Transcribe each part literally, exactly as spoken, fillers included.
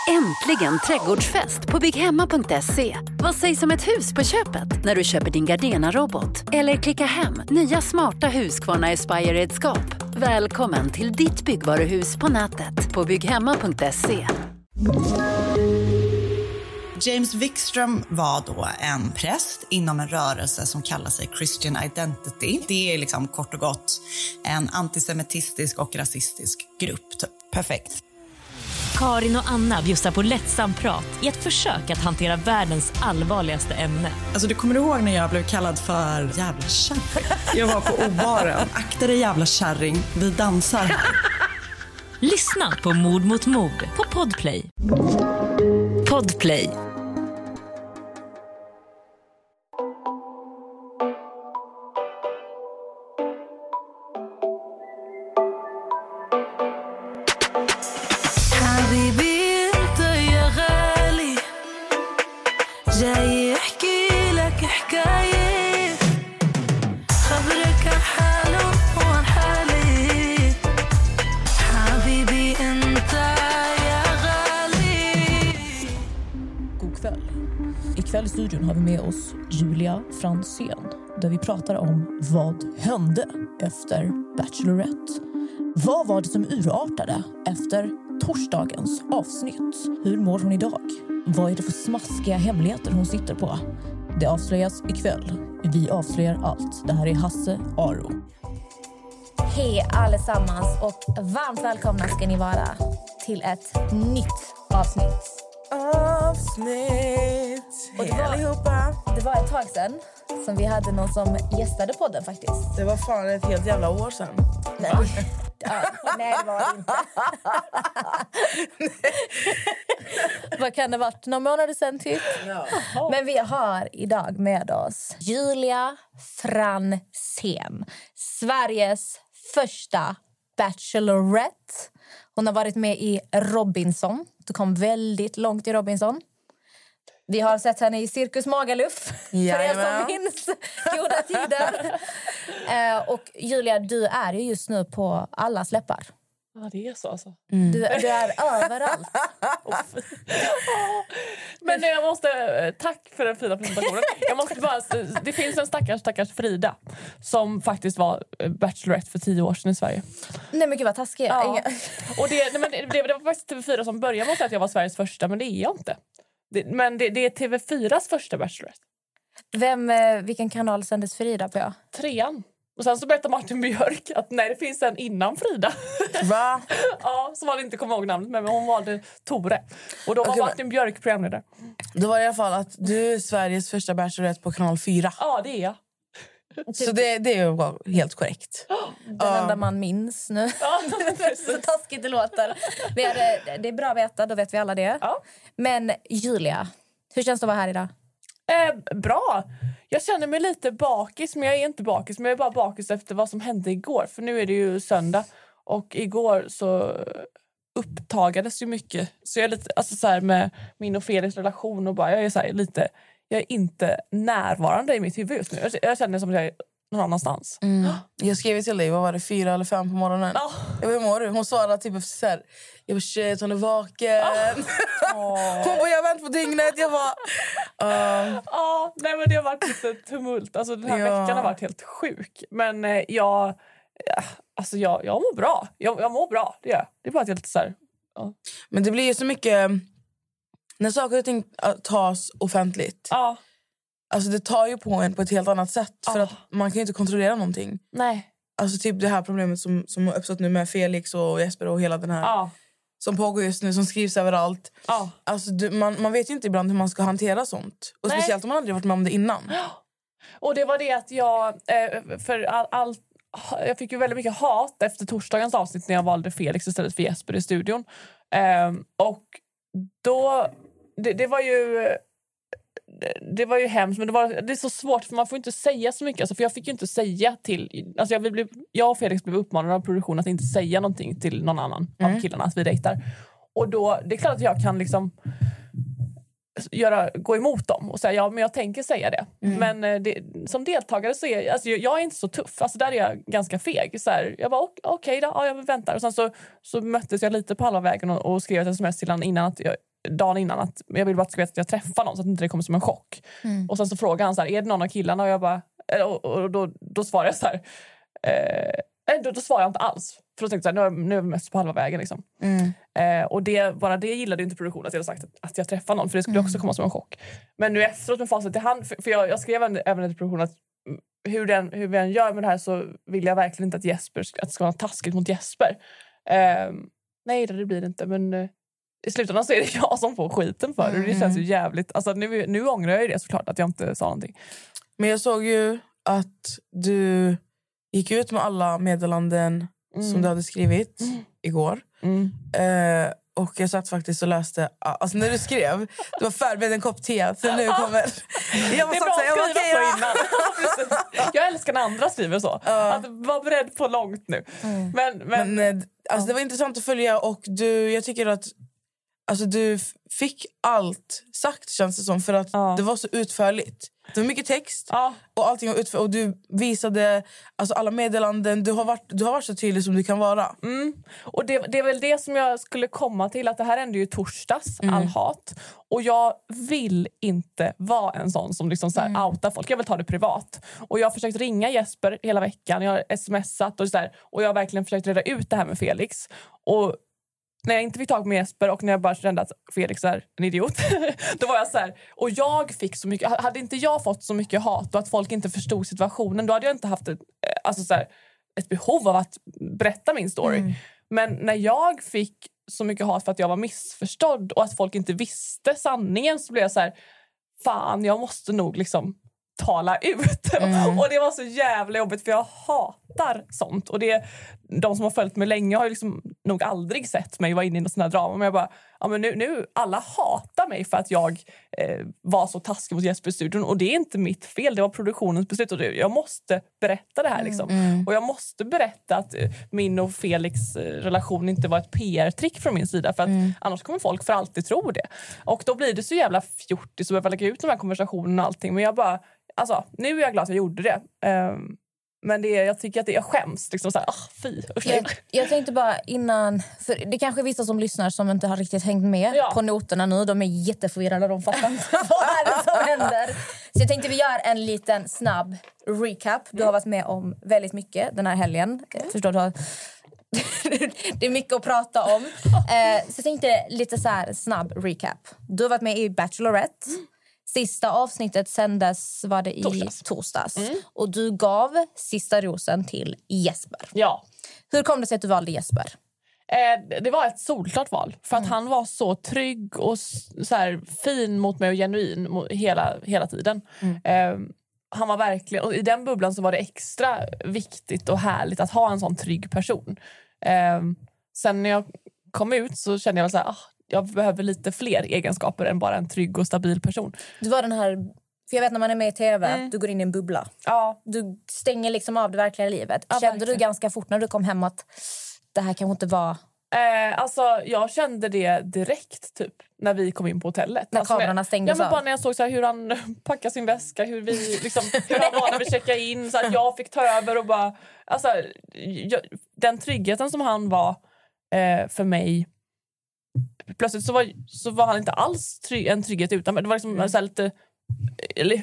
Äntligen trädgårdsfest på bygghemma punkt se. Vad sägs om ett hus på köpet när du köper din Gardena-robot? Eller klicka hem nya smarta Husqvarna Aspire-redskap. Välkommen till ditt byggvaruhus på nätet på bygghemma punkt se. James Wikström var då en präst inom en rörelse som kallar sig Christian Identity. Det är liksom kort och gott en antisemitistisk och rasistisk grupp. Typ. Perfekt. Karin och Anna bjussar på lättsam prat i ett försök att hantera världens allvarligaste ämne. Alltså du kommer ihåg när jag blev kallad för jävla kärring? Jag var på obaren. Akta dig jävla kärring, vi dansar. Lyssna på Mord mot mord på Podplay. Podplay. Ikväll i studion har vi med oss Julia Franzén, där vi pratar om vad hände efter Bachelorette. Vad var det som urartade efter torsdagens avsnitt? Hur mår hon idag? Vad är det för smaskiga hemligheter hon sitter på? Det avslöjas ikväll. Vi avslöjar allt. Det här är Hasse Aro. Hej allesammans och varmt välkomna ska ni vara till ett nytt avsnitt. Avsnitt. Hej allihopa. Det var ett tag sedan som vi hade någon som gästade podden faktiskt. Det var fan ett helt jävla år sedan. Nej, ja, nej det var det inte. Vad kan det ha varit? Några månader sedan typ? Ja. Men vi har idag med oss Julia Franzén. Sveriges första Bachelorette. Hon har varit med i Robinson. Du kom väldigt långt i Robinson. Vi har sett henne i Cirkus Magaluf. Jajamän. För er som minns goda tider. uh, och Julia, du är ju just nu på alla släppar. Ja, det är så alltså. Mm. Du, du är överallt. Men jag måste, tack för den fina presentationen. Jag måste bara, det finns en stackars, stackars Frida som faktiskt var Bachelorette för tio år sedan i Sverige. Nej men gud vad taskigt. Ja. Och det, nej, men det, det var faktiskt T V fyra som började med att säga att jag var Sveriges första, men det är jag inte. Det, men det, det är T V fyras första Bachelorette. Vem, vilken kanal sändes Frida på? Trean. Och sen så berättade Martin Björk att nej, det finns en innan Frida. Va? Ja, som man inte kommer ihåg namnet med, men hon valde Tore. Och då var okay, Martin men... Björk programledare. Det var i alla fall att du är Sveriges första Bachelorette på kanal fyra. Ja, det är jag. Så det, det är helt korrekt. Den enda um... man minns nu. Ja, så taskigt det låter. Vi hade, det är bra att veta, då vet vi alla det. Ja. Men Julia, hur känns det att vara här idag? Eh, bra. Jag känner mig lite bakis, men jag är inte bakis. Men jag är bara bakis efter vad som hände igår. För nu är det ju söndag. Och igår så upptagades ju mycket. Så jag är lite, alltså så här med min och Felix relation och bara, jag är så här lite, jag är inte närvarande i mitt huvud just nu. Jag, jag känner som att jag är någon annanstans. Mm. Jag skrev till dig, vad var det, fyra eller fem på morgonen? Oh. Jag vet, hur mår du? Hon svarade typ så här, jag var shit, hon är vaken. Oh. Oh. Hon bara, jag vänt på dygnet. Jag bara, uh. oh, nej men det har varit lite tumult. Alltså den här ja. veckan har varit helt sjuk. Men eh, jag, alltså jag, jag mår bra. Jag, jag mår bra, det gör. Det är bara helt så här. Uh. Men det blir ju så mycket, när saker och ting tas offentligt. Ja. Uh. Alltså det tar ju på en på ett helt annat sätt. För oh. att man kan ju inte kontrollera någonting. Nej. Alltså typ det här problemet som, som har uppstått nu med Felix och Jesper och hela den här. Oh. Som pågår just nu, som skrivs överallt. Oh. Alltså du, man, man vet ju inte ibland hur man ska hantera sånt. Och Nej. Speciellt om man aldrig varit med om det innan. Och det var det att jag, för all, all, jag fick ju väldigt mycket hat efter torsdagens avsnitt när jag valde Felix istället för Jesper i studion. Um, och då, det, det var ju... Det var ju hemskt, men det, var, det är så svårt för man får inte säga så mycket. Alltså, för jag fick ju inte säga till... Alltså jag, blev, jag och Felix blev uppmanade av produktionen att inte säga någonting till någon annan mm. av killarna att vi dejtar. Och då, det är klart att jag kan liksom göra, gå emot dem och säga, ja men jag tänker säga det. Mm. Men det, som deltagare så är alltså, jag är inte så tuff. Alltså där är jag ganska feg. Så här, jag bara, okej okay, då, ja, jag väntar. Och sen så, så möttes jag lite på halva vägen och, och skrev ett sms till honom innan att jag dagen innan att jag vill bara att jag träffar någon så att inte det kommer som en chock. Mm. Och sen så frågar han så här, är det någon av killarna? Och jag bara, och, och då, då svarar jag så här, eh, då, då svarar jag inte alls. För då tänkte jag, nu är, nu är vi mest på halva vägen liksom. Mm. Eh, och det, bara det gillade inte produktionen att jag hade sagt att, att jag träffar någon, för det skulle mm. också komma som en chock. Men nu efteråt med facit i hand, för, för jag, jag skrev även, även till produktionen att hur, den, hur vi än gör med det här så vill jag verkligen inte att Jesper, att det ska vara taskigt mot Jesper. Eh, nej, det blir det inte, men eh, i slutändan så är det jag som får skiten för det. Mm. Det känns ju jävligt, alltså nu, nu ångrar jag ju det såklart att jag inte sa någonting. Men jag såg ju att du gick ut med alla meddelanden mm. som du hade skrivit mm. igår. Mm. Eh, och jag satt faktiskt och läste, alltså när du skrev, du var förberedd en kopp te, för nu kommer... Jag det är bra att skriva okay, så innan. Jag älskar när andra skriver så. Uh. Att vara beredd på långt nu. Mm. Men, men, men alltså, det var intressant att följa, och du, jag tycker att alltså, du fick allt sagt, känns det som, för att uh. det var så utförligt. Det var mycket text ja. och allting var utför, och du visade alltså, alla meddelanden. Du har, varit, du har varit så tydlig som du kan vara. Mm. Och det, det är väl det som jag skulle komma till, att det här hände ju torsdags, mm. all hat. Och jag vill inte vara en sån som liksom så här mm. outar folk. Jag vill ta det privat. Och jag har försökt ringa Jesper hela veckan. Jag har smsat och så här, och jag har verkligen försökt reda ut det här med Felix. Och när jag inte fick tag med Jesper och när jag bara kände att Felix är en idiot, då var jag så här, och jag fick så mycket, hade inte jag fått så mycket hat och att folk inte förstod situationen, då hade jag inte haft ett, alltså så här, ett behov av att berätta min story. Mm. Men när jag fick så mycket hat för att jag var missförstådd och att folk inte visste sanningen, så blev jag så här, fan, jag måste nog liksom tala ut. Mm. Och det var så jävla jobbigt, för jag hatar sånt. Och det, de som har följt mig länge har ju liksom nog aldrig sett mig vara inne i någon sån här drama. Men jag bara, ja men nu, nu alla hatar mig för att jag eh, var så taskig mot Jesper i studion. Och det är inte mitt fel, det var produktionens beslut. Och det, jag måste berätta det här liksom. Mm. Och jag måste berätta att eh, min och Felix eh, relation inte var ett P R-trick från min sida. För att mm. annars kommer folk för alltid tro det. Och då blir det så jävla fjortigt så jag lägga ut de här konversationerna och allting. Men jag bara, alltså, nu är jag glad att jag gjorde det. Um, men det, jag tycker att det är skämst. Liksom så här, ah, fy. Jag, jag tänkte bara innan, för det kanske är vissa som lyssnar som inte har riktigt hängt med ja. på noterna nu. De är jätteförvirrade, de fattar inte vad är det som händer. Så jag tänkte vi gör en liten snabb recap. Du har varit med om väldigt mycket den här helgen. Mm. Förstår du? Det är mycket att prata om. Uh, så jag tänkte lite så här snabb recap. Du har varit med i Bachelorette. Mm. Sista avsnittet sändes var det i torsdags. torsdags. Mm. Och du gav sista rosen till Jesper. Ja. Hur kom det sig att du valde Jesper? Eh, det var ett solklart val. För att mm. han var så trygg och så här fin mot mig och genuin mot, hela, hela tiden. Mm. Eh, han var verkligen, och i den bubblan så var det extra viktigt och härligt att ha en sån trygg person. Eh, sen när jag kom ut så kände jag så här, ah, jag behöver lite fler egenskaper än bara en trygg och stabil person. Du var den här, för jag vet när man är med i tv, mm. du går in i en bubbla. Ja. Du stänger liksom av det verkliga livet. Ja, kände verkligen. Du ganska fort när du kom hem att det här kanske inte var... Eh, alltså jag kände det direkt typ när vi kom in på hotellet. När alltså, kamerorna stängdes ja, men av. bara när jag såg så här, hur han packade sin väska, hur vi liksom, hur han var när vi checkade in, så att jag fick ta över och bara, alltså jag, den tryggheten som han var eh, för mig. Plötsligt så var, så var han inte alls trygg, en trygghet utan, men det var liksom mm. så här lite eller,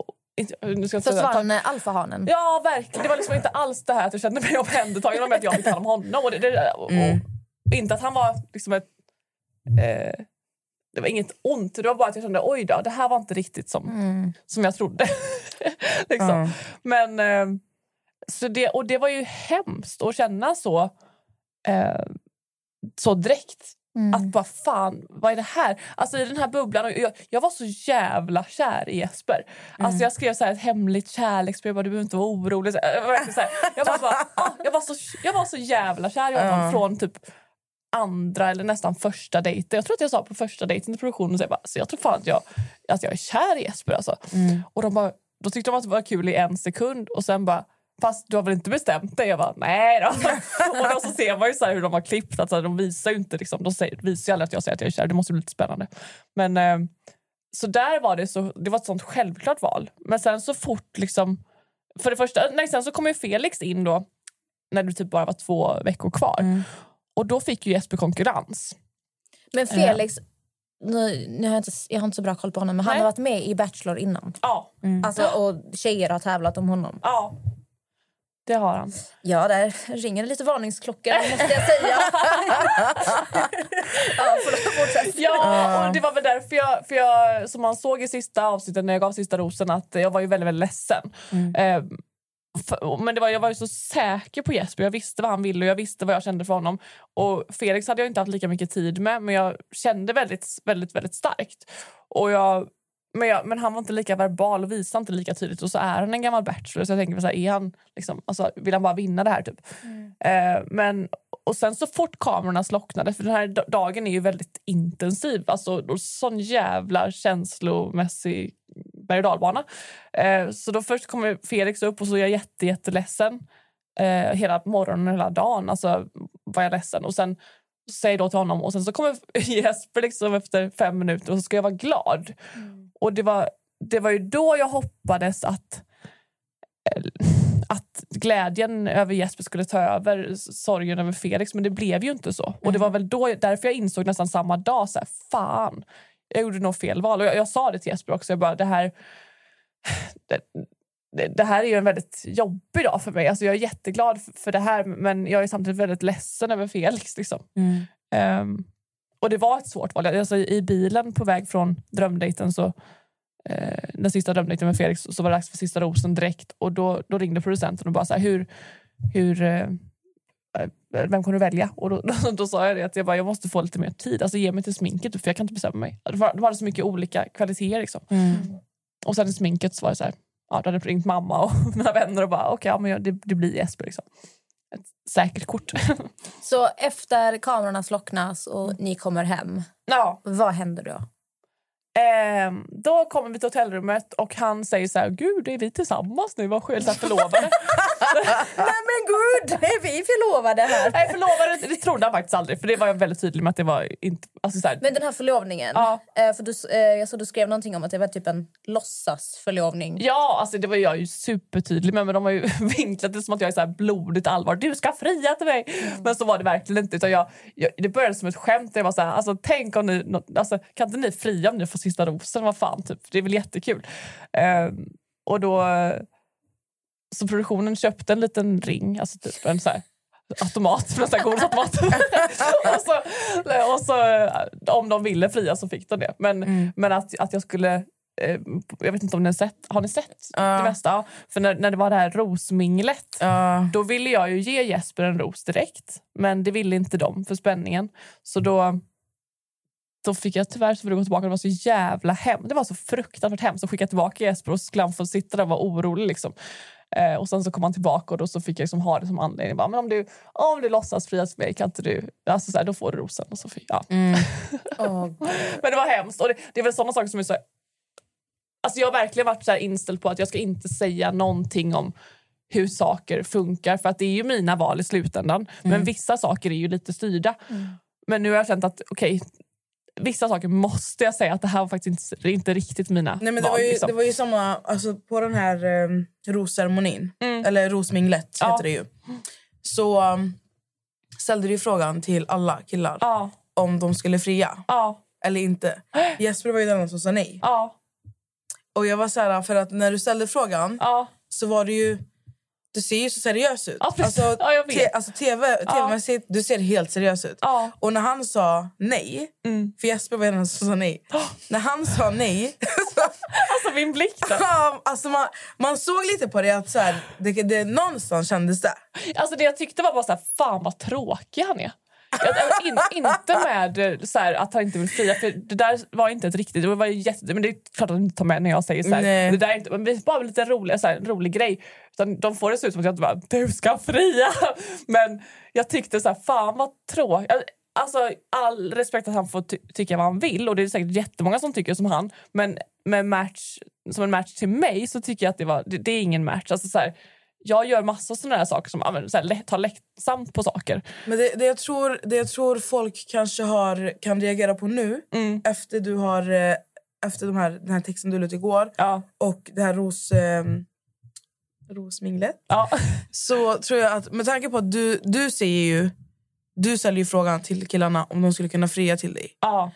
nu ska jag försvann ta... alfahanen. Ja, verkligen. Det var liksom inte alls det här att jag kände mig omhändertagen med att jag fick ta om honom och, det, det, och, mm. och inte att han var liksom ett eh, det var inget ont, det var bara att jag kände oj då, det här var inte riktigt som, mm. som jag trodde. liksom. mm. Men eh, så det, och det var ju hemskt att känna så eh, så direkt. Mm. Att bara fan, vad är det här? Alltså i den här bubblan, jag, jag var så jävla kär i Jesper. Mm. Alltså jag skrev så här ett hemligt kärleksbrev, du behöver inte vara orolig. Så jag, var så här, jag, var bara, ah, jag, var så, jag var så jävla kär i honom mm. från typ andra eller nästan första dejten. Jag tror att jag sa på första dejten i produktionen så jag, bara, så jag tror fan att jag, att jag är kär i Jesper alltså. Mm. Och de bara, då tyckte de att det var kul i en sekund och sen bara, fast du har väl inte bestämt dig? Jag bara, nej då. Och då så ser man ju så här hur de har klippt. Alltså, de visar ju inte, liksom, de säger, visar ju aldrig att jag säger att jag är kär. Det måste bli lite spännande. Men eh, så där var det så, det var ett sånt självklart val. Men sen så fort liksom, för det första, nej sen så kom ju Felix in då, när det typ bara var två veckor kvar. Mm. Och då fick ju Jesper konkurrens. Men Felix, nu, nu har jag, inte, jag har inte så bra koll på honom, men Nej. han har varit med i Bachelor innan. Ja. Mm. Alltså, och tjejer har tävlat om honom. Ja. Det har han. Ja, där ringer det lite varningsklockor, måste jag säga. ja, fortsätt. Ja, och det var väl därför jag, för jag, som man såg i sista avsnittet när jag gav sista rosen, att jag var ju väldigt, väldigt ledsen. Mm. Eh, för, men det var, jag var ju så säker på Jesper. Jag visste vad han ville och jag visste vad jag kände för honom. Och Felix hade jag inte haft lika mycket tid med, men jag kände väldigt, väldigt, väldigt starkt. Och jag... Men, jag, men han var inte lika verbal och visade inte lika tydligt. Och så är han en gammal bachelor. Så jag tänker så här, är han liksom, alltså, vill han bara vinna det här typ? Mm. Eh, men, och sen så fort kamerorna slocknade, för den här dagen är ju väldigt intensiv. Alltså sån jävla känslomässig berg- och dalbana. Eh, så då först kommer Felix upp och så är jag jätte, jätteledsen. Eh, hela morgonen, hela dagen. Alltså var jag ledsen. Och sen säger då till honom. Och sen så kommer Jesper liksom efter fem minuter och så ska jag vara glad. Mm. Och det var, det var ju då jag hoppades att, att glädjen över Jesper skulle ta över sorgen över Felix. Men det blev ju inte så. Mm. Och det var väl då, därför jag insåg nästan samma dag så här, fan, jag gjorde nog fel val. Och jag, jag sa det till Jesper också. Jag bara, det här... Det, det, det här är ju en väldigt jobbig dag för mig. Alltså jag är jätteglad för, för det här. Men jag är samtidigt väldigt ledsen över Felix. Liksom. Mm. Um, Och det var ett svårt val. Alltså, i bilen på väg från drömdejten så eh, den sista drömdejten med Felix, så var det dags för sista rosen direkt. Och då, då ringde producenten och bara så här, hur, hur eh, vem kan du välja? Och då, då, då sa jag det att jag, bara, jag måste få lite mer tid. Alltså ge mig till sminket, för jag kan inte bestämma mig. Det var, det var så mycket olika kvaliteter liksom. Mm. Och sen i sminket så var det så här, ja, då hade jag ringt mamma och mina vänner och bara, okej, okay, ja, men jag, det, det blir Jesper liksom. Ett säkert kort. Så efter kamerorna slocknas och ni kommer hem, ja. Vad händer då? Eh, då kommer vi till hotellrummet och han säger så här, gud, är vi tillsammans nu? Vad skönt att förlovade. Nej men gud, är vi förlovade här? Nej, förlovade, det trodde han faktiskt aldrig. För det var jag väldigt tydlig med att det var inte... Alltså så här. Men den här förlovningen, ja. för du, jag såg du skrev någonting om att det var typ en låtsasförlovning. Ja, alltså det var jag ju supertydlig med. Men de har ju vinklat det som att jag är så här blodigt allvar. Du ska fria till mig! Mm. Men så var det verkligen inte. Utan jag, jag, det började som ett skämt. Det var så här, alltså tänk om ni... Alltså, kan inte ni fria om ni får sista rosen? Vad fan, typ. Det är väl jättekul. Um, och då... Så produktionen köpte en liten ring, alltså typ en så här automat, för en sån här godisautomat. och, så, och så om de ville fria så fick de det. Men, mm. men att, att jag skulle, eh, jag vet inte om ni har sett, har ni sett uh. det mesta? För när, när det var det här rosminglet, uh. då ville jag ju ge Jesper en ros direkt. Men det ville inte de för spänningen. Så då... Då fick jag tyvärr så för att gå tillbaka. Det var så jävla hemskt. Det var så fruktansvärt hemskt att skicka tillbaka Jesper och skulle han få sitta där och vara orolig liksom. Eh, och sen så kom han tillbaka och då så fick jag liksom ha det som anledning. Bara, men om du, om du låtsas fria för mig, kan inte du... Alltså så här, då får du rosen. Och så fick, ja. Mm. Oh. Men det var hemskt. Och det, det är väl sådana saker som är så... Alltså jag har verkligen varit så här inställd på att jag ska inte säga någonting om hur saker funkar. För att det är ju mina val i slutändan. Mm. Men vissa saker är ju lite styrda. Mm. Men nu har jag känt att okej... Okay, vissa saker måste jag säga att det här var faktiskt inte, inte riktigt mina. Nej, men det, val, var ju, liksom. det var ju samma alltså, på den här um, rosceremonin. Mm. Eller rosminglet ja. heter det ju. Så um, ställde du frågan till alla killar ja. om de skulle fria. Ja. Eller inte. Jesper var ju den som sa nej. Ja. Och jag var så här, för att när du ställde frågan ja. så var det ju... Du ser ju så seriös ut. Ja, alltså, ja, jag vet. Te, alltså tv, tv-mässigt, ja. Du ser helt seriös ut. Ja. Och när han sa nej, mm. för Jesper var den som sa nej. Oh. När han sa nej... alltså min blick då. alltså man, man såg lite på det att så här, det, det, någonstans kändes det. Alltså det jag tyckte var bara så här, fan vad tråkig han är. Jag, in, inte med så här, att han inte vill fria, för det där var inte ett riktigt, det var jätte, men det är klart att de inte tar med när jag säger så här, det där är inte, men det är bara lite rolig, så här, en rolig grej, utan de får det se ut som att jag inte bara, du ska fria, men jag tyckte så här, fan vad tråkigt. Alltså all respekt att han får ty- tycka vad han vill, och det är säkert jättemånga som tycker som han, men med match, som en match till mig så tycker jag att det var, det, det är ingen match, alltså så här, jag gör massor sådana här saker som använder, så här, tar lättsamt på saker. Men det, det, jag tror, det jag tror folk kanske har, kan reagera på nu, mm. efter du har efter de här, den här texten du lade igår, ja. och det här ros, eh, rosminglet, ja. så tror jag att, med tanke på att du, du säger ju, du ställer ju frågan till killarna om de skulle kunna fria till dig. Ja.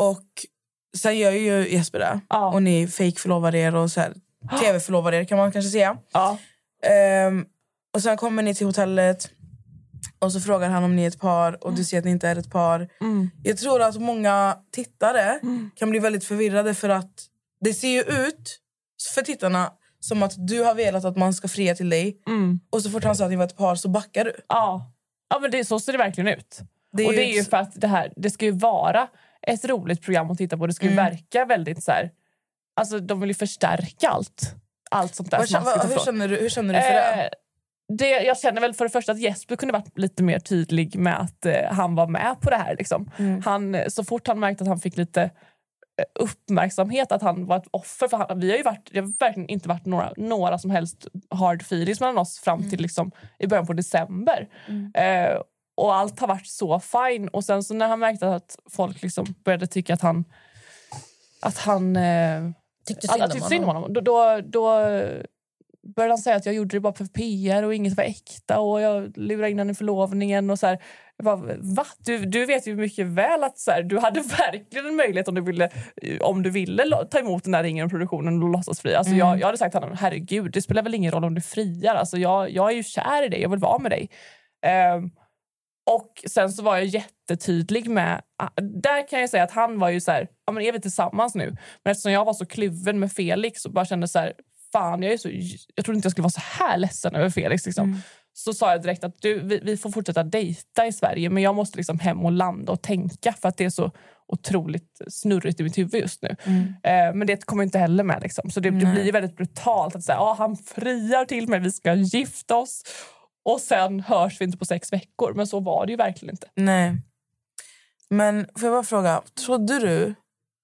Och sen gör ju Jesper det. Ja. Och ni fake förlovar er och så här, tv förlovar er kan man kanske säga. Ja. Um, och sen kommer ni till hotellet. Och så frågar han om ni är ett par. Och mm. du ser att ni inte är ett par. Mm. Jag tror att många tittare mm. kan bli väldigt förvirrade. För att det ser ju ut för tittarna som att du har velat att man ska fria till dig. Mm. Och så fort han sa att ni var ett par så backar du. Ja, ja men det, så ser det verkligen ut. Det och det är ju för att det här, det ska ju vara ett roligt program att titta på. Det ska ju mm. verka väldigt så här. Alltså de vill ju förstärka allt. Allt sånt där. Vad, som vad, hur, känner du, hur känner du för eh, det? det? Jag känner väl för det första att Jesper kunde varit lite mer tydlig med att eh, han var med på det här. Liksom. Mm. Han, så fort han märkte att han fick lite uppmärksamhet, att han var ett offer. För han, vi har ju varit, det har verkligen inte varit några, några som helst hard feelings mellan oss fram till mm. liksom, i början på december. Mm. Eh, och allt har varit så fine. Och sen så när han märkte att folk liksom började tycka att han att han eh, tyckte synd, att, att synd om honom. Då, då, då började han säga att jag gjorde det bara för P R och inget var äkta och jag lurade in honom i förlovningen och så här. Jag bara, va? Du, du vet ju mycket väl att så här, du hade verkligen en möjlighet om du ville, om du ville ta emot den här ringen och produktionen och låtsas fri. Alltså mm. jag, jag hade sagt till honom, herregud, det spelar väl ingen roll om du friar. Alltså jag, jag är ju kär i dig, jag vill vara med dig. Um, och sen så var jag jättetydlig med, där kan jag säga att han var ju så här, ja men är vi tillsammans nu? Men eftersom jag var så kluven med Felix och bara kände så här, fan jag är så, jag trodde inte jag skulle vara så här ledsen över Felix liksom. Mm. Så sa jag direkt att du, vi, vi får fortsätta dejta i Sverige, men jag måste liksom hem och landa och tänka för att det är så otroligt snurrigt i mitt huvud just nu. Mm. Eh, men det kommer inte heller med liksom. Så det, det blir väldigt brutalt att säga, ah, han friar till mig, vi ska gifta oss och sen hörs vi inte på sex veckor. Men så var det ju verkligen inte. Nej. Men får jag bara fråga, trodde du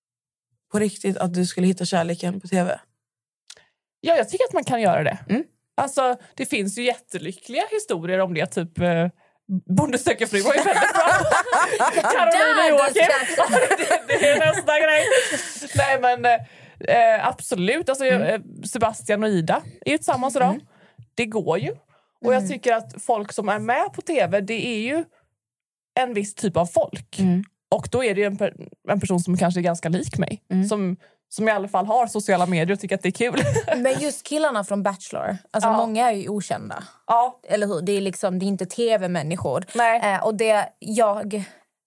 på riktigt att du skulle hitta kärleken på tv? Ja, jag tycker att man kan göra det. Mm. Alltså, det finns ju jättelyckliga historier om det. Typ, eh, Bonde söker fru var ju väldigt bra. Karolina och Joakim. det, det är nästa grej. Nej, men eh, absolut. Alltså, mm. Sebastian och Ida är ju tillsammans idag. Mm. Det går ju. Och jag tycker att folk som är med på tv, det är ju en viss typ av folk. Mm. Och då är det ju en, per- en person som kanske är ganska lik mig. Mm. Som... Som i alla fall har sociala medier och tycker att det är kul. Men just killarna från Bachelor. Alltså ja. Många är ju okända. Ja. Eller hur? Det är liksom, det är inte tv-människor. Nej. Eh, och det jag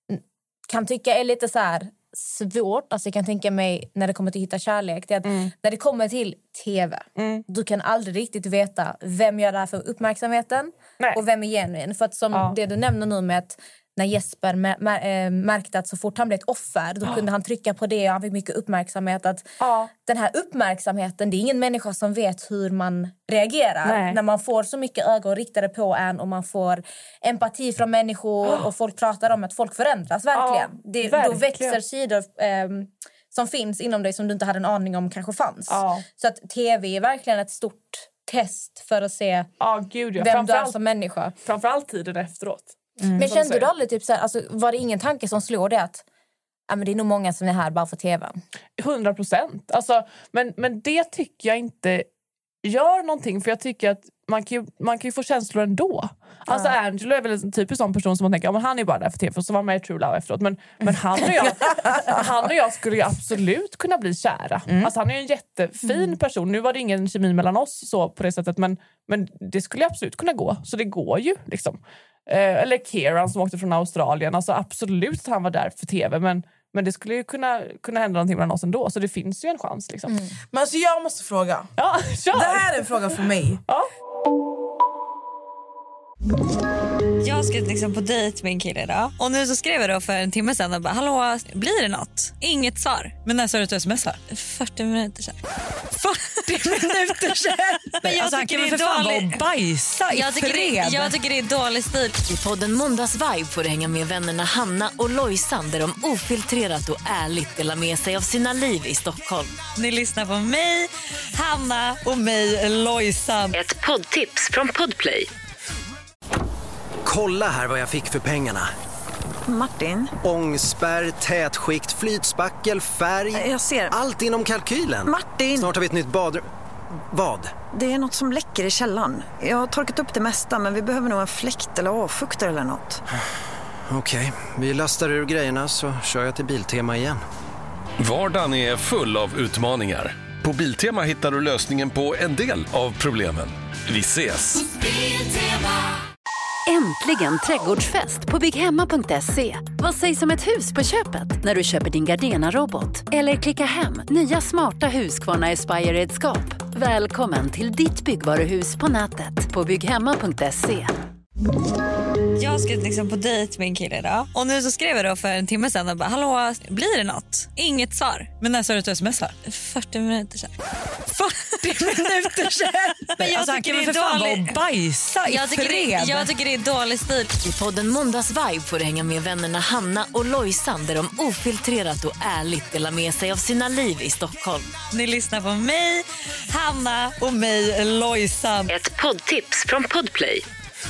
kan tycka är lite så här svårt. Alltså jag kan tänka mig när det kommer till att hitta kärlek. Det är att mm. när det kommer till tv. Mm. Du kan aldrig riktigt veta vem gör det här för uppmärksamheten. Nej. Och vem är genuin. För att som ja. det du nämner nu med att när Jesper märkte att så fort han blev ett offer, då kunde han trycka på det och han fick mycket uppmärksamhet. Att ja. Den här uppmärksamheten, det är ingen människa som vet hur man reagerar. Nej. När man får så mycket ögon riktade på en och man får empati från människor oh. och folk pratar om att folk förändras verkligen. Ja, det, verkligen. Då växer sidor eh, som finns inom dig som du inte hade en aning om kanske fanns. Ja. Så att tv är verkligen ett stort test för att se oh, gud, ja. vem du är som människa. Framförallt tiden efteråt. Mm. Men kände du aldrig typ så här, alltså, var det ingen tanke som slår det att ja, men det är nog många som är här bara för tv? hundra procent. Alltså, men, men det tycker jag inte gör någonting. För jag tycker att man kan ju, man kan ju få känslor ändå. Alltså ja. Angelo är väl en typisk sån person som man tänker, ja, men han är ju bara där för tv och så var man i True Love efteråt. Men, men han, och jag, han och jag skulle ju absolut kunna bli kära. Mm. Alltså han är ju en jättefin mm. person. Nu var det ingen kemi mellan oss så på det sättet. Men, men det skulle absolut kunna gå. Så det går ju liksom. Eller Kieran som åkte från Australien. Alltså absolut att han var där för tv. Men, men det skulle ju kunna, kunna hända någonting mellan oss ändå. Så det finns ju en chans liksom. Mm. Men alltså jag måste fråga. Ja, kör. Det här är en fråga för mig. Ja. Jag ska liksom på dejt med en kille idag. Och nu så skrev jag då för en timme sedan och bara, hallå, blir det något? Inget svar. Men när sa du att du smsar? fyrtio minuter sedan. fyrtio minuter sedan? Men jag alltså, tycker det är för fan dålig... bajsa i jag tycker, det, jag tycker det är dålig stil. I podden Måndagsvibe får du hänga med vännerna Hanna och Lojsan där de ofiltrerat och ärligt delar med sig av sina liv i Stockholm. Ni lyssnar på mig, Hanna och mig, Lojsan. Ett poddtips från Podplay. Kolla här vad jag fick för pengarna. Martin? Ångspärr, tätskikt, flytspackel, färg. Jag ser. Allt inom kalkylen. Martin! Snart har vi ett nytt badrum. Vad? Det är något som läcker i källaren. Jag har torkat upp det mesta, men vi behöver nog en fläkt eller avfuktare eller något. Okej, okay. Vi lastar ur grejerna så kör jag till Biltema igen. Vardagen är full av utmaningar. På Biltema hittar du lösningen på en del av problemen. Vi ses! Äntligen trädgårdsfest på bygghemma punkt se. Vad sägs om ett hus på köpet när du köper din Gardena-robot? Eller klicka hem nya smarta Husqvarna Aspire-redskap. Välkommen till ditt byggvaruhus på nätet på bygghemma punkt se. Jag ska liksom på dejt med en kille idag. Och nu så skrev jag då för en timme sedan och bara, hallå, blir det något? Inget svar. Men när sa du att du smsar? fyrtio minuter sedan. fyrtio minuter sedan? Men alltså, han kan väl för fan vara och bajsa i jag tycker, fred. det, jag tycker det är dålig stil. I podden Måndagsvibe får du hänga med vännerna Hanna och Lojsan där de ofiltrerat och ärligt delar med sig av sina liv i Stockholm. Ni lyssnar på mig, Hanna och mig, Lojsan. Ett poddtips från Podplay.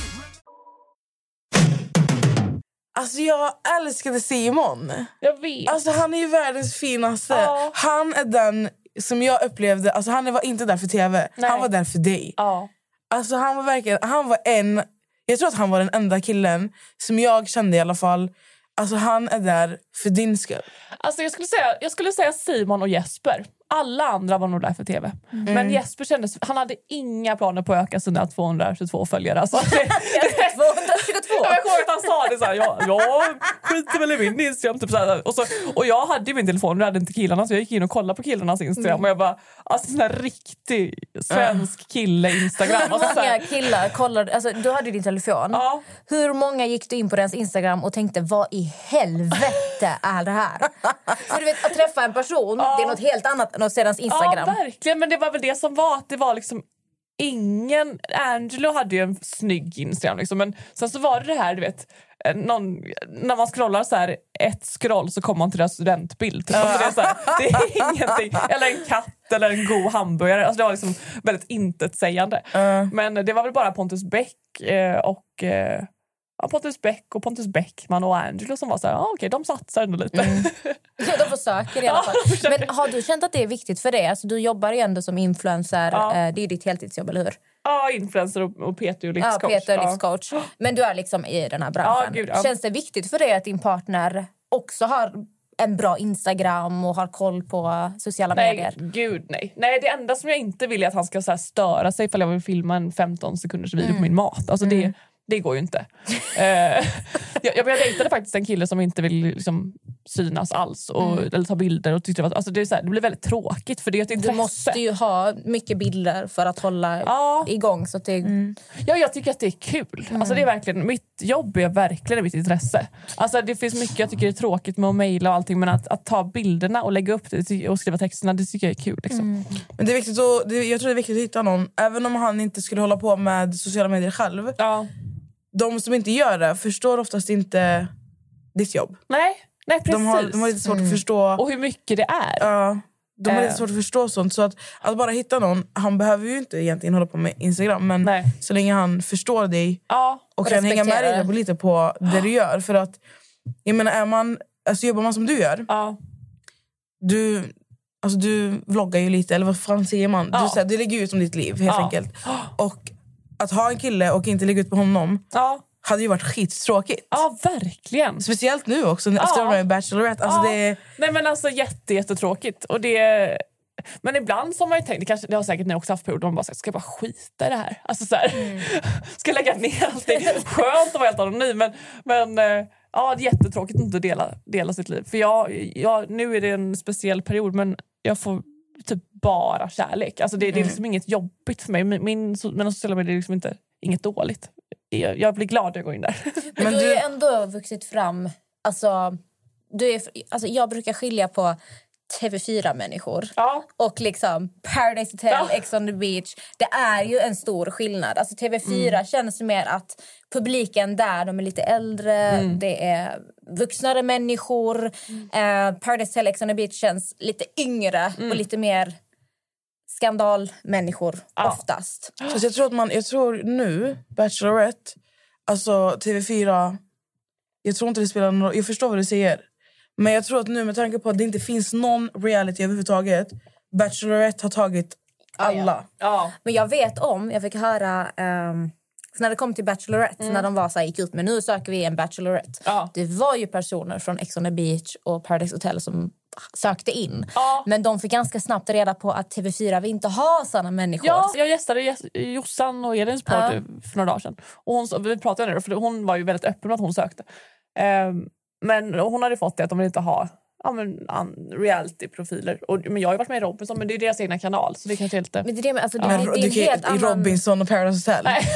Alltså jag älskade Simon. Jag vet. Alltså han är ju världens finaste. Ja. Han är den som jag upplevde, alltså han var inte där för tv. Nej. Han var där för dig. Ja. Alltså han var verkligen, han var en, jag tror att han var den enda killen som jag kände i alla fall. Alltså han är där för din skull. Alltså jag skulle säga, jag skulle säga Simon och Jesper. Alla andra var nog där för tv. Mm. Men Jesper kändes, han hade inga planer på att öka sina tvåhundratjugotvå följare. Alltså, det, tvåhundratjugotvå? Jag kommer ihåg att han sa det så här, jag, jag skiter väl i min Instagram. Typ så här. Och, så, och jag hade ju min telefon, jag hade inte killarna. Så jag gick in och kollade på killarnas Instagram. Mm. Och jag bara, alltså sån här riktig svensk kille Instagram. Hur alltså, många killar kollade, alltså du hade din telefon. Ja. Hur många gick du in på deras Instagram och tänkte, vad i helvete är det här? För du vet, att träffa en person, ja. Det är något helt annat än att se deras Instagram. Ja, verkligen. Men det var väl det som var, att det var liksom ingen... Angelo hade ju en snygg Instagram liksom, men sen så var det det här, du vet, någon, när man scrollar så här ett scroll så kommer man till deras studentbild. Typ. Alltså det, är så här, det är ingenting. Eller en katt eller en god hamburgare. Alltså det var liksom väldigt intetsägande. Uh. Men det var väl bara Pontus Bäck eh, och... Eh, Ja, Pontus Bäck och Pontus Bäckman och Angelo som var så här, ah, okej, okay, de satsar ändå lite. Mm. Ja, de försöker i alla fall. Men har du känt att det är viktigt för dig? Alltså, du jobbar ju ändå som influencer, ja. Det är ditt heltidsjobb, eller hur? Ja, influencer och, och P T och livscoach. Ja, P T och livscoach. Ja. Men du är liksom i den här branschen. Ja, gud, ja. Känns det viktigt för dig att din partner också har en bra Instagram och har koll på sociala nej, medier? Gud, nej. Nej, det enda som jag inte vill är att han ska så här störa sig ifall jag vill filma en femton sekunders video mm. på min mat. Alltså mm. det... Det går ju inte. uh, jag, jag dejtade faktiskt en kille som inte vill liksom synas alls och, mm. eller ta bilder. Och tyckte det, var, alltså det, är så här, det blir väldigt tråkigt för det är ett intresse. Du måste ju ha mycket bilder för att hålla ja. igång. Så att det... mm. Ja, jag tycker att det är kul. Mm. Alltså det är verkligen, mitt jobb är verkligen mitt intresse. Alltså det finns mycket jag tycker är tråkigt med att mejla och allting. Men att, att ta bilderna och lägga upp det och skriva texterna, det tycker jag är kul. Liksom. Mm. Men det är viktigt att, det, jag tror det är viktigt att hitta någon. Även om han inte skulle hålla på med sociala medier själv. Ja. De som inte gör det förstår oftast inte ditt jobb. Nej, nej precis. De har, de har lite svårt mm. att förstå... Och hur mycket det är. Ja, de har äh. lite svårt att förstå sånt. Så att, att bara hitta någon, han behöver ju inte egentligen hålla på med Instagram. Men nej. Så länge han förstår dig ja, och, och kan hänga med dig på lite på det du gör. För att, jag menar, är man, alltså jobbar man som du gör... Ja. Du... Alltså du vloggar ju lite, eller vad fan säger man? Ja. Du, så här, du lägger ut om ditt liv, helt ja. enkelt. Och att ha en kille och inte lägga ut på honom ja. hade ju varit skittråkigt. Ja, verkligen. Speciellt nu också, ja. efter med Bachelorette. Alltså ja. det... Nej men alltså jätte, jättetråkigt. Och det... Men ibland så har man ju tänkt, det, kanske, det har säkert ni också haft perioder, man bara sagt, ska jag bara skita i det här? Alltså så här, mm. ska jag lägga ner allting? Skönt att vara helt anonym, men... men ja, det är jättetråkigt att inte dela, dela sitt liv. För jag, jag, nu är det en speciell period, men jag får typ bara kärlek. Alltså det, mm. det är liksom inget jobbigt för mig. Min, min, mina sociala medier är liksom inte inget dåligt. Jag, jag blir glad när jag går in där. Men, men du har ju ändå vuxit fram. Alltså, du är, alltså jag brukar skilja på T V fyra-människor ja. och liksom Paradise Hotel, ja. Ex on the Beach. Det är ju en stor skillnad. Alltså T V fyra mm. känns mer att publiken där, de är lite äldre, mm. det är vuxnare människor. Mm. Uh, Paradise Hotel, Ex on the Beach känns lite yngre mm. och lite mer skandalmänniskor ja. oftast. Så jag tror att man, jag tror nu Bachelorette, alltså T V fyra, jag tror inte det spelar någon roll. Jag förstår vad du säger. Men jag tror att nu med tanke på att det inte finns någon reality överhuvudtaget, Bachelorette har tagit alla. Ja, ja. Men jag vet om, jag fick höra um, när det kom till Bachelorette, mm. när de var så här, gick ut med nu söker vi en Bachelorette. Ja. Det var ju personer från Ex on the Beach och Paradise Hotel som sökte in. Ja. Men de fick ganska snabbt reda på att T V fyra vill inte ha såna människor. Ja, jag gästade Jossan och Elins podd ja. för några dagar sedan. Och hon, vi pratade om det, för hon var ju väldigt öppen med att hon sökte. Um, men hon hade fått det att de vill inte ha ja, men, reality-profiler. Och, men jag har ju varit med i Robinson, men det är deras egna kanal. Så det kanske är lite... Men det är, det, alltså, det, ja. det, det är du, helt I annan... Robinson och Paradise Hotel. Nej.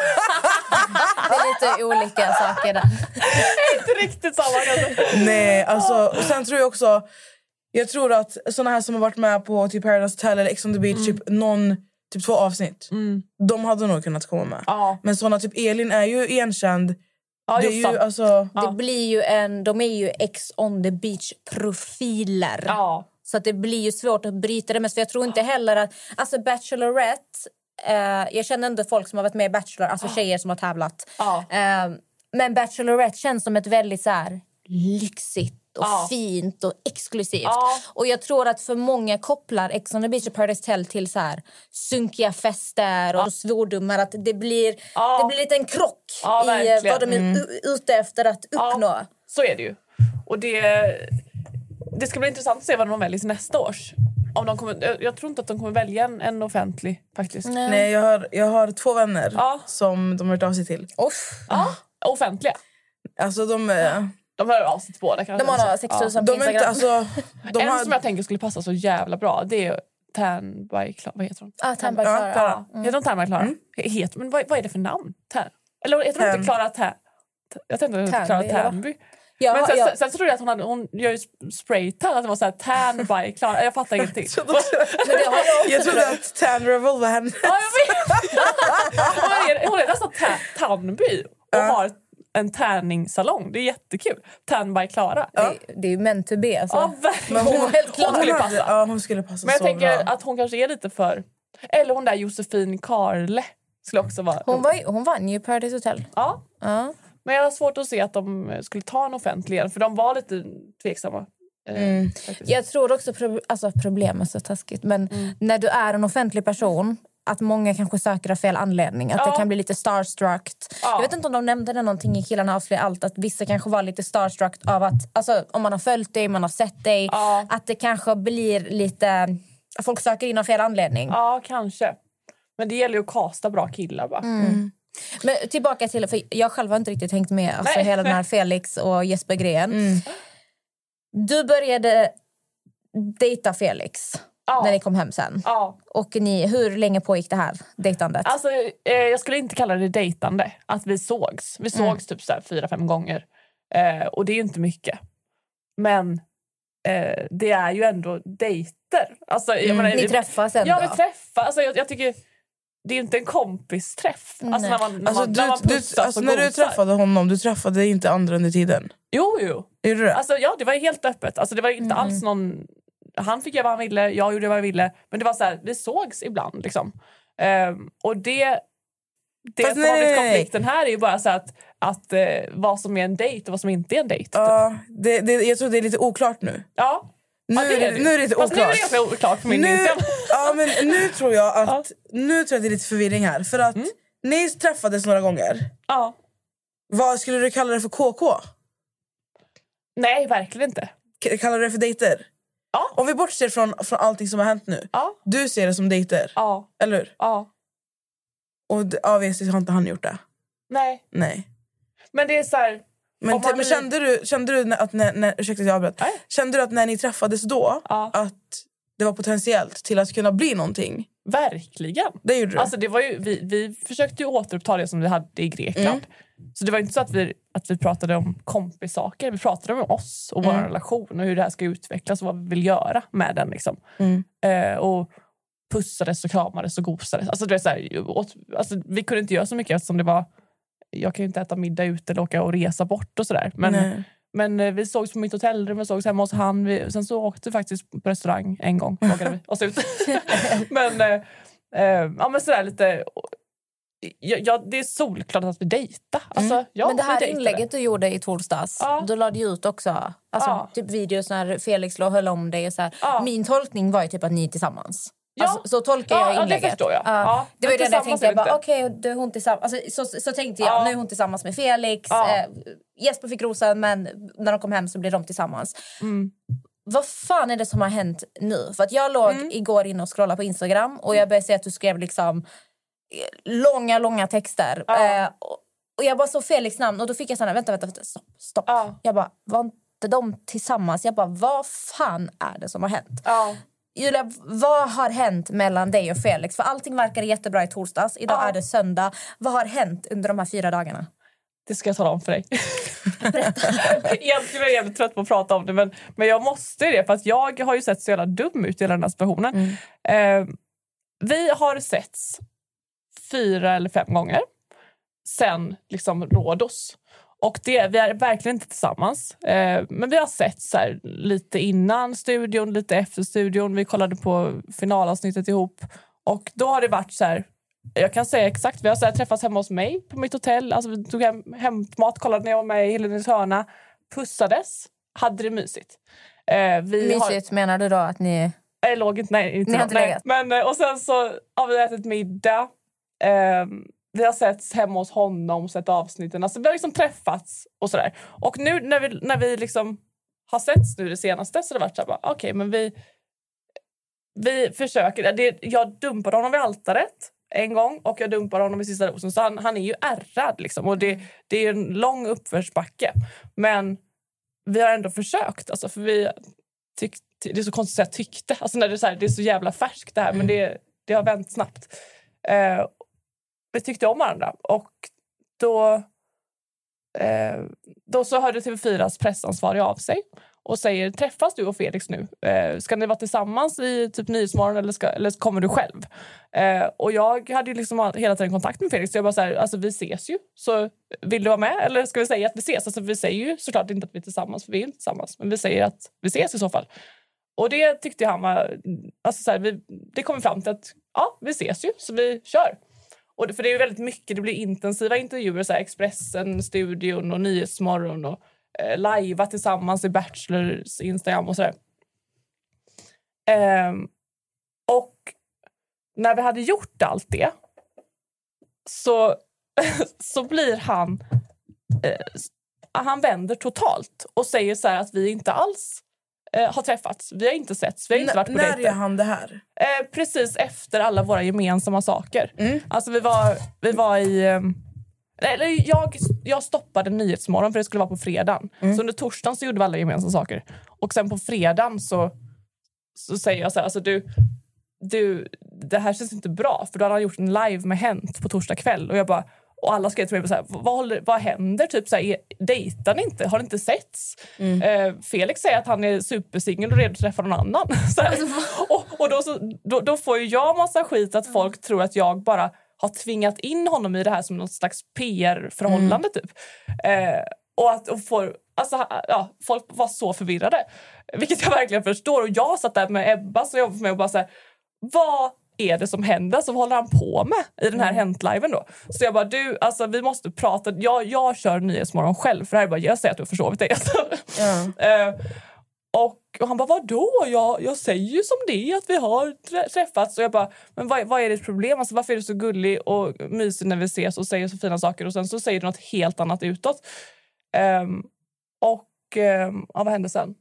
Det är lite olika saker där. Inte riktigt samma kanske. Nej, alltså, och sen tror jag också... Jag tror att såna här som har varit med på typ Paradise Hotel eller Ex on the Beach, mm. typ någon, typ två avsnitt, mm. de hade nog kunnat komma med. Ja. Men såna typ Elin är ju igenkänd. Ja, det är ju, alltså... det blir ju en, de är ju Ex on the Beach-profiler. Ja. Så att det blir ju svårt att bryta det. Men för jag tror inte heller att... Alltså Bachelorette... Eh, jag känner ändå folk som har varit med i Bachelor. Alltså tjejer som har tävlat. Ja. Eh, men Bachelorette känns som ett väldigt så här lyxigt och ja. fint och exklusivt. Ja. Och jag tror att för många kopplar Ex on the Beach och Paradise Hotel till så här sunkiga fester och ja. svordomar. Att det blir, ja. det blir lite en krock ja, i vad de är mm. ute efter att uppnå. Ja, så är det ju. Och det, det ska bli intressant att se vad de väljer till nästa års. Om de kommer, jag, jag tror inte att de kommer välja en, en offentlig faktiskt. Nej, Nej jag, har, jag har två vänner ja. som de har hört av sig till. Uff. Ja, offentliga. Alltså de... Ja. De hör av sig till båda. De har sex tusen ja. på Instagram. Inte, alltså, de en har... som jag tänker skulle passa så jävla bra, det är Tan by Klara. Vad heter hon? Ah, Tan by Klara. Ja, mm. Heter hon Tan by Klara? Mm. Heter, men vad, vad är det för namn? Tan? Eller heter hon inte Klara Tan? Jag tänkte att Klara Tanby. Ja, men sen, ja. sen, sen så tror jag att hon, hade, hon gör ju spraytan, att det var så här Tan by Klara. Jag fattar ingenting. Men det har jag jag trodde att Tan Revel var henne. Ja, jag vet. Hon är nästan Tanby och uh. har en tärningssalong. Det är jättekul. Tan by Klara. Ja. Det, det är ju meant to be. Alltså. Ja, verkligen. Men hon, helt hon skulle passa. Ja, hon skulle passa. Men jag så tänker bra. att hon kanske är lite för... Eller hon där Josefin Karle skulle också vara... Hon, var, hon vann ju Paradise Hotel. Ja. ja. Men jag har svårt att se att de skulle ta en offentlig. För de var lite tveksamma. Mm. Jag tror också... Pro- alltså problemet är så taskigt. Men mm. när du är en offentlig person... Att många kanske söker av fel anledning. Att ja. det kan bli lite starstruck. Ja. Jag vet inte om de nämnde det någonting i Killarna avslöjar allt. Att vissa kanske var lite starstruck av att... Alltså om man har följt dig, man har sett dig. Ja. Att det kanske blir lite... Att folk söker in av fel anledning. Ja, kanske. Men det gäller ju att kasta bra killar bara. Mm. Mm. Men tillbaka till... För jag själv har inte riktigt tänkt med alltså, hela den här Felix och Jesper-grejen. Mm. Du började dejta Felix... Ja. När ni kom hem sen. Ja. Och ni, hur länge pågick det här dejtandet? Alltså, eh, jag skulle inte kalla det dejtande. Att vi sågs. Vi sågs mm. typ så här fyra, fem gånger. Eh, och det är ju inte mycket. Men eh, det är ju ändå dejter. Alltså, jag mm. menar, ni träffas ändå? Ja, vi träffas. Alltså, jag, jag tycker... Det är inte en kompisträff. Alltså när man, när alltså, man, du, när man du, alltså, när du träffade honom, du träffade inte andra under tiden? Jo, jo. Är det? Alltså, ja, det var helt öppet. Alltså, det var inte mm. alls någon... Han fick göra vad han ville, jag gjorde vad jag ville. Men det var så här, vi sågs ibland liksom. Um, och det Det som har blivit konflikten här är ju bara så att, att uh, vad som är en dejt och vad som inte är en dejt. Ja, uh, det, det, jag tror det är lite oklart nu. Ja. Nu, ja, det är det. Nu är det lite Fast oklart. nu är det ganska oklart för min nu, Instagram. Ja, men nu tror jag att ja. Nu tror jag det är lite förvirring här. För att mm. ni träffades några gånger. Ja. Vad skulle du kalla det för K K? Nej, verkligen inte. K- kallar du det för dejter? Ja. Om vi bortser från, från allting som har hänt nu. Ja. Du ser det som dejter. Ja. Eller hur? Ja. Och obviously har inte han gjort det. Nej. Nej. Men det är så här... Men, t- men kände du, kände du att när, när, ursäkta jag avbröt. Nej. Kände du att när ni träffades då ja. att det var potentiellt till att kunna bli någonting? Verkligen. Det gjorde du. Alltså det var ju, vi, vi försökte ju återuppta det som vi hade i Grekland. Mm. Så det var inte så att vi, att vi pratade om kompissaker. Vi pratade om oss och vår mm. relation och hur det här ska utvecklas och vad vi vill göra med den. Liksom. Mm. Eh, och pussades och kramades och gosades. Alltså, det är så här, åt, alltså, vi kunde inte göra så mycket eftersom det var... Jag kan ju inte äta middag ute eller åka och resa bort och sådär. Men, men eh, vi sågs på mitt hotellrum, vi sågs hemma hos han. Vi, sen så åkte vi faktiskt på restaurang en gång. Åkade vi oss ut. men, eh, eh, ja, men sådär lite... Ja, ja, det är solklart att vi dejtar. Alltså, mm. ja, men det här inlägget du gjorde i torsdags, ja. du lade ju ut också alltså, ja. typ videos när Felix låg och höll om dig. Och så här. Ja. Min tolkning var ju typ att ni är tillsammans. Ja. Alltså, så tolkar jag ja, inlägget. Ja, det förstår jag. Uh, ja. Det var ju det jag tänkte. Jag bara, okej, okay, hon tillsammans. Alltså, så, så tänkte jag, ja. nu är hon tillsammans med Felix. Ja. Eh, Jesper fick rosen, men när de kom hem så blev de tillsammans. Mm. vad fan är det som har hänt nu? För att jag låg mm. igår in och scrollade på Instagram och jag började se att du skrev liksom långa, långa texter. Ja. Eh, och, och jag bara så Felix namn och då fick jag sådana, vänta, vänta, vänta stopp, stopp. Ja. Jag bara, var inte de tillsammans? Jag bara, vad fan är det som har hänt? Ja. Julia, vad har hänt mellan dig och Felix? För allting verkar jättebra i torsdags. Idag ja. är det söndag. Vad har hänt under de här fyra dagarna? Det ska jag tala om för dig. Egentligen är jag jävligt trött på att prata om det. Men, men jag måste det för att jag har ju sett så jävla dum ut i den här situationen. Mm. Eh, vi har setts fyra eller fem gånger. Sen liksom Rhodos. Och det, vi är verkligen inte tillsammans. Eh, men vi har sett så här, lite innan studion, lite efter studion. Vi kollade på finalavsnittet ihop. Och då har det varit så här... Jag kan säga exakt, vi har så här, träffats hemma hos mig på mitt hotell. Alltså vi tog hem hämtmat, kollade när jag var med i Helenes hörna. Pussades, hade det mysigt. Eh, vi mysigt har... menar du då att ni... Jag låg inte, nej. Inte ni har inte nej. Men, och sen så har vi ätit middag. Eh, vi har sett hemma hos honom, sett avsnitten. Alltså vi har liksom träffats och sådär. Och nu när vi, när vi liksom har setts nu det senaste så har det varit så här, okej okay, men vi vi försöker, det, jag dumpade honom vid altaret en gång och jag dumpade honom i sista rosen. Så han, han är ju ärrad liksom. Och det, det är en lång uppförsbacke. Men vi har ändå försökt. Alltså, för vi tyckte, det är så konstigt att säga tyckte. Alltså när det är så här, det är så jävla färskt det här. Men det, det har vänt snabbt. Eh, vi tyckte om varandra. Och då, eh, då så hörde T V fyras pressansvarig av sig. Och säger, träffas du och Felix nu? Eh, ska ni vara tillsammans i typ Nyhetsmorgon eller, ska, eller kommer du själv? Eh, och jag hade ju liksom hela tiden kontakt med Felix. Så jag bara så här, alltså vi ses ju. Så vill du vara med? Eller ska vi säga att vi ses? Alltså vi säger ju såklart inte att vi är tillsammans, för vi är inte tillsammans. Men vi säger att vi ses i så fall. Och det tyckte han var, alltså så här, vi, det kom fram till att ja, vi ses ju. Så vi kör. Och det, för det är ju väldigt mycket, det blir intensiva intervjuer. Så här, Expressen, Studion och Nyhetsmorgon och live tillsammans i Bachelors Instagram och sådär. Um, och när vi hade gjort allt det så, så blir han uh, han vänder totalt och säger så här att vi inte alls uh, har träffats. Vi har inte setts. Vi har inte N- varit på när dejter. När gör han det här? Uh, precis efter alla våra gemensamma saker. Mm. Alltså vi var, vi var i... Um, Eller jag, jag stoppade Nyhetsmorgon för det skulle vara på fredagen. Mm. Så under torsdagen så gjorde vi alla gemensamma saker. Och sen på fredagen så, så säger jag så här, alltså du, du, det här känns inte bra. För då hade han gjort en live med Hänt på torsdag kväll. Och jag bara, och alla skrev till mig så här, vad, håller, vad händer? Typ så här, dejtar ni inte? Har ni inte setts? Mm. Eh, Felix säger att han är supersingel och redo att träffa någon annan. Så här, och och då, så, då, då får ju jag massa skit att folk tror att jag bara har tvingat in honom i det här som något slags P R-förhållande mm. typ. Eh, och att och får, alltså, ja, folk var så förvirrade. Vilket jag verkligen förstår. Och jag satt där med Ebba som jobbar för mig och bara så här, vad är det som händer? Så vad håller han på med i den här mm. Hänt-liven då? Så jag bara, du, alltså vi måste prata. Jag, jag kör Nyhetsmorgon själv. För det här är bara, jag säger att du har försovit dig. Mm. eh, Och, och han bara, vadå? Jag, jag säger ju som det att vi har träffats. Och jag bara, men vad, vad är ditt problem? Alltså, varför är du så gullig och mysig när vi ses och säger så fina saker? Och sen så säger du något helt annat utåt. Um, och um, ja, vad hände sen?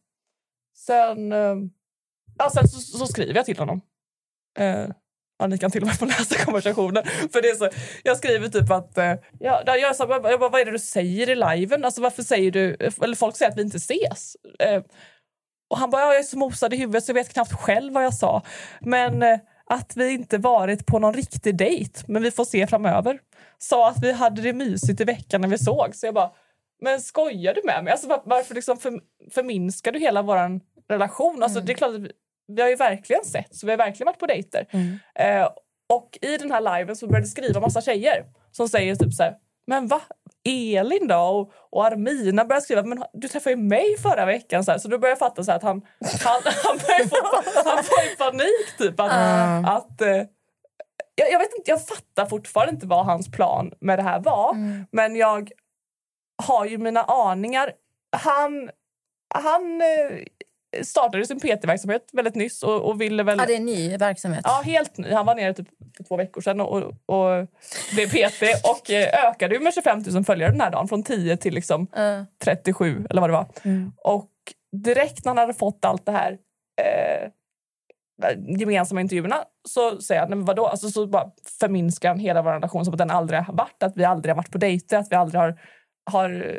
Sen, um, ja, sen så, så skriver jag till honom. Uh, ja, ni kan till och med få läsa konversationen. För det är så, jag skriver typ att uh, ja, jag, så, jag bara, vad är det du säger i liven? Alltså varför säger du, eller folk säger att vi inte ses. Uh, Och han bara, jag är så mosad i huvudet så jag vet knappt själv vad jag sa. Men eh, att vi inte varit på någon riktig dejt. Men vi får se framöver. Sa att vi hade det mysigt i veckan när vi såg. Så jag bara, men skojar du med mig? Alltså var, varför liksom för, förminskar du hela vår relation? Mm. Alltså det är klart att vi, vi har ju verkligen sett. Så vi har verkligen varit på dejter. Mm. Eh, och i den här liven så började det skriva massa tjejer. Som säger typ så här, men va? Elin då och, och Armina började skriva, men du träffade ju mig förra veckan så, här, så då började jag fatta så här, att han han, han, få, han får ju panik typ att, uh. att uh, jag, jag vet inte, jag fattar fortfarande inte vad hans plan med det här var, mm. men jag har ju mina aningar. Han han uh, startade sin P T-verksamhet väldigt nyss och, och ville väl... Ja, det är en ny verksamhet. Ja, helt ny. Han var nere typ för två veckor sedan och, och blev P T och ökade ju med tjugofem tusen följare den här dagen. Från tio till liksom uh. trettiosju eller vad det var. Mm. Och direkt när han hade fått allt det här eh, gemensamma intervjuerna så säger han, men vadå? Alltså, så bara förminskar han hela vår relation som att den aldrig har varit, att vi aldrig har varit på dejter, att vi aldrig har, har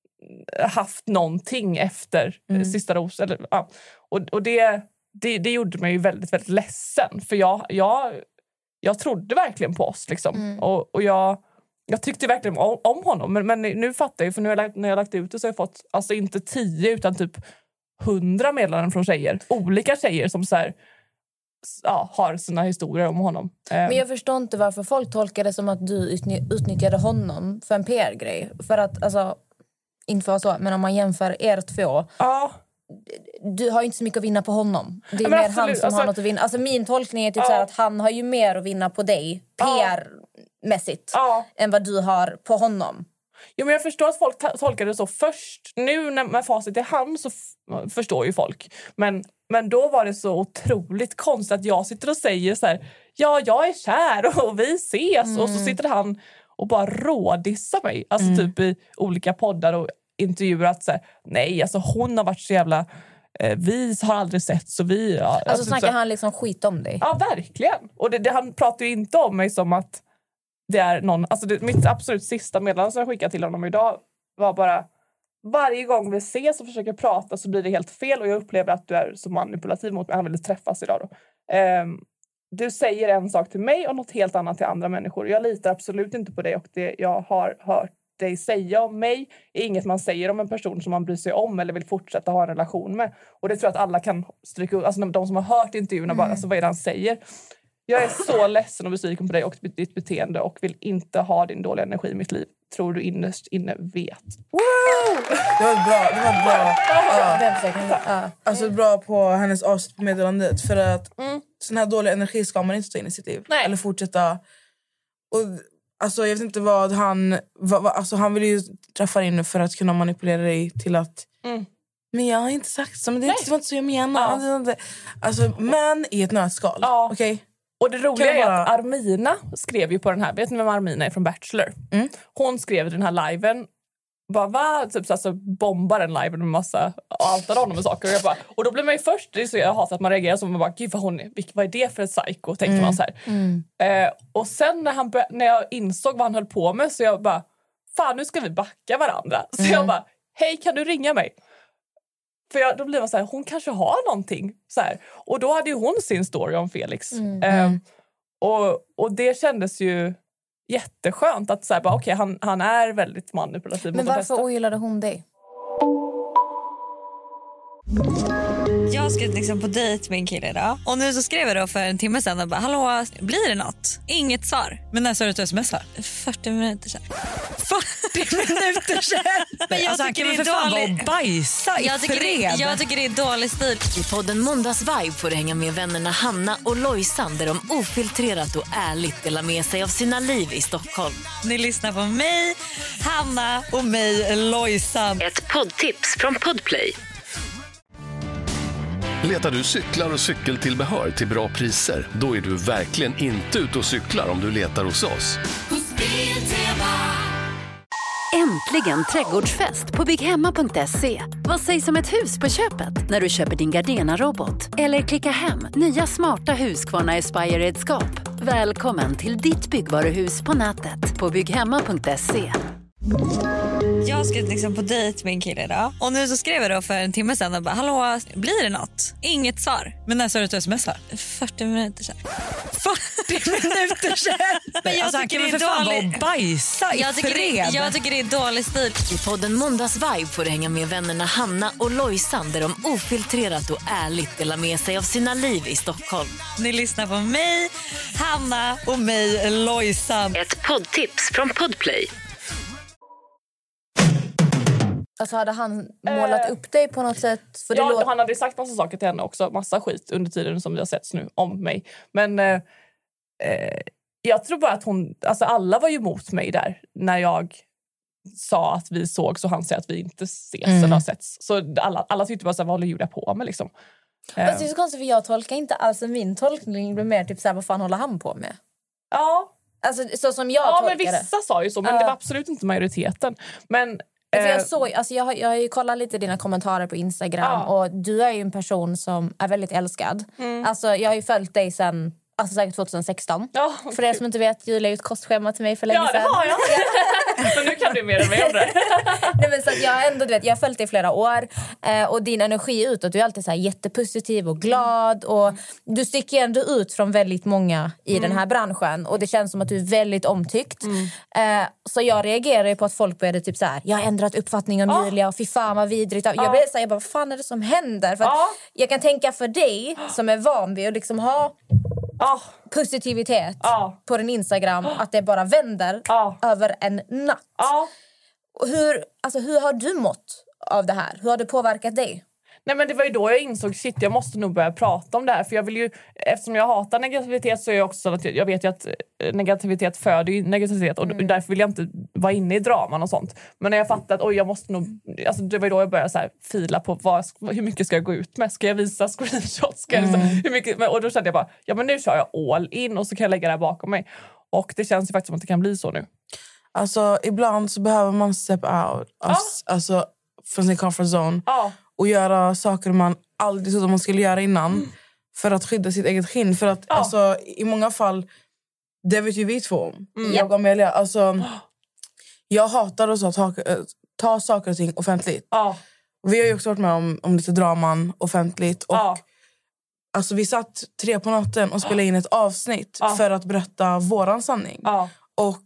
haft någonting efter mm. sista ros. Eller, ja. Och, och det, det, det gjorde mig ju väldigt, väldigt ledsen. För jag, jag, jag trodde verkligen på oss. Liksom. Mm. Och, och jag, jag tyckte verkligen om, om honom. Men, men nu fattar jag, för nu har jag, när jag har lagt ut det så har jag fått alltså inte tio utan typ hundra meddelanden från tjejer. Olika tjejer som så här, ja, har sina historier om honom. Men jag förstår inte varför folk tolkar det som att du utnyttjade honom för en P R-grej. För att, alltså, inte för så, men om man jämför er två, ja. Du har ju inte så mycket att vinna på honom. Det är ja, mer absolut. Han som alltså, har något att vinna. Alltså min tolkning är typ ja. så här att han har ju mer att vinna på dig P R-mässigt ja. än vad du har på honom. Jo, men jag förstår att folk t- tolkar det så först. Nu när med facit i hand så f- förstår ju folk. Men, men då var det så otroligt konstigt att jag sitter och säger så här: ja, jag är kär och vi ses. Mm. Och så sitter han och bara rådissar mig. Alltså mm. typ i olika poddar och intervjuer att så här, nej, alltså hon har varit så jävla... Eh, vi har aldrig sett så vi... Ja, alltså, alltså snackar så, han liksom skit om dig? Ja, verkligen. Och det, det, han pratar ju inte om mig som att det är någon... Alltså det, mitt absolut sista meddelande som jag skickade till honom idag var bara... Varje gång vi ses och försöker prata så blir det helt fel. Och jag upplever att du är så manipulativ mot mig. Han ville träffas idag då. Eh, du säger en sak till mig och något helt annat till andra människor. Jag litar absolut inte på dig och det jag har hört dig säga om mig är inget man säger om en person som man bryr sig om eller vill fortsätta ha en relation med. Och det tror jag att alla kan stryka ut. Alltså de som har hört intervjuerna mm. bara, alltså vad är det han säger? Jag är så ledsen och besviken på dig och ditt beteende och vill inte ha din dåliga energi i mitt liv. Tror du innerst inne vet. Woo! Det var bra, det var bra. Ja. Ja. Alltså bra på hennes avsnitt på meddelandet. För att mm. sån här dålig energi ska man inte ta in i sitt liv. Nej. Eller fortsätta. Och alltså jag vet inte vad han... Vad, alltså han ville ju träffa dig nu för att kunna manipulera dig till att... Mm. Men jag har inte sagt så, men det, det var inte så jag menar. Ja. Alltså, men i ett nötskal. Ja. Okej? Okay? Och det roliga är bara... att Armina skrev ju på den här. Vet ni vem Armina är från Bachelor? Mm. Hon skrev den här liven. Bara, va? Typ så alltså, bombar den liven med massa... Altade honom med saker. Och, jag bara, och då blir man ju först... Det är så jag hatar att man reagerar som man bara... Gud, vad, hon är, vad är det för ett psycho? Tänkte mm. man så här. Mm. Eh, och sen när, han bör, när jag insåg vad han höll på med. Så jag bara... Fan, nu ska vi backa varandra. Så mm. jag bara... Hej, kan du ringa mig? För jag, då blir man så här, hon kanske har någonting. Så här. Och då hade ju hon sin story om Felix. Mm. Eh, och, och det kändes ju jätteskönt att säga, okej, okay, han, han är väldigt manipulativ. Men varför ogillade hon dig? Jag ska liksom på dejt med en kille idag. Och nu så skrev jag då för en timme sedan och bara, hallå, blir det något? Inget svar. Men när sa du att du smsar? fyrtio minuter sedan. fyrtio minuter sedan? Men jag alltså, tycker det är för fan dålig... vara bajsa i jag tycker, fred. det, jag tycker det är dålig stil. I podden Måndags Vibe får du hänga med vännerna Hanna och Lojsan där de ofiltrerat och ärligt delar med sig av sina liv i Stockholm. Ni lyssnar på mig, Hanna och mig, Lojsan. Ett poddtips från Podplay. Letar du cyklar och cykeltillbehör till bra priser? Då är du verkligen inte ute och cyklar om du letar hos oss. Äntligen trädgårdsfest på bygghemma punkt se. Vad sägs om ett hus på köpet när du köper din Gardena-robot? Eller klicka hem nya smarta Husqvarna Aspire-redskap. Välkommen till ditt byggvaruhus på nätet på bygghemma punkt se. Jag ska liksom på dejt med en kille idag. Och nu så skrev jag då för en timme sedan och bara, hallå, blir det något? Inget svar. Men när sa du att du smsar? fyrtio minuter sedan. fyrtio minuter sedan? Men jag alltså, tycker det är för fan dålig... vara bajsa i jag tycker, fred. Det, jag tycker det är dålig stil. I podden Måndags Vibe får du hänga med vännerna Hanna och Lojsan där de ofiltrerat och ärligt delar med sig av sina liv i Stockholm. Ni lyssnar på mig, Hanna och mig, Lojsan. Ett poddtips från Podplay. Alltså hade han målat eh, upp dig på något sätt? För ja, det låter... han hade sagt massa saker till henne också. Massa skit under tiden som vi har setts nu om mig. Men eh, eh, jag tror bara att hon... Alltså alla var ju emot mig där. När jag sa att vi såg så han säger att vi inte ses mm. eller har setts. Så alla, alla tyckte bara så här, vad håller Julia på med liksom? Eh. Det är så konstigt för jag tolkar inte alls. Min tolkning blir mer typ så här, vad fan håller han på med? Ja. Alltså så som jag ja, tolkar det. Ja, men vissa sa ju så. Men uh. det var absolut inte majoriteten. Men... För jag, såg, alltså jag, har, jag har ju kollat lite dina kommentarer på Instagram ja. och du är ju en person som är väldigt älskad. Mm. Alltså jag har ju följt dig sen alltså säkert tjugohundrasexton. Ja, okay. För er som inte vet, Julia är ett kostschema till mig för länge sedan. Ja, det har jag. Så nu kan du mer än mig om det. Nej, men så att jag, ändå, du vet, jag har följt dig i flera år eh, och din energi utåt, du är alltid så här jättepositiv och glad och du sticker ändå ut från väldigt många i mm. den här branschen och det känns som att du är väldigt omtyckt. Mm. Eh, så jag reagerar ju på att folk började typ så här, jag har ändrat uppfattning om ah. Julia och fy fan vad vidrigt. Ah. Jag blev så här, jag bara, vad fan är det som händer? För att ah. jag kan tänka för dig som är van vid att liksom ha Ah. positivitet ah. på din Instagram, ah. att det bara vänder ah. över en natt. Ah. Hur, alltså, hur har du mått av det här? Hur har det påverkat dig? Nej, men det var ju då jag insåg, shit, jag måste nog börja prata om det här. För jag vill ju, eftersom jag hatar negativitet så är jag också, att jag, jag vet ju att negativitet föder ju negativitet. Och mm. därför vill jag inte vara inne i draman och sånt. Men när jag fattade att oj, jag måste nog, alltså det var ju då jag började så här, fila på vad, hur mycket ska jag gå ut med? Ska jag visa screenshots? Ska jag, mm. så, hur mycket, och då kände jag bara, ja men nu kör jag all in och så kan jag lägga det här bakom mig. Och det känns ju faktiskt som att det kan bli så nu. Alltså ibland så behöver man step out. Alltså, ah. alltså från sin comfort zone. Ah. Och göra saker man aldrig trodde man skulle göra innan. Mm. För att skydda sitt eget skinn. För att ja. alltså, i många fall, det vet ju vi två om. Mm. Jag och Amelia. Alltså, jag hatar att ta, ta saker och ting offentligt. Ja. Vi har ju också varit med om, om lite draman offentligt. Och ja. alltså, vi satt tre på natten och spelade in ett avsnitt. Ja. För att berätta våran sanning. Ja. Och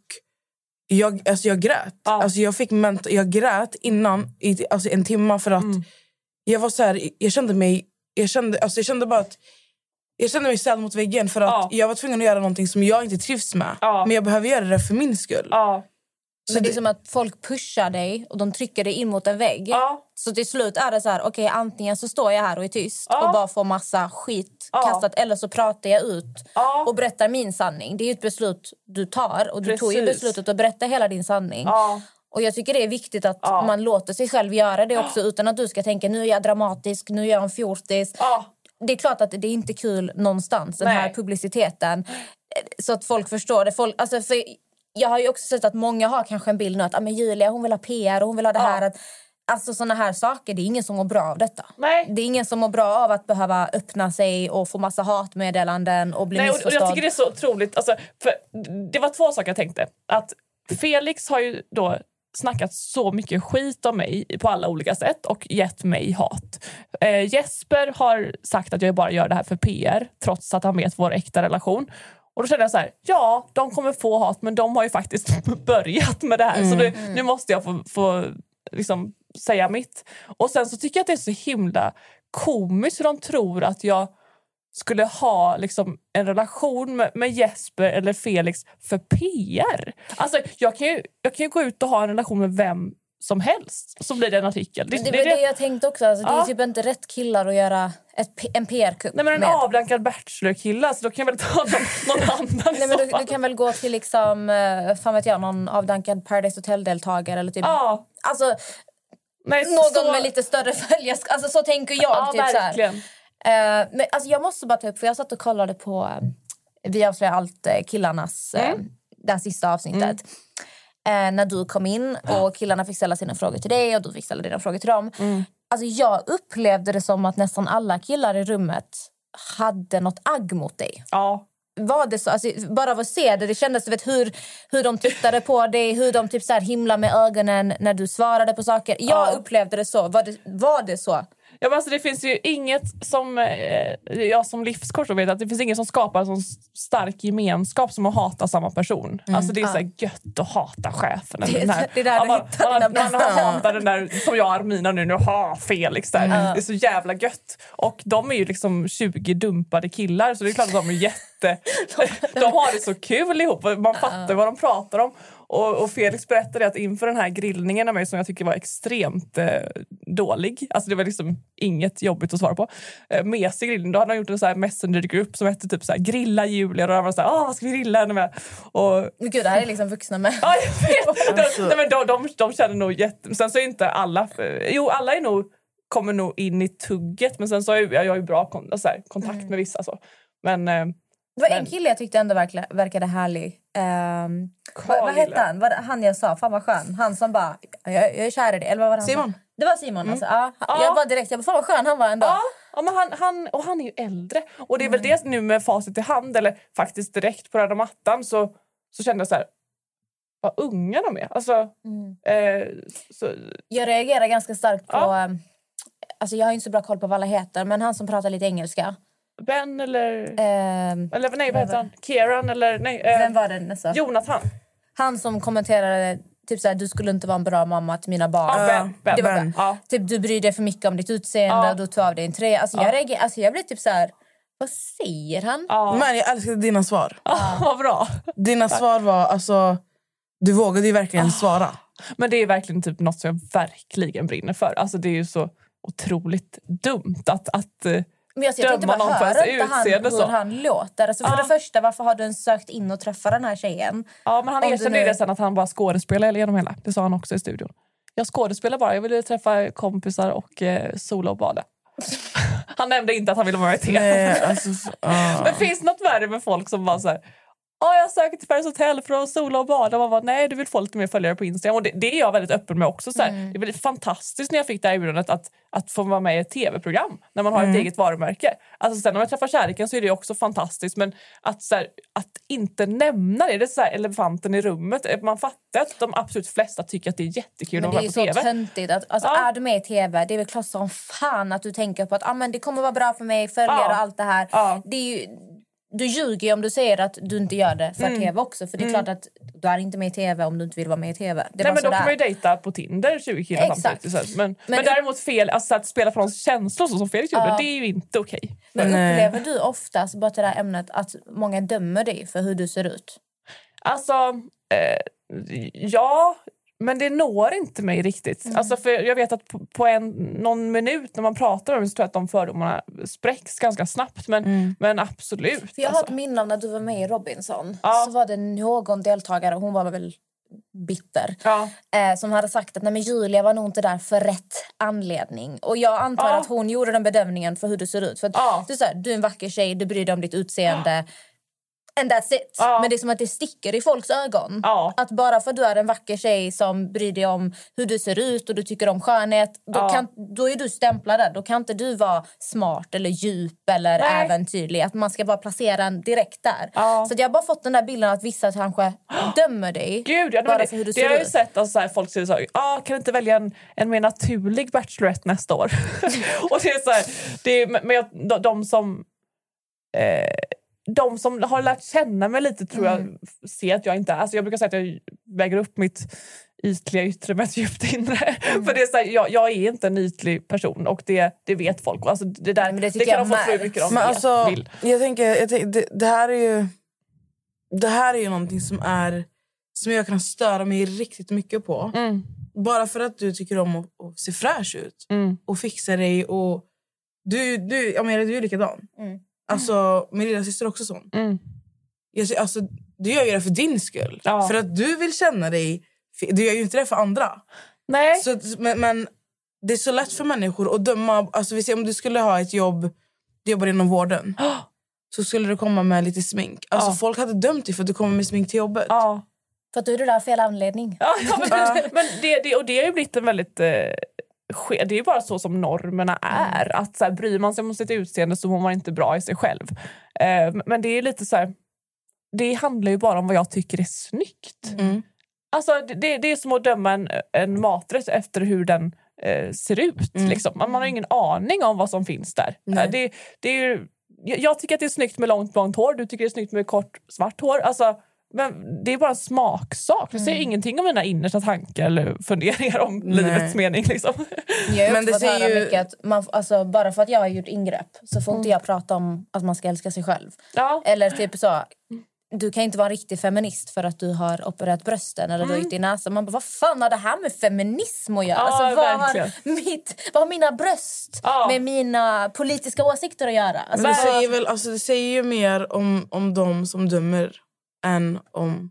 jag, alltså, jag grät. Ja. Alltså, jag, fick ment- jag grät innan i, alltså, en timme för att mm. jag var så här, jag kände mig jag kände alltså jag kände bara att jag kände mig ställd mot väggen för att ja. jag var tvungen att göra någonting som jag inte trivs med. Ja. Men jag behöver göra det för min skull. Ja. Så men det är som att folk pushar dig och de trycker dig in mot en vägg. Ja. Så till slut är det så här, okej, okay, antingen så står jag här och är tyst ja. och bara får massa skit ja. kastat, eller så pratar jag ut ja. och berättar min sanning. Det är ju ett beslut du tar och du Precis. tog ju beslutet att berätta hela din sanning. Ja. Och jag tycker det är viktigt att ja. man låter sig själv göra det också, utan att du ska tänka, nu är jag dramatisk, nu är jag en fjortis. Ja. Det är klart att det är inte kul någonstans, den Nej. här publiciteten. Så att folk förstår det. Folk, alltså för jag har ju också sett att många har kanske en bild nu att ah, men Julia, hon vill ha P R och hon vill ha det ja. här. Att, alltså såna här saker, det är ingen som mår bra av detta. Nej. Det är ingen som mår bra av att behöva öppna sig och få massa hatmeddelanden och bli Nej, missförstådd. Och jag tycker det är så otroligt. Alltså, för det var två saker jag tänkte. Att Felix har ju då snackat så mycket skit om mig på alla olika sätt och gett mig hat. Eh, Jesper har sagt att jag bara gör det här för P R trots att han vet vår äkta relation. Och då kände jag så här, ja, de kommer få hat men de har ju faktiskt börjat med det här. Mm. Så nu, nu måste jag få, få liksom, säga mitt. Och sen så tycker jag att det är så himla komiskt hur de tror att jag skulle ha liksom en relation med, med Jesper eller Felix för P R. Alltså jag kan ju jag kan ju gå ut och ha en relation med vem som helst, så blir det en artikel. Det, det var det, det jag tänkte också. Alltså, ja. Det är typ inte rätt killar att göra ett, en P R-kupp. Nej, men en med. avdankad bachelor-killa, så då kan jag väl ta någon, någon annan. Nej, men du, du kan väl gå till liksom, fan vet jag, någon avdankad Paradise Hotel-deltagare eller typ. Ja. Alltså, Nej, någon så... med lite större följare. Alltså så tänker jag. Ja, typ, verkligen. Så här. Uh, men alltså, jag måste bara ta upp, för jag satt och kollade på uh, Vi avslöjar allt uh, killarnas uh, mm. det här sista avsnittet. Mm. Eh, när du kom in och killarna fick ställa sina frågor till dig och du fick ställa dina frågor till dem. Mm. Alltså jag upplevde det som att nästan alla killar i rummet hade något agg mot dig. Ja. Var det så? Alltså, bara av att se det, det kändes, du vet, hur, hur de tittade på dig, hur de typ så här himla med ögonen när du svarade på saker. Jag ja. upplevde det så. Var det, var det så? Ja, men alltså, det finns ju inget som eh, jag som livskort vet att det finns inget som skapar en sån stark gemenskap som att hata samma person. Mm. Alltså det är så här gött att hata chefen. Det, den här, det där ja, man, man, man, man hatar den där som jag Armina nu, nu har Felix där. Mm. Det är så jävla gött. Och de är ju liksom tjugo dumpade killar, så det är klart att de är jätte... de har det så kul ihop. Man fattar vad de pratar om. Och, och Felix berättade att inför den här grillningen av mig som jag tycker var extremt eh, dålig. Alltså det var liksom inget jobbigt att svara på. Eh, mesig grillning. Då hade han gjort en så här messengergrupp som hette typ så här grilla Julia. Och då var det så här, åh vad ska vi grilla henne med? Och... Men gud, det här är liksom vuxna med. Ja, jag vet. de, nej, men de, de, de känner nog jätte... Sen så är inte alla... Jo, alla är nog, kommer nog in i tugget. Men sen så har jag, jag har ju bra kon, så här, kontakt mm. med vissa. Så. Men... Eh, Det var en kille jag tyckte ändå verkade, verkade härlig. Um, vad, vad hette han? Vad, han jag sa, fan vad skön. Han som bara, jag, jag är kär i det. Eller vad var det han Simon. Sa? Det var Simon. Mm. Alltså, ja. Ja. Jag var direkt, jag bara, fan vad skön han var ändå. Ja, ja men han, han, och han är ju äldre. Och det är väl det nu med facit i hand, eller faktiskt direkt på röda mattan, så, så kände jag så här, vad unga de är. Alltså, mm. eh, så. Jag reagerar ganska starkt på, ja. alltså jag har inte så bra koll på vad alla heter, men han som pratar lite engelska. Ben eller... Um, eller nej, vad heter han? Kieran eller... Nej, eh, vem var det nästan? Jonathan. Han som kommenterade typ såhär, du skulle inte vara en bra mamma till mina barn. Ja, Ben. Ben. Det var Ben. Ja. Typ, du bryr dig för mycket om ditt utseende Ja. och du tar av dig en tröja. Alltså, Ja. jag, reagerar, alltså jag blir typ så här: vad säger han? Ja. Men jag älskade dina svar. Ja, vad bra. Dina svar var, alltså, du vågade ju verkligen Ah. svara. Men det är verkligen typ något som jag verkligen brinner för. Alltså det är ju så otroligt dumt att, att eh, Men jag, jag tänkte döma bara, någon på hör ens inte han utseende hur så. han låter? Alltså för Ja. det första, varför har du ens sökt in och träffat den här tjejen? Ja, men han Om du erkände nu- det sen att han bara skådespelar genom hela. Det sa han också i studion. Jag skådespelar bara, jag ville träffa kompisar och eh, sola och bada. Han nämnde inte att han ville vara med i T V. Nej, alltså, ah. Men finns något värre med folk som bara så här, ja, jag söker till Paris Hotel för att sola och bada. Man bara, nej, du vill få lite mer följare på Instagram. Och det, det är jag väldigt öppen med också. Så här. Mm. Det är väldigt fantastiskt när jag fick det här erbjudandet att, att få vara med i ett tv-program. När man har Mm. ett eget varumärke. Alltså sen när man träffar kärleken så är det också fantastiskt. Men att, så här, att inte nämna det, det är så här elefanten i rummet. Man fattar att de absolut flesta tycker att det är jättekul Men att det vara är på så T V. töntigt att, alltså, Ja. är du med i T V, det är väl klart som fan att du tänker på att ah, men det kommer vara bra för mig, följare Ja. och allt det här. Ja. Det är ju, du ljuger ju om du säger att du inte gör det för Mm. T V också. För det är Mm. klart att du är inte med i T V om du inte vill vara med i T V. Det är Nej, bara men så då kan där. man ju dejta på Tinder tjugo killar Exakt. samtidigt. Så här. Men, men, Men- däremot fel, alltså att spela för någons känslor så som Felix gjorde, Ja. det är ju inte okej. Men Men, eh, upplever du oftast, bara till det här ämnet, att många dömer dig för hur du ser ut? Alltså, eh, ja, men det når inte mig riktigt. Mm. Alltså, för jag vet att på, på en, någon minut när man pratar om det så tror jag att de fördomarna spräcks ganska snabbt. Men, Mm. men absolut. För jag har alltså. ett minne av när du var med i Robinson. Ja. Så var det någon deltagare, hon var väl bitter, Ja. eh, som hade sagt att nej, men Julia var nog inte där för rätt anledning. Och jag antar Ja. att hon gjorde den bedömningen för hur du ser ut. För att Ja. du, är så här, du är en vacker tjej, du bryr dig om ditt utseende. And that's it. Ja. Men det är som att det sticker i folks ögon. Ja. Att bara för att du är en vacker tjej som bryr dig om hur du ser ut och du tycker om skönhet, då, Ja. kan, då är du stämplad där. Då kan inte du vara smart eller djup eller Nej. äventyrlig. Att man ska bara placera en direkt där. Ja. Så att jag har bara fått den där bilden att vissa kanske dömer dig. Gud, ja, bara det, för hur du det ser har jag ju ut. sett alltså, så här, folk säger så här, ah, kan du inte välja en, en mer naturlig bachelorette nästa år? Och det är så här, det är, men jag, de, de som eh, de som har lärt känna mig lite tror Mm. jag ser att jag inte är, alltså jag brukar säga att jag väger upp mitt ytliga yttre med ett djupt inre. Mm. För det är så här, jag, jag är inte en ytlig person och det, det vet folk. Alltså det, där, men det det, tycker kan jag de få tro hur märks. mycket de Men vet, alltså, vill. jag tänker, jag tänker det, det här är ju det här är ju någonting som är som jag kan störa mig riktigt mycket på. Mm. Bara för att du tycker om att, att se fräsch ut Mm. och fixa dig och du du jag menar du är likadan. Mm. Alltså min lilla syster är också sån. Mm. Jag, ser- alltså du gör ju det för din skull. Ja. För att du vill känna dig, du gör ju inte det för andra. Nej. Så, men, men det är så lätt för människor att döma. Alltså vi ser, om du skulle ha ett jobb, du jobbar inom vården, så skulle du komma med lite smink. Alltså Ja. folk hade dömt dig för att du kommer med smink till jobbet. Ja. För att du är där av fel anledning. Ja, ja, men, men det, det, och det har ju blivit en väldigt... Eh, ske- det är ju bara så som normerna är. Att så här, bryr man sig om sitt utseende så mår man inte bra i sig själv. Eh, men det är lite så här... Det handlar ju bara om vad jag tycker är snyggt. Mm. Alltså det, det är som att döma en, en maträtt efter hur den eh, ser ut. Mm. Liksom. Man, man har ingen aning om vad som finns där. Nej. Eh, det, det är ju, jag, jag tycker att det är snyggt med långt blont hår. Du tycker det är snyggt med kort svart hår. Alltså, men det är bara en smaksak. Jag säger Mm. ingenting om mina innersta tankar eller funderingar om Nej. livets mening. Liksom. Jag har Men också det fått höra säger ju- mycket att man, alltså, bara för att jag har gjort ingrepp så får inte jag prata om att man ska älska sig själv. Ja. Eller typ så, du kan inte vara en riktig feminist för att du har opererat brösten eller du har gick i näsan. Man bara, vad fan har det här med feminism att göra? Ja, alltså, vad, har verkligen. mitt, vad har mina bröst Ja. med mina politiska åsikter att göra? Alltså, Men det vad- säger, väl, alltså det säger ju mer om, om de som dömer än om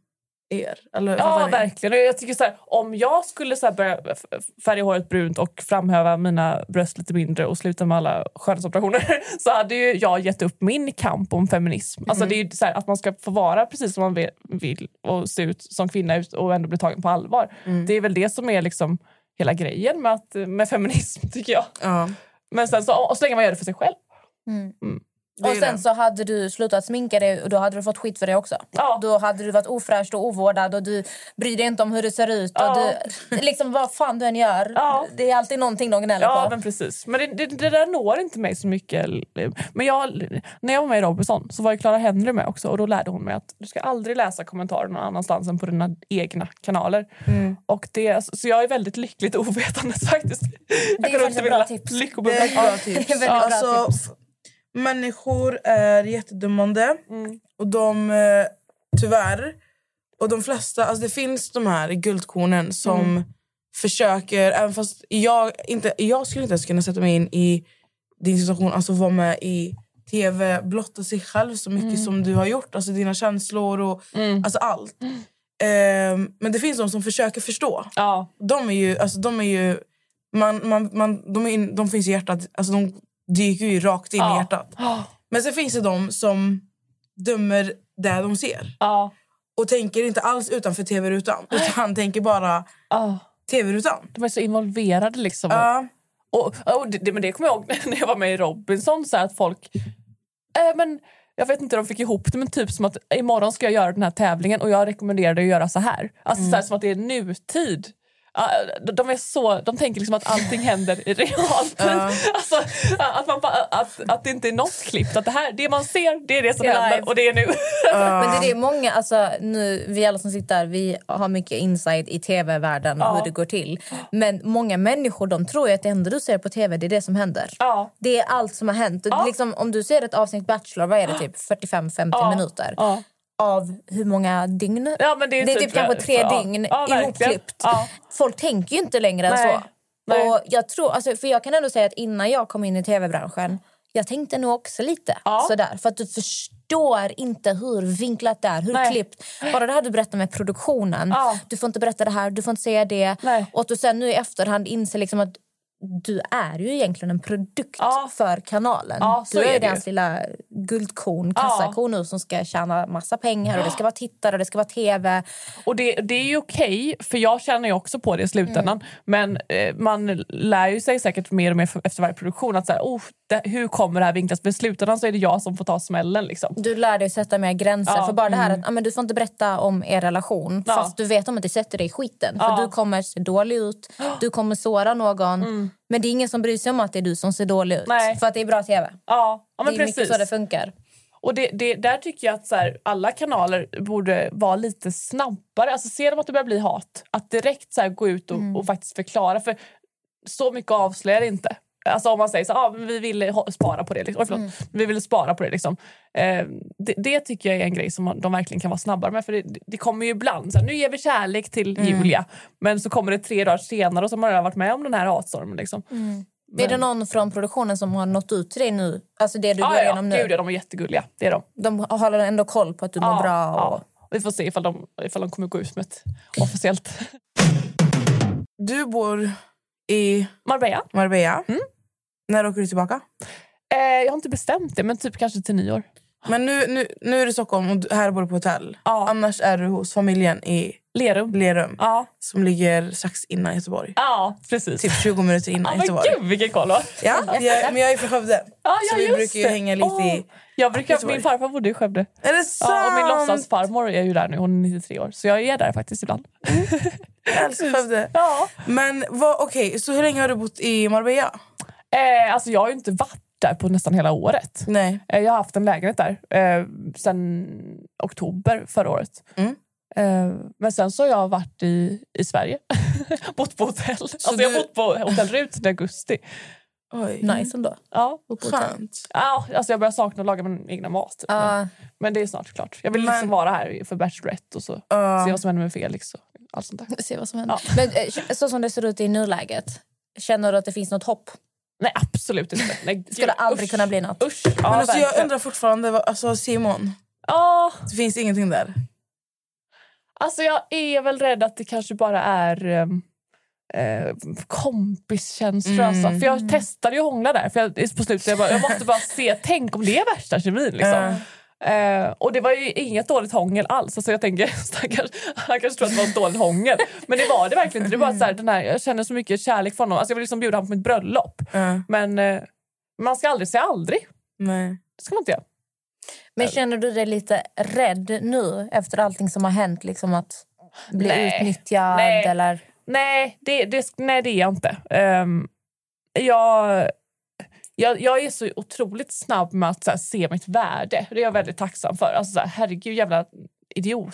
er. Eller, ja, verkligen. Och jag tycker så här, om jag skulle så här börja färga håret brunt och framhäva mina bröst lite mindre och sluta med alla skönhetsoperationer så hade ju jag gett upp min kamp om feminism. Mm. Alltså det är ju så här, att man ska få vara precis som man vill och se ut som kvinna ut och ändå bli tagen på allvar. Mm. Det är väl det som är liksom hela grejen med, att, med feminism, tycker jag. Ja. Men sen så, och så länge man gör det för sig själv. Mm. Mm. Och sen det. Så hade du slutat sminka dig och då hade du fått skit för det också. Ja. Då hade du varit ofräscht och ovårdad och du bryr dig inte om hur det ser ut. Ja. Och du, liksom vad fan du än gör, ja. Det är alltid någonting de gnäller ja, på. Men precis. Men det, det, det där når inte mig så mycket. Men jag, när jag var med i Robinson så var ju Clara Henry med också. Och då lärde hon mig att du ska aldrig läsa kommentarer någon annanstans än på dina egna kanaler. Mm. Och det, så jag är väldigt lyckligt ovetande faktiskt. Det är faktiskt ett bra tips. Det är ett bra tips. Det är väldigt alltså, bra tips. Människor är jättedömande mm. och de eh, tyvärr och de flesta, alltså det finns de här guldkornen som mm. försöker, även fast jag inte jag skulle inte ens kunna sätta mig in i din situation, alltså vara med i tv, blotta sig själv så mycket mm. som du har gjort, alltså dina känslor och mm. alltså allt. Mm. Eh, men det finns de som försöker förstå. Ja. De är ju alltså de är ju man man man de är, de finns i hjärtat, alltså de dyker ju rakt in ja. i hjärtat. Ja. Men sen finns det de som dömer det de ser. Ja. Och tänker inte alls utanför tv-rutan. Utan han tänker bara ja. tv-rutan. De är så involverade liksom. Ja. Och, och det, men det kommer jag ihåg när jag var med i Robinson. Så att folk... Äh, men jag vet inte, de fick ihop det. Men typ som att imorgon ska jag göra den här tävlingen. Och jag rekommenderar dig att göra så här. Alltså mm. så här, som att det är nutid. De är så, de tänker liksom att allting händer i realtid. Uh. Alltså, att, man, att, att det inte är något klippt. Att det här, det man ser, det är det som det händer live. Och det är nu. Uh. Men det är det många, alltså nu, vi alla som sitter, vi har mycket insight i tv-världen uh. hur det går till. Men många människor, de tror ju att det enda du ser på tv, det är det som händer. Uh. Det är allt som har hänt. Uh. Liksom, om du ser ett avsnitt Bachelor, vad är det typ fyrtiofem femtio uh. minuter? Uh. Av hur många dygn? Ja, men det är, det är typ, typ kanske tre ja, dygn ja, ihopklippt. Ja. Folk tänker ju inte längre Nej. än så. Nej. Och jag tror, alltså, för jag kan ändå säga att innan jag kom in i tv-branschen, jag tänkte nog också lite ja. sådär. För att du förstår inte hur vinklat det är, hur Nej. klippt. Bara det här du berättar med produktionen. Ja. Du får inte berätta det här, du får inte säga det. Nej. Och att du sen nu i efterhand inser liksom att du är ju egentligen en produkt ja. för kanalen. Ja, du är, är deras lilla guldkorn, kassakon ja. nu som ska tjäna massa pengar ja. och det ska vara tittare och det ska vara tv. Och det, det är ju okej, för jag känner ju också på det i slutändan. Mm. Men eh, man lär ju sig säkert mer och mer efter varje produktion att säga, oh, det, hur kommer det här vinklas? För i slutändan så är det jag som får ta smällen liksom. Du lär dig sätta mer gränser ja. för bara mm. det här att ah, men du får inte berätta om er relation ja. fast du vet om att det sätter dig i skiten. Ja. För du kommer se dålig ut, du kommer såra någon. Mm. Men det är ingen som bryr sig om att det är du som ser dålig ut. Nej. För att det är bra tv. Ja, ja men det är precis. mycket så det funkar. Och det, det, där tycker jag att så här, alla kanaler borde vara lite snabbare. Alltså ser de att det börjar bli hat, att direkt så här, gå ut och, mm. och faktiskt förklara. För så mycket avslöjar inte. Alltså om man säger så ah, vi vill spara på det liksom. Oj, mm. vi vill spara på det liksom. Eh, det, det tycker jag är en grej som de verkligen kan vara snabbare med, för det, det kommer ju ibland så här, nu ger vi kärlek till mm. Julia, men så kommer det tre dagar senare och så har man varit med om den här hatstormen liksom. Mm. Men... Är det någon från produktionen som har nått ut till dig nu? Alltså det du ah, går ja, igenom nu? Gud, ja, de är jättegulliga. Det är de. De håller ändå koll på att du mår ah, bra och... ah. Vi får se ifall de, ifall de kommer gå ut med ett officiellt. Du bor i Marbella. Marbella. Mm. När åker du tillbaka? Eh, jag har inte bestämt det, men typ kanske till nyår. Men nu, nu, nu är du i Stockholm och här bor du på hotell. Ja. Annars är du hos familjen i Lerum. Lerum ja. Som ligger strax innan Göteborg. Ja, precis. Typ tjugo minuter innan ja, Göteborg. Men gud, vilken koll. Ja, jag, men jag är från Skövde. Ja, så vi brukar ju hänga lite oh. i jag brukar, min farfar bodde i Skövde. Är det sant? Ja, och min låtsasfarmor är ju där nu, hon är nittiotre år. Så jag är där faktiskt ibland. Mm. Jag älskar Skövde. Ja. Men okej, okay, så hur länge har du bott i Marbella? Eh, alltså jag har ju inte varit där på nästan hela året. Nej. Eh, jag har haft en lägenhet där eh, sedan oktober förra året. Mm. Eh, men sen så har jag varit i, i Sverige. bott på hotell. Så alltså du... jag har bott på Hotell Rut i augusti. Oj. Nice ändå. Ja. Skönt. Ja, alltså jag börjar sakna att laga min egna mat. Typ. Uh. Men, men det är snart klart. Jag vill men... liksom vara här för Bachelorette och så. Uh. Se vad som händer med Felix och allt sånt där. Se vad som händer. Ja. Men så som det ser ut i nuläget, känner du att det finns något hopp? Nej, absolut inte. Nej, det skulle aldrig usch. kunna bli något. Usch. Ja, men alltså, jag undrar fortfarande, alltså Simon. Ja. Det finns ingenting där. Alltså jag är väl rädd att det kanske bara är eh, kompiskänslor. Mm. Alltså. För jag testade ju att hångla där. För jag, på slutet jag, bara, jag måste bara se, tänk om det är värsta kemin liksom. Mm. Uh, och det var ju inget dåligt hångel alls. Alltså jag tänker, stackars, han kanske tror att det var ett dåligt hångel. Men det var det verkligen inte. Det var så här, den här, jag känner så mycket kärlek för honom. Alltså jag vill liksom bjuda honom på mitt bröllop. Mm. Men uh, man ska aldrig säga aldrig. Nej. Det ska man inte göra. Men känner du dig lite rädd nu efter allting som har hänt? Liksom att bli nej. utnyttjad? Nej, eller? nej, det, det, nej, det är jag inte. Um, jag... Jag, jag är så otroligt snabb med att så här, se mitt värde. Det är jag väldigt tacksam för. Alltså, så här, herregud, jävla idiot.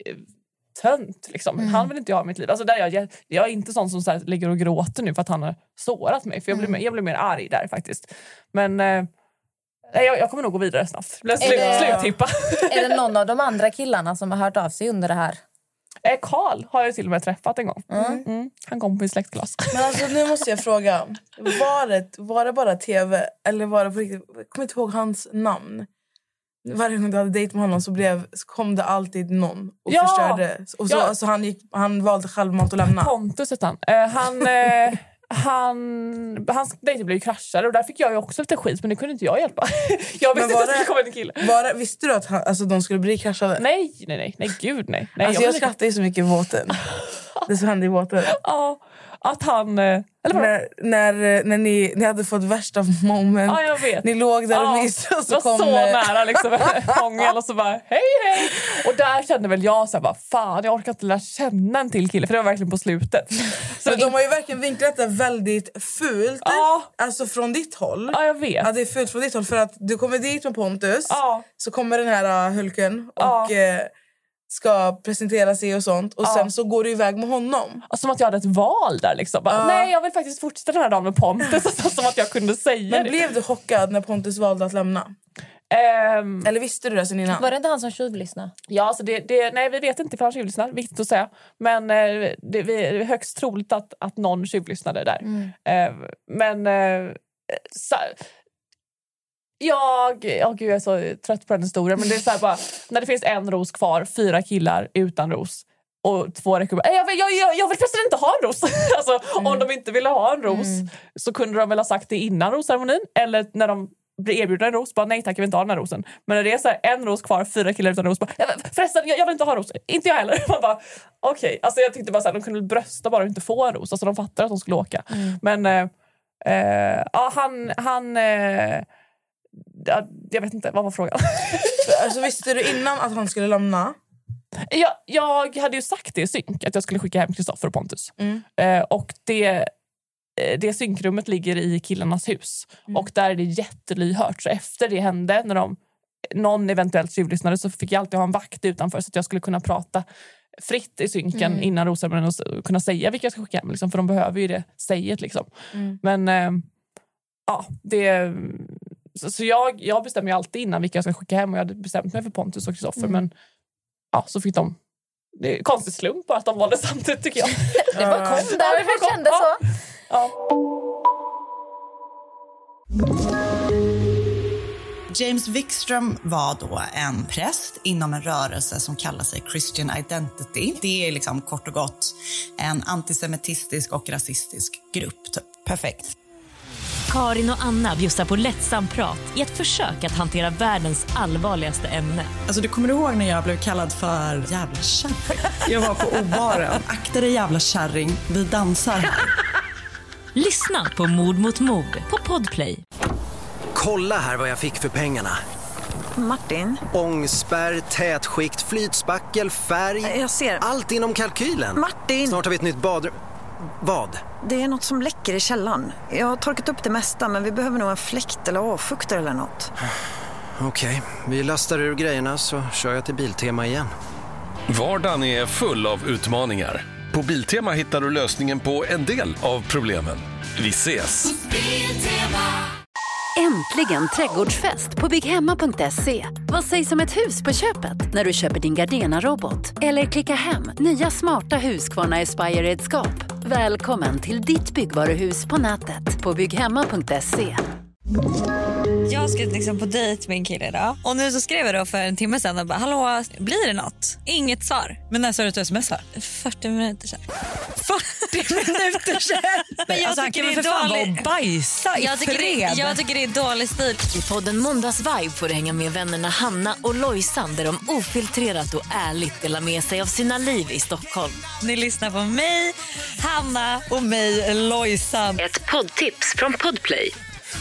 Tönt, liksom. Mm. Han vill inte ha mitt liv. Alltså, där jag, jag är inte sån som så här, ligger och gråter nu för att han har sårat mig. För jag blir, mm. jag blir mer arg där faktiskt. Men eh, jag, jag kommer nog gå vidare snabbt. Blir slut, det, sluttippa. Är det någon av de andra killarna som har hört av sig under det här? Karl har jag till och med träffat en gång. Mm. Mm. Han kom på min släktklass. Men alltså, nu måste jag fråga. Var det, var det bara tv? Eller var det på riktigt? Jag kommer inte ihåg hans namn. Varje gång du hade dejt med honom så, blev, så kom det alltid någon och ja! förstörde. Och så, ja. alltså, han, gick, han valde självmant att lämna. Pontus heter han. Uh, han... Uh... Han, hans dejt blev ju kraschade och där fick jag ju också lite skit, men det kunde inte jag hjälpa. Jag visste inte att det skulle komma en kille. Bara, visste du att han, alltså, de skulle bli kraschade? Nej, nej, nej, nej, gud nej. nej alltså, jag, jag skrattar ju så mycket i båten. Det som hände i båten. Ja, att han... Eller när, när, när ni, ni hade fått värsta moment. Ja, jag vet. Ni låg där ja, och myste och så var kom... så nära liksom, hångel och så bara, hej, hej. Och där kände väl jag så här, bara, fan, jag orkar inte lära känna en till kille. För det var verkligen på slutet. Så de har ju verkligen vinklat det väldigt fult. Ja. Alltså från ditt håll. Ja, jag vet. Ja, det är fult från ditt håll. För att du kommer dit med Pontus. Ja. Så kommer den här uh, Hulken. Ja. Och... Uh, ska presentera sig och sånt. Och ja. sen så går du iväg med honom. Som att jag hade ett val där liksom. Bara, uh. Nej, jag vill faktiskt fortsätta den här dagen med Pontus. Alltså, som att jag kunde säga Men det. blev du chockad när Pontus valde att lämna? Um, Eller visste du det sen innan? Var det inte han som tjuvlyssnade? Ja, alltså det, det, nej, vi vet inte ifall han tjuvlyssnar. Viktigt att säga. Men eh, det, det är högst troligt att, att någon tjuvlyssnade där. Mm. Uh, men... Uh, så, Jag, oh gud, jag är så trött på den historien. Men det är så här bara, när det finns en ros kvar, fyra killar utan ros och två rekommendationer. Jag, jag, jag, jag vill förresten inte ha en ros. Alltså, mm. Om de inte ville ha en ros mm. så kunde de väl ha sagt det innan rosceremonin. Eller när de blir erbjudna en ros, bara nej tack, jag vill inte ha den här rosen. Men när det är så här, en ros kvar, fyra killar utan ros, bara, förresten, jag, jag vill inte ha en ros. Inte jag heller. Man bara, okej. Okay. Alltså jag tyckte bara så här, de kunde brösta bara och inte få en ros. Alltså de fattar att de skulle åka. Mm. Men äh, äh, ja, han... han äh, Ja, jag vet inte, vad var frågan? Alltså visste du innan att han skulle lämna? Jag, jag hade ju sagt det i synk, att jag skulle skicka hem Kristoffer och Pontus. Mm. Eh, och det, det synkrummet ligger i killarnas hus. Mm. Och där är det jättelyhört. Så efter det hände, när de, någon eventuellt tjuvlyssnade, så fick jag alltid ha en vakt utanför så att jag skulle kunna prata fritt i synken mm. innan rosen och kunna säga vilka jag ska skicka hem. Liksom, för de behöver ju det säget. Liksom. Mm. Men eh, ja, det... Så, så jag, jag bestämmer ju alltid innan vilka jag ska skicka hem. Och jag hade bestämt mig för Pontus och Kristoffer. Mm. Men ja, så fick de... Det är konstigt slump på att de valde samtidigt, tycker jag. Det var kom där, ja, det, det kändes så. Ja. James Wikström var då en präst inom en rörelse som kallar sig Christian Identity. Det är liksom kort och gott en antisemitistisk och rasistisk grupp. Typ. Perfekt. Karin och Anna bjussar på lättsam prat i ett försök att hantera världens allvarligaste ämne. Alltså, du kommer ihåg när jag blev kallad för jävla kärring? Jag var på O-baren. Akta dig jävla kärring, vi dansar. Lyssna på Mord mot mord på Podplay. Kolla här vad jag fick för pengarna. Martin? Ångspärr, tätskikt, flytspackel, färg. Jag ser. Allt inom kalkylen. Martin! Snart har vi ett nytt badrum. Vad? Det är något som läcker i källaren. Jag har torkat upp det mesta, men vi behöver nog en fläkt eller avfuktare eller något. Okej, okay. Vi lastar ur grejerna så kör jag till Biltema igen. Vardagen är full av utmaningar. På Biltema hittar du lösningen på en del av problemen. Vi ses! Äntligen trädgårdsfest på bygghemma punkt se. Vad sägs om ett hus på köpet när du köper din Gardena-robot? Eller klicka hem nya smarta Husqvarna Aspire-redskap. Välkommen till ditt byggvaruhus på nätet på bygghemma punkt se. Jag ska liksom på dejt med en kille idag. Och nu så skrev jag då för en timme sedan och bara, hallå, blir det något? Inget svar. Men när sa du att du smsar? fyrtio minuter sedan. fyrtio minuter sedan? Men jag alltså, han kan väl för fan vara och bajsa i jag tycker, fred. det, jag tycker det är dålig stil. I podden Måndagsvibe får du hänga med vännerna Hanna och Lojsan där de ofiltrerat och ärligt delar med sig av sina liv i Stockholm. Ni lyssnar på mig, Hanna och mig, Lojsan. Ett poddtips från Podplay.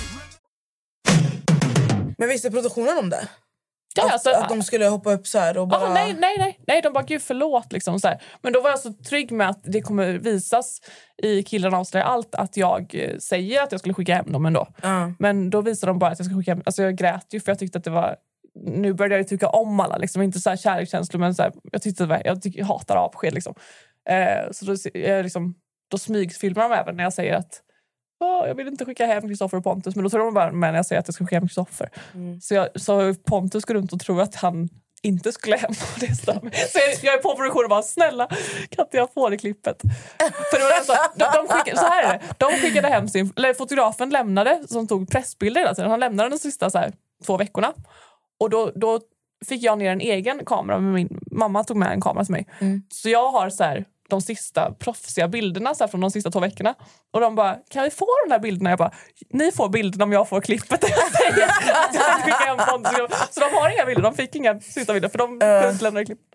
Men visste produktionen om det? Ja, att, alltså, att de skulle hoppa upp så här och bara... Ah, nej, nej, nej, nej. De bara, gud förlåt. Liksom, så här. Men då var jag så trygg med att det kommer visas i Killarna avslöjar allt att jag eh, säger att jag skulle skicka hem dem ändå. Uh. Men då visade de bara att jag skulle skicka hem. Alltså jag grät ju för jag tyckte att det var... Nu började jag ju tycka om alla. Liksom. Inte så här kärlekskänslor, men så här, jag tyckte det var, jag, tyck, jag hatar avsked. Liksom. Eh, så då, jag, liksom, då smygfilmar de även när jag säger att oh, jag vill inte skicka hem Kristoffer och Pontus. Men då tror de bara men jag säger att jag ska skicka hem Kristoffer. Mm. Så, jag, så Pontus går runt och tror att han inte skulle hem på det stället. Så jag, jag är på produktionen och bara, snälla, kan inte jag få det klippet? För det var alltså, de, de skickade, så här är det. De skickade hem sin, eller fotografen lämnade, som tog pressbilder hela tiden. Han lämnade de sista så här, två veckorna. Och då, då fick jag ner en egen kamera. Med min mamma tog med en kamera till mig. Mm. Så jag har så här de sista proffsiga bilderna så här, från de sista två veckorna. Och de bara, kan vi få de här bilderna? Jag bara, ni får bilderna om jag får klippet. Jag säger att jag inte skickar hem sånt. Så de har inga bilder, de fick inga sista bilder. För de uh. kunde inte lämna klippet.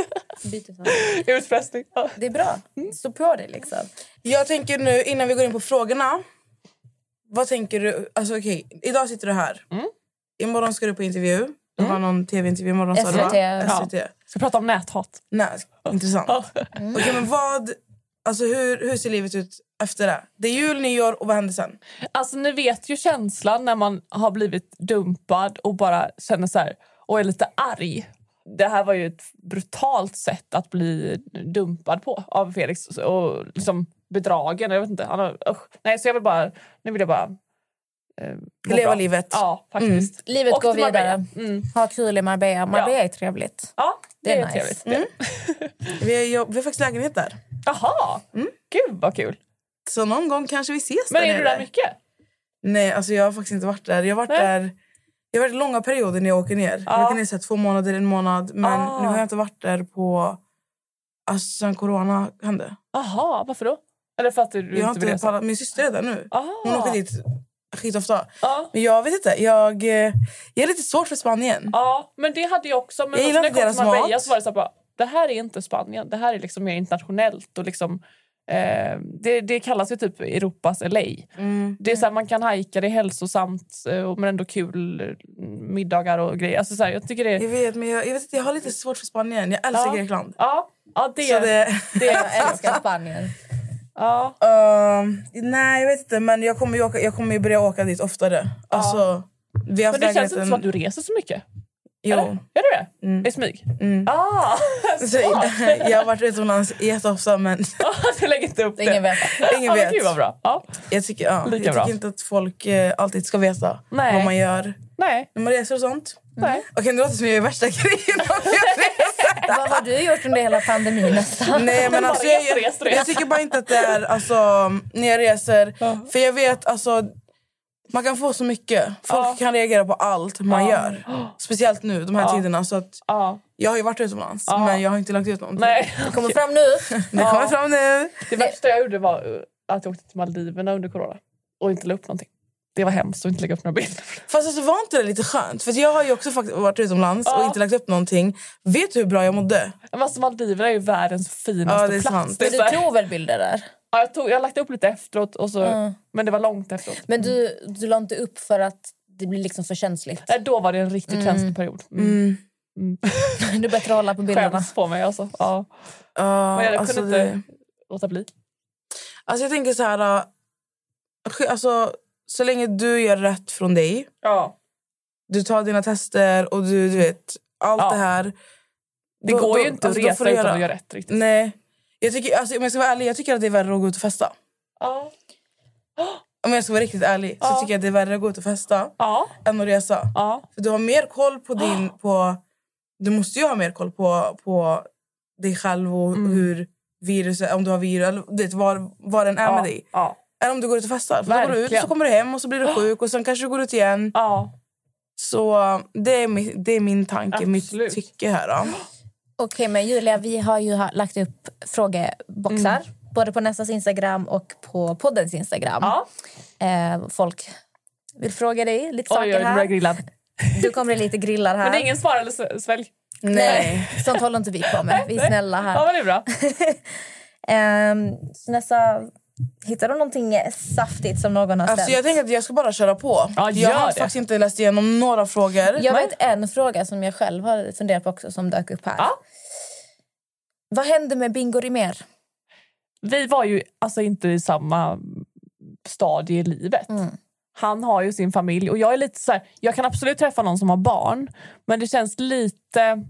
Utpressning. Ja. Det är bra, stå på det liksom. Jag tänker nu, innan vi går in på frågorna. Vad tänker du, alltså okej, okay, idag sitter du här. Mm. Imorgon ska du på intervju. Du har någon tv-intervju imorgon. S V T. S V T. Ja. Ska prata om näthat. Nej, intressant. Mm. Okej, men vad... Alltså hur, hur ser livet ut efter det? Det är jul, nyår och vad händer sen? Alltså ni vet ju känslan när man har blivit dumpad och bara känner så här och är lite arg. Det här var ju ett brutalt sätt att bli dumpad på av Felix och liksom bedragen. Jag vet inte. Han har, usch. Nej, så jag vill bara... Nu vill jag bara... Eh, Leva livet. Ja, faktiskt. Mm. Livet och går vidare. Mm. Ha kul i Marbella. Marbella ja. är trevligt. Ja, det, det är, är nice. Trevligt. Mm. vi, har, vi har faktiskt lägenhet där. Jaha, mm. Gud vad kul. Så någon gång kanske vi ses. Men där är du där mycket? Nej, alltså jag har faktiskt inte varit där. Jag har varit Nej. där... Jag har varit långa perioder när jag åker ner. Ja. Jag åker ner så här, två månader, en månad. Men ah. nu har jag inte varit där på... Alltså sen corona hände. Jaha, varför då? Eller för att du jag inte vill resa? Min syster är där nu. Aha. Hon åker dit skitofta. Ja. Men jag vet inte. Jag, jag är lite svårt för Spanien. Ja, men det hade jag också. Men jag gillar när inte deras mat. Så var det så här bara, det här är inte Spanien. Det här är liksom mer internationellt. Och liksom, eh, det, det kallas ju typ Europas L A. Mm. Det är så här, man kan hajka, det är hälsosamt men ändå kul middagar och grejer. Alltså så här, jag tycker det är... Jag vet, men jag, jag, vet, jag har lite svårt för Spanien. Jag älskar ja. Grekland. Ja, ja det, det... det jag älskar Spanien. Ja. Uh, nej, jag vet inte. Men jag kommer ju, åka, jag kommer ju börja åka dit oftare. Ja. Alltså, vi har men det känns inte som att du reser så mycket. Jo. Eller? Gör du det? Mm. I smyg? Mm. Ah, så, jag, jag har varit utomlands jätteofta, men... du lägger inte upp det. Ingen vet. Ingen vet. Gud vad bra. Ja. Jag tycker, ja, jag tycker inte att folk eh, alltid ska veta Nej. vad man gör. Nej. När man reser och sånt. Nej. Okej, okay, det låter som jag är värsta grejen. Vad har du gjort under hela pandemin nästan? Nej, men alltså, jag, jag, jag tycker bara inte att det är alltså, när jag reser. Ja. För jag vet, alltså, man kan få så mycket. Folk ja. kan reagera på allt man ja. gör. Speciellt nu, de här ja. tiderna. Så att ja. jag har ju varit utomlands, ja. men jag har inte lagt ut någonting. Nej. Det kommer fram nu. Det kommer fram nu. Det värsta jag gjorde var att jag åkte till Maldiverna under corona. Och inte la upp någonting. Det var hemskt att inte lägga upp några bilder. Fast alltså, var inte det lite skönt? För jag har ju också faktiskt varit utomlands ja. och inte lagt upp någonting. Vet du hur bra jag mådde? Men alltså, Maldiverna är ju världens finaste ja, det är plats. Sant. Det är men du tog väl bilder där? Ja, jag, tog, jag har lagt upp lite efteråt. Och så, mm. Men det var långt efteråt. Men du, du la inte upp för att det blir liksom för känsligt? Nej, då var det en riktigt mm. känslig period. Mm. Mm. Mm. Du bättre hålla på bilderna. Skäms på mig alltså. Ja. Uh, men jag alltså kunde det... inte låta bli. Alltså jag tänker så här... Uh, alltså... Så länge du gör rätt från dig. Ja. Du tar dina tester och du, du vet allt ja. det här. Det då, går då, ju inte alltså, att resa utan att göra rätt riktigt. Nej. Jag tycker, alltså, om jag ska vara ärlig, jag tycker att det är värre att gå ut och festa. Ja. Om jag ska vara riktigt ärlig ja. så tycker jag att det är värre att gå ut och festa ja. än att resa. Ja. För du har mer koll på din... På, du måste ju ha mer koll på, på dig själv och mm. hur viruset, om du har virus, eller vet, var, var den är ja. med dig. Ja. Eller om du går ut och festar. För då går du ut och så kommer du hem och så blir du sjuk och sen kanske du går ut igen. Ja. Så det är min, det är min tanke, Absolut. mitt tycke här då. Okej, okay, men Julia, vi har ju lagt upp frågeboxar. Mm. Både på Nessas Instagram och på poddens Instagram. Ja. Eh, folk vill fråga dig lite saker oj, här. Grillad. Du kommer bli lite grillad här. Men det är ingen svar eller svälj? Nej, Nej. Sånt håller inte vi på med. Vi är snälla här. Ja, men det är bra. eh, så Nessa, hittar du någonting saftigt som någon har ställt? Alltså jag tänker att jag ska bara köra på. Ja, jag har det. faktiskt inte läst igenom några frågor. Jag vet en fråga som jag själv har funderat på också som dök upp här. Ja. Vad hände med Bingo Rimér? Vi var ju alltså inte i samma stadie i livet. Mm. Han har ju sin familj och jag är lite så här, jag kan absolut träffa någon som har barn, men det känns lite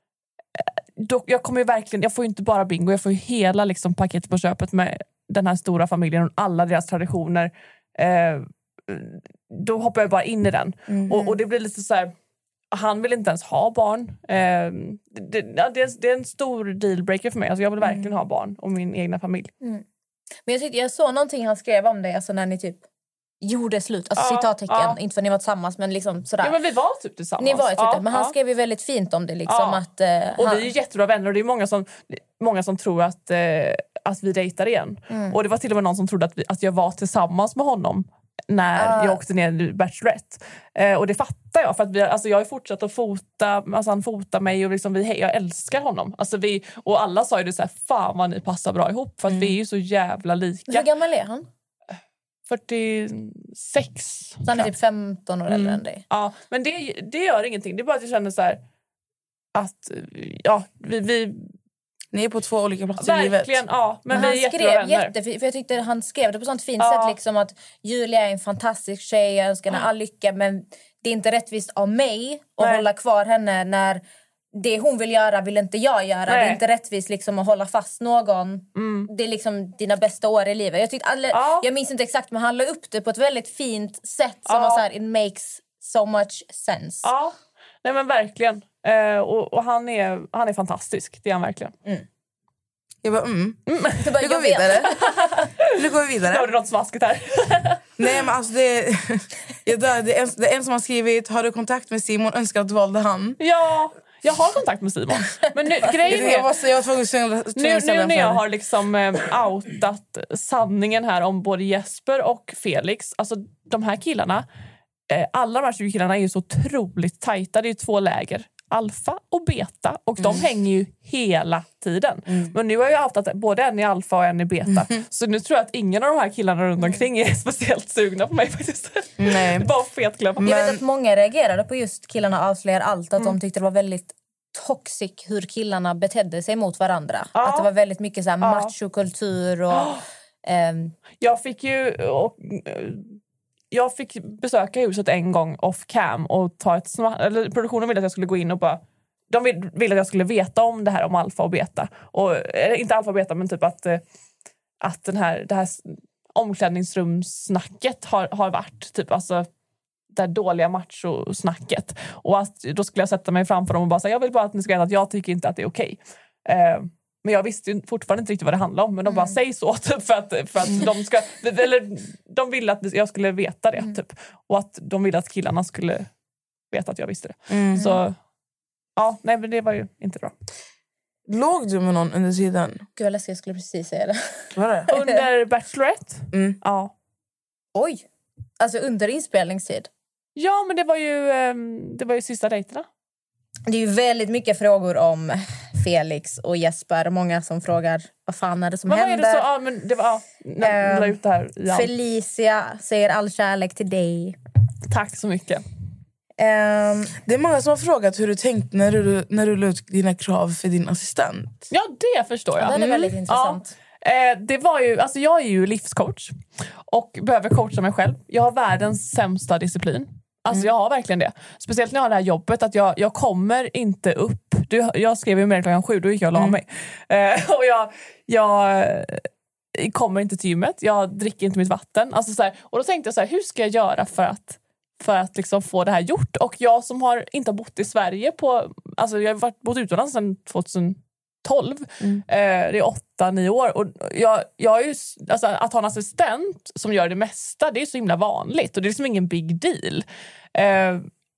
då, jag kommer ju verkligen, jag får ju inte bara Bingo, jag får ju hela liksom paketet på köpet med den här stora familjen och alla deras traditioner. Eh, då hoppar jag bara in i den. Mm. Och, och det blir lite så här, han vill inte ens ha barn. Eh, det, det, det, är, det är en stor dealbreaker för mig. Alltså jag vill verkligen mm. ha barn och min egna familj. Mm. Men jag tyckte jag såg någonting han skrev om det, alltså när ni typ gjorde slut, alltså ja, citattecken, ja. Inte för att ni var tillsammans, men liksom sådär. Ja, men vi var typ tillsammans. Ni var typ ja, det, men han ja. skrev ju väldigt fint om det liksom. Ja. Att, uh, och han... vi är ju jättebra vänner och det är många som, många som tror att, uh, att vi dejtar igen. Mm. Och det var till och med någon som trodde att, vi, att jag var tillsammans med honom när uh. jag åkte ner i Bachelorette. Uh, och det fattar jag, för att vi, alltså jag har fortsatt att fota, alltså han fotar mig och liksom vi, jag älskar honom. Alltså vi, och alla sa ju det så här, fan vad ni passar bra ihop, för att mm. vi är ju så jävla lika. Hur gammal är han? fyrtiosex. Så han är typ femton år mm. äldre än dig. Ja, men det, det gör ingenting. Det är bara att jag känner så här att ja, vi, vi ni är på två olika platser i livet. Verkligen, ja. Men, men vi är han skrev jättefint, för jag tyckte han skrev det på sånt fint ja. sätt liksom att Julia är en fantastisk tjej, jag önskar henne all lycka, men det är inte rättvist av mig att Nej. hålla kvar henne när det hon vill göra vill inte jag göra. Nej. Det är inte rättvist liksom att hålla fast någon. Mm. Det är liksom dina bästa år i livet. Jag tyckte alla, ja. jag minns inte exakt, men han la upp det på ett väldigt fint sätt som ja. var så här, it makes so much sense. Ja, nej men verkligen. Uh, och och han, är, han är fantastisk, det är han verkligen. Mm. Jag bara, mm. mm. Du bara, nu går vi vidare. Nu går vi vidare. Nu har du något smaskigt här. Nej, men alltså det, ja, det, är en, det är en som har skrivit, har du kontakt med Simon, önskar att du valde han. Ja, jag har kontakt med Simon. Men nu, grejen är, jag var, jag var nu, nu när jag har liksom eh, outat sanningen här om både Jesper och Felix, alltså de här killarna, eh, alla de här tjugo killarna är ju så otroligt tajta. Det är ju två läger, alfa och beta, och de mm. hänger ju hela tiden. Mm. Men nu har jag outat både en i alfa och en i beta. Mm. Så nu tror jag att ingen av de här killarna runt omkring är speciellt sugna på mig faktiskt. Nej. Bara fetklubb. Men... Jag vet att många reagerade på just killarna avslöjar allt, att mm. de tyckte det var väldigt toxic hur killarna betedde sig mot varandra. Ja. Att det var väldigt mycket så här ja. machokultur och... Ja. Um... Jag fick ju... Och, jag fick besöka huset en gång off cam och ta ett sma- eller produktionen ville att jag skulle gå in och bara, de ville att jag skulle veta om det här om alfa och beta, och eller, inte alfa och beta, men typ att att den här det här omklädningsrumssnacket har har varit typ, alltså det här dåliga macho-snacket, och att då skulle jag sätta mig framför dem och bara säga, jag vill bara att ni ska veta att jag tycker inte att det är okej. Eh, Men jag visste ju fortfarande inte riktigt vad det handlade om. Men de bara mm. säger så typ, för att, för att de ska... Eller de ville att jag skulle veta det. Mm. Typ. Och att de ville att killarna skulle veta att jag visste det. Mm. Så ja, nej, men det var ju inte bra. Låg du med någon under tiden? Gud vad läskigt, jag skulle precis säga det. Var det? Under Bachelorette? Mm. Ja. Oj! Alltså under inspelningstid? Ja, men det var ju, det var ju sista dejterna. Det är ju väldigt mycket frågor om Felix och Jesper. Många som frågar, vad fan är det som men händer? Vad är det så? Ja, men det var, ja, när, uh, ut det här, ja. Felicia säger all kärlek till dig. Tack så mycket. Um, det är många som har frågat hur du tänkte när du, när du la ut dina krav för din assistent. Ja, det förstår jag. Ja, det är väldigt mm. intressant. Ja. Eh, det var ju, alltså jag är ju livscoach och behöver coacha mig själv. Jag har världens sämsta disciplin. Alltså mm. jag har verkligen det. Speciellt när jag har det här jobbet, att jag, jag kommer inte upp. Du, jag skrev ju med klockan sju, då gick jag och la mm. mig. Eh, och jag, jag kommer inte till gymmet. Jag dricker inte mitt vatten. Alltså så här, och då tänkte jag så här, hur ska jag göra för att för att liksom få det här gjort? Och jag som har inte har bott i Sverige på, alltså jag har varit, bott utomlands sedan tjugohundratolv. Mm. Eh, det är åtta, nio år. Och jag, jag är ju, alltså, att ha en assistent som gör det mesta, det är så himla vanligt. Och det är liksom ingen big deal. Eh,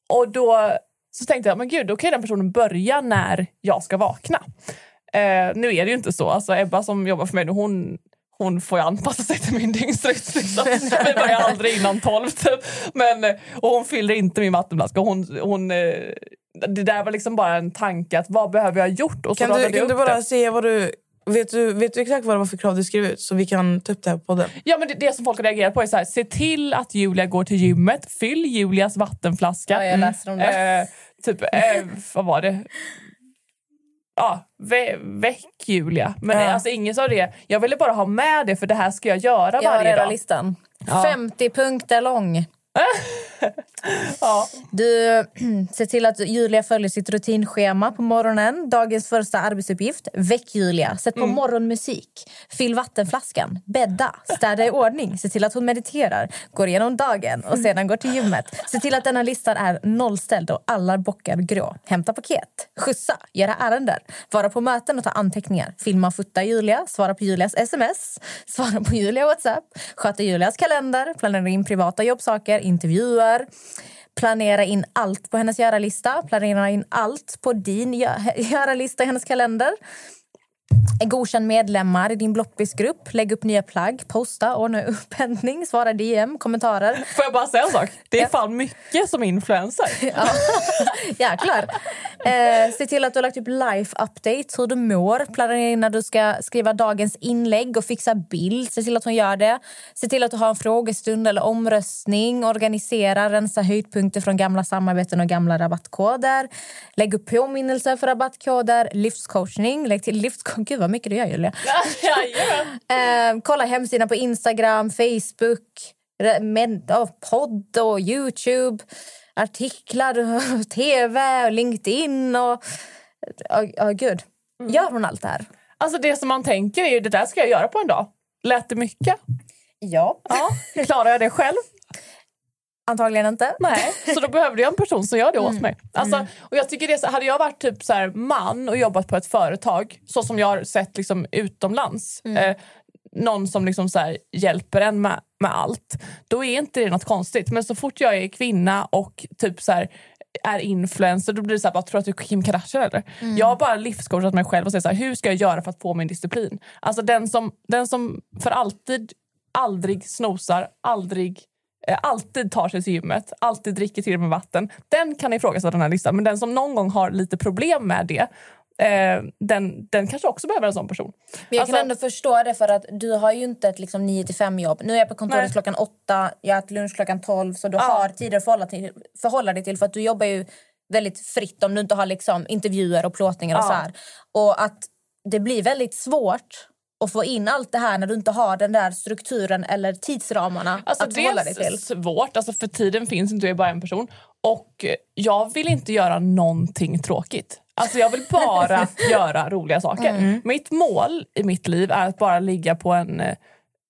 och då så tänkte jag, men gud, då kan den personen börja när jag ska vakna. Eh, nu är det ju inte så. Alltså Ebba som jobbar för mig, hon, hon får ju anpassa sig till min dygnsrytm. Liksom. Vi börjar aldrig innan tolv typ. Men, och hon fyller inte min vattenflaska. Hon, hon, det där var liksom bara en tanke att vad behöver jag ha gjort? Och så kan du, kan du bara det. säga vad du... Vet du, vet du exakt vad det var för krav du skrev ut så vi kan ta upp det här på den? Ja, men det, det som folk reagerar på är så här: se till att Julia går till gymmet, fyll Julias vattenflaska. Ja, jag läste om det. Eh, typ, eh, vad var det? Ja, vä- väck Julia. Men Ja. alltså ingen sa det. Jag ville bara ha med det för det här ska jag göra Jag har varje redan dag. listan. Ja. femtio punkter lång. Ja. Du ser till att Julia följer sitt rutinschema på morgonen. Dagens första arbetsuppgift: väck Julia. Sätt på Mm. morgonmusik. Fyll vattenflaskan. Bädda. Städa i ordning. Se till att hon mediterar. Går igenom dagen och sedan går till gymmet. Se till att denna listan är nollställd och alla bockar grå. Hämta paket. Skjutsa. Göra ärenden. Vara på möten och ta anteckningar. Filma och fota Julia. Svara på Julias sms. Svara på Julia WhatsApp. Sköta Julias kalender. Planera in privata jobbsaker. Intervjuer. Planera in allt på hennes göra-lista. Planera in allt på din gö- göra-lista i hennes kalender. Godkänn medlemmar i din bloppisgrupp. Lägg upp nya plagg. Posta, ordna upphämtning. Svara D M, kommentarer. Får jag bara säga en sak? Det är fan mycket som influencer. Ja, jäklar. Eh, se till att du har lagt upp life-updates, hur du mår. Planera in när du ska skriva dagens inlägg och fixa bild. Se till att hon gör det. Se till att du har en frågestund eller omröstning. Organisera, rensa höjdpunkter från gamla samarbeten och gamla rabattkoder. Lägg upp påminnelser för rabattkoder. Livscoachning. Lägg till livscoachning. Gud vad mycket du gör, Julia. Ja, ja. eh, kolla hemsidan på Instagram, Facebook, med, oh, podd och YouTube, artiklar, tv och LinkedIn och oh, oh, gud. Gör hon allt det här? Alltså det som man tänker är ju, det där ska jag göra på en dag. Lät det mycket? Ja. Ja. Klarar jag det själv? Antagligen inte. Nej, så då behövde jag en person som gör det åt Mm. mig. Alltså, Mm. och jag tycker det är så, hade jag varit typ så här man och jobbat på ett företag så som jag har sett liksom utomlands, Mm. eh, någon som liksom så här hjälper en med, med allt, då är inte det något konstigt. Men så fort jag är kvinna och typ så här är influencer, då blir det så här, bara, tror att du är Kim Kardashian eller? Mm. Jag har bara livscoachat mig själv och säger så här, hur ska jag göra för att få min disciplin? Alltså den som, den som för alltid aldrig snosar, aldrig eh, alltid tar sig till gymmet, alltid dricker till med vatten, den kan ifrågasätta den här listan. Men den som någon gång har lite problem med det, eh, den, den kanske också behöver en sån person. Men jag Alltså- kan ändå förstå det, för att du har ju inte ett liksom nio till fem jobb. Nu är jag på kontoret Nej. klockan åtta, jag äter lunch klockan tolv, så du Ja. har tider att förhålla, till, förhålla dig till, för att du jobbar ju väldigt fritt om du inte har liksom intervjuer och plåtningar och Ja. så här. Och att det blir väldigt svårt att få in allt det här när du inte har den där strukturen eller tidsramarna Alltså att det förhålla är dig till. svårt, alltså för tiden finns inte, jag är bara en person. Och jag vill inte göra någonting tråkigt. Alltså jag vill bara göra roliga saker. Mm. Mitt mål i mitt liv är att bara ligga på en eh,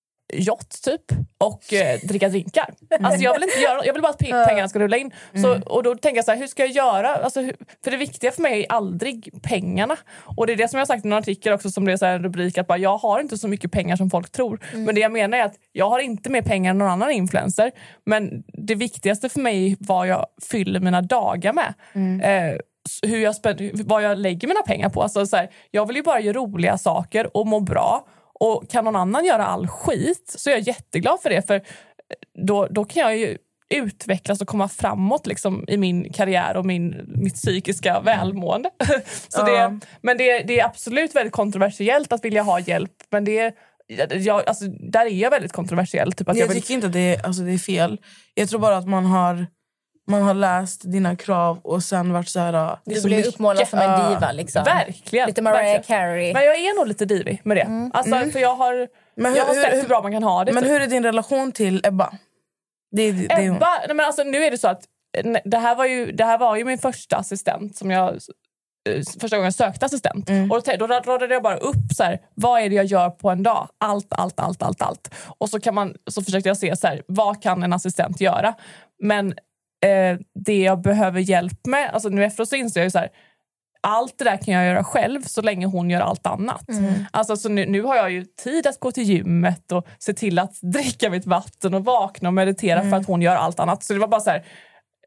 yacht typ och eh, dricka drinkar. Alltså jag vill inte göra, jag vill bara att pe- pengarna ska rulla in. Så, och då tänker jag så här, hur ska jag göra? Alltså, hur, för det viktiga för mig är aldrig pengarna. Och det är det som jag har sagt i en artikel också, som det är så här en rubrik att bara, jag har inte så mycket pengar som folk tror. Mm. Men det jag menar är att jag har inte mer pengar än någon annan influencer. Men det viktigaste för mig är vad jag fyller mina dagar med. Eh, hur jag spänner, vad jag lägger mina pengar på. Alltså, så här, jag vill ju bara göra roliga saker och må bra. Och kan någon annan göra all skit så är jag jätteglad för det. För då, då kan jag ju utvecklas och komma framåt liksom, i min karriär och min, mitt psykiska välmående. så Ja. det, men det, det är absolut väldigt kontroversiellt att vilja ha hjälp. Men det är, jag, alltså, där är jag väldigt kontroversiell. Typ att jag jag vill... tycker inte att det är, alltså det är fel. Jag tror bara att man har man har läst dina krav och sen varit så här. Du blir uppmålad som en diva liksom. Verkligen. Lite Mariah verkligen. Carey. Men jag är nog lite divig med det. Mm. Alltså, Mm. för jag har, Men jag hur- har sett hur- hur bra man kan ha det. Men typ. hur är din relation till Ebba? Det, det, det är hon. Ebba, nej men alltså, nu är det så att nej, det här var ju, det här var ju min första assistent som jag eh, första gången jag sökte assistent. Mm. Och då, då radade jag bara upp så här, vad är det jag gör på en dag? Allt, allt, allt, allt, allt. Och så, kan man, så försökte jag se så här, vad kan en assistent göra? Men eh, det jag behöver hjälp med, alltså nu efteråt så inser jag ju så här, allt det där kan jag göra själv så länge hon gör allt annat. Mm. Alltså, så nu, nu har jag ju tid att gå till gymmet och se till att dricka mitt vatten och vakna och meditera Mm. för att hon gör allt annat. Så det var bara så här,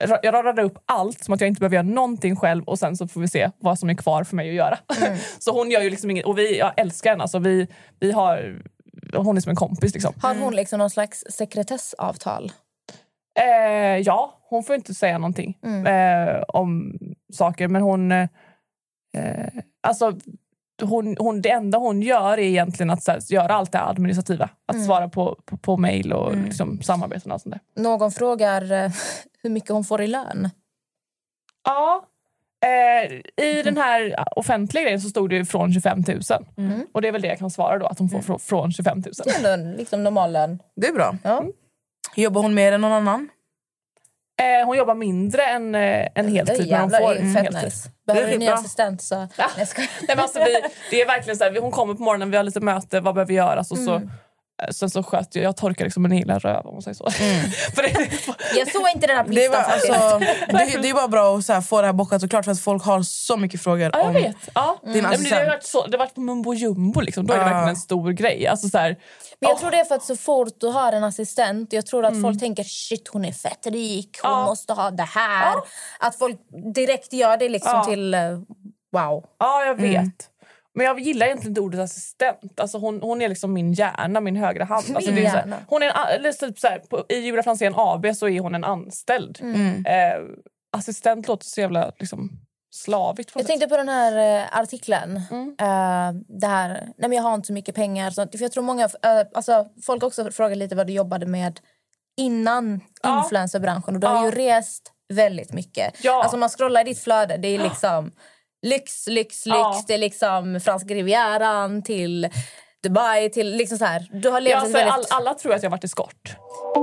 jag radar upp allt som att jag inte behöver göra någonting själv och sen så får vi se vad som är kvar för mig att göra. Mm. Så hon gör ju liksom inget, och vi, jag älskar henne, alltså vi, vi har, hon är som en kompis liksom. Har hon liksom någon slags sekretessavtal? Eh, ja, hon får inte säga någonting mm. eh, om saker, men hon eh, alltså hon, hon, det enda hon gör är egentligen att så här, göra allt det administrativa. Att mm. svara på, på, på mejl och mm. liksom, samarbeten och sånt där. Någon frågar eh, hur mycket hon får i lön? Ja, eh, i mm. den här offentliga grejen så stod det från tjugofem tusen. Mm. Och det är väl det jag kan svara då, att hon får mm. från tjugofem tusen. Det är ändå liksom normal lön. Det är bra. Ja. Jobbar hon mer än någon annan? Eh, hon jobbar mindre än eh, en heltid. Det är, hon får mm, fett nice. Behöver du en ny assistent så... Ja. Nej, men alltså, vi, det är verkligen så här, hon kommer på morgonen, vi har lite möte, vad behöver göras? Och så, mm. sen så sköt jag, jag torkar liksom en hela röv om man säger så. Mm. För det, jag såg inte den här listan. Det, alltså, det, det är bara bra att så här, få det här bockat och klart för att folk har så mycket frågor. Ja, jag om vet. Ja. Din mm. assistent. Det har varit, så, det har varit på Mumbo Jumbo liksom. Då är det uh. verkligen en stor grej. Alltså, så här, men jag tror det är för att så fort du har en assistent, jag tror att mm. folk tänker shit, hon är fett rik, hon ja. måste ha det här. Ja. Att folk direkt gör det liksom ja. till uh, wow. Ja, jag vet. Mm. Men jag gillar egentligen inte ordet assistent. Alltså hon, hon är liksom min hjärna, min högra hand. Alltså det är så här, hon är en, eller typ så här, på, i Julia Franzén A B så är hon en anställd. Mm. Eh, assistent låter så jävla liksom slavigt. På jag tänkte på den här uh, artikeln. Mm. Uh, det här, nej men jag har inte så mycket pengar. Så, för jag tror många, uh, alltså folk också frågar lite vad du jobbade med innan ja. influencerbranschen. Och du ja. har ju rest väldigt mycket. Ja. Alltså man scrollar i ditt flöde, det är liksom... Lyx, lyx, lyx. Ja. Det är liksom franska rivieran till Dubai till liksom så här. Du har levt ja, väldigt... all, alla tror att jag har varit i skort.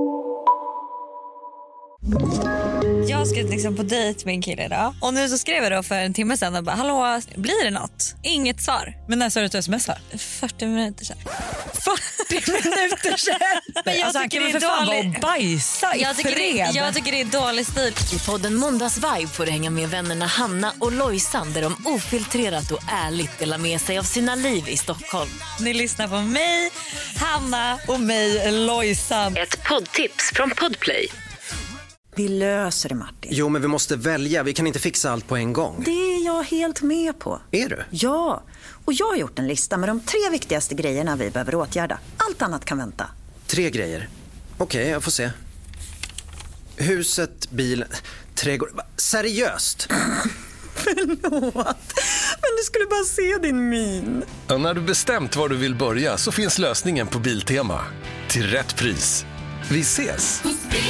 Jag ska liksom på dejt med en kille idag. Och nu så skrev jag då för en timme sedan och bara, hallå, blir det något? Inget svar. Men när sa du att du smsar? fyrtio minuter sedan. fyrtio minuter sedan? Men jag alltså, tycker det är fan dålig... vara bajsa i jag tycker, det, jag tycker det är dålig stil. I podden Måndags Vibe får du hänga med vännerna Hanna och Lojsan där de ofiltrerat och ärligt delar med sig av sina liv i Stockholm. Ni lyssnar på mig, Hanna och mig, Lojsan. Ett poddtips från Podplay. Vi löser det, Martin. Jo, men vi måste välja. Vi kan inte fixa allt på en gång. Det är jag helt med på. Är du? Ja, och jag har gjort en lista med de tre viktigaste grejerna vi behöver åtgärda. Allt annat kan vänta. Tre grejer? Okej, okay, jag får se. Huset, bilen, trädgård... Seriöst? Förlåt, men du skulle bara se din min. Och när du bestämt var du vill börja så finns lösningen på Biltema. Till rätt pris. Vi ses!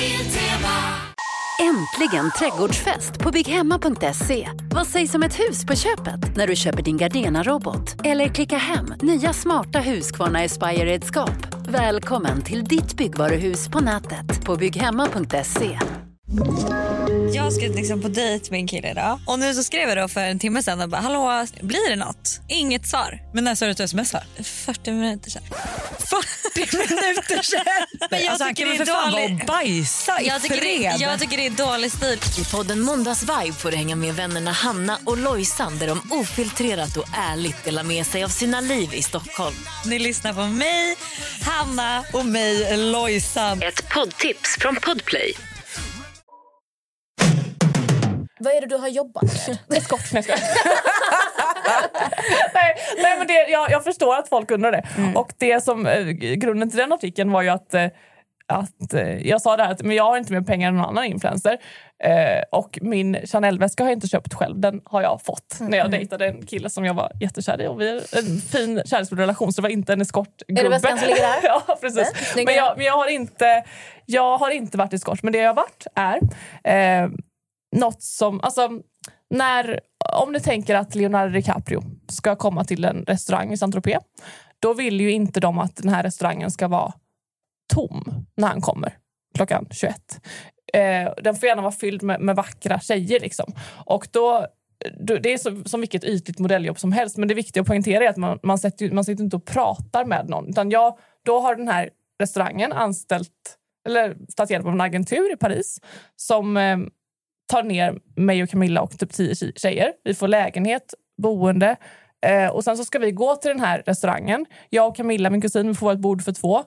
Äntligen trädgårdsfest på bygghemma punkt se. Vad sägs om ett hus på köpet när du köper din Gardena-robot? Eller klicka hem nya smarta Husqvarna Aspire-redskap. Välkommen till ditt byggvaruhus på nätet på bygghemma punkt se. Jag ska liksom på dejt med en kille idag. Och nu så skrev jag då för en timme sedan och bara, hallå, blir det något? Inget svar. Men när sa du att du smsar? fyrtio minuter sedan. fyrtio minuter sedan? Men jag alltså, tycker det är för fan dålig... bajsa i jag tycker, fred. det, jag tycker det är dålig stil. I podden Måndags Vibe får du hänga med vännerna Hanna och Lojsan där de ofiltrerat och ärligt delar med sig av sina liv i Stockholm. Ni lyssnar på mig, Hanna och mig, Lojsan. Ett poddtips från Podplay. Vad är det du har jobbat med? Eskort, nej, nej, nej, men det, jag, jag förstår att folk undrar det. Mm. Och det som, eh, grunden till den artikeln var ju att, eh, att eh, jag sa det här att men jag har inte mer pengar än någon annan influencer. Eh, och min Chanel-väska har jag inte köpt själv. Den har jag fått mm. när jag dejtade en kille som jag var jättekär i. Och vi har en fin kärleksfull relation, så det var inte en eskortgubbe. Är det väskan som ligger där? Ja, precis. Nej, men jag, men jag, har inte, jag har inte varit eskort. Men det jag har varit är... Eh, något som, alltså när, om du tänker att Leonardo DiCaprio ska komma till en restaurang i Saint-Tropez, då vill ju inte de att den här restaurangen ska vara tom när han kommer klockan tjugoett. Eh, den får gärna vara fylld med, med vackra tjejer liksom. Och då, då det är så, som vilket ytligt modelljobb som helst, men det viktiga att poängtera är att man, man, sätter, man sitter inte och pratar med någon, utan jag, då har den här restaurangen anställt eller tagit hjälp av en agentur i Paris som eh, tar ner mig och Camilla och typ tio tjejer. Vi får lägenhet, boende. Eh, och sen så ska vi gå till den här restaurangen. Jag och Camilla, min kusin, vi får ett bord för två.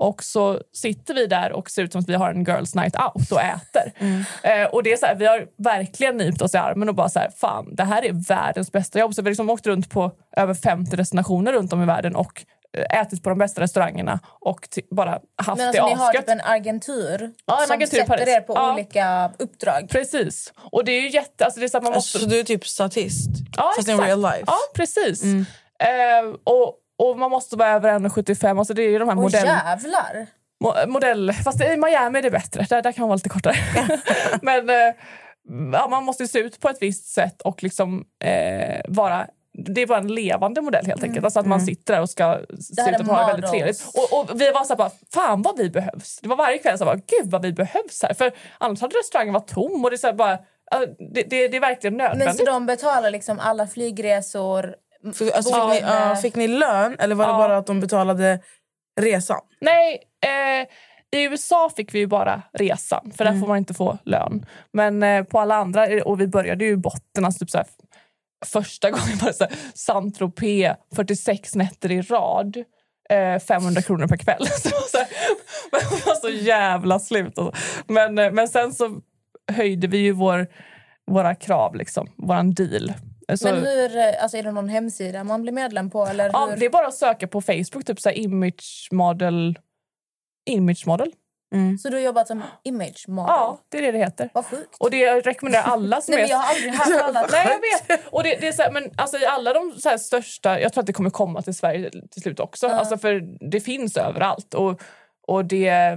Och så sitter vi där och ser ut som att vi har en girls night out och äter. Mm. Eh, och det är så här, vi har verkligen nypt oss i armen och bara så här, fan, det här är världens bästa jobb. Så vi har liksom åkt runt på över femtio destinationer runt om i världen och ätit på de bästa restaurangerna och t- bara haft men det alltså, ni har asgött. typ en agentur ja, en som agentur sätter er på ja. olika uppdrag. Precis. Och det är ju jätte... Alltså det är så att man måste... Så du är typ statist? Ja, fast in real life? Ja, precis. Mm. Eh, och, och man måste vara över en komma sjuttiofem. Alltså det är ju de här Åh, modell... jävlar! Mo- modell... Fast i Miami är det bättre. Där, där kan man vara lite kortare. Men eh, ja, man måste se ut på ett visst sätt och liksom eh, vara... Det är bara en levande modell helt enkelt. Mm. Alltså att man sitter där och ska se ut att ha det väldigt trevligt. Och, och vi var så här bara, fan vad vi behövs. Det var varje kväll så här bara, gud vad vi behövs här. För annars hade restaurangen varit tom och det är så här bara, det, det, det är verkligen nödvändigt. Men så de betalar liksom alla flygresor? För, alltså, fick, ni, uh, fick ni lön eller var det ja. bara att de betalade resan? Nej, eh, i U S A fick vi ju bara resan. För mm. där får man inte få lön. Men eh, på alla andra, och vi började ju i botten, alltså typ så här, första gången var det så här, Saint-Tropez, fyrtiosex nätter i rad, eh, femhundra kronor per kväll. Så det var så, här, det var så jävla slut. Alltså. Men, eh, men sen så höjde vi ju vår, våra krav, liksom, våran deal. Så, men hur, alltså är det någon hemsida man blir medlem på? Eller ja, hur? det är bara att söka på Facebook, typ så här, image model. Image model. Mm. Så du har jobbat som image model? Ja, det är det det heter. Vad sjukt. Och det rekommenderar alla som Nej, är... men jag har aldrig hört alla. Nej, jag vet. Och det, det är så här, men alltså i alla de så här största... Jag tror att det kommer komma till Sverige till slut också. Uh. Alltså för det finns överallt. Och, och det...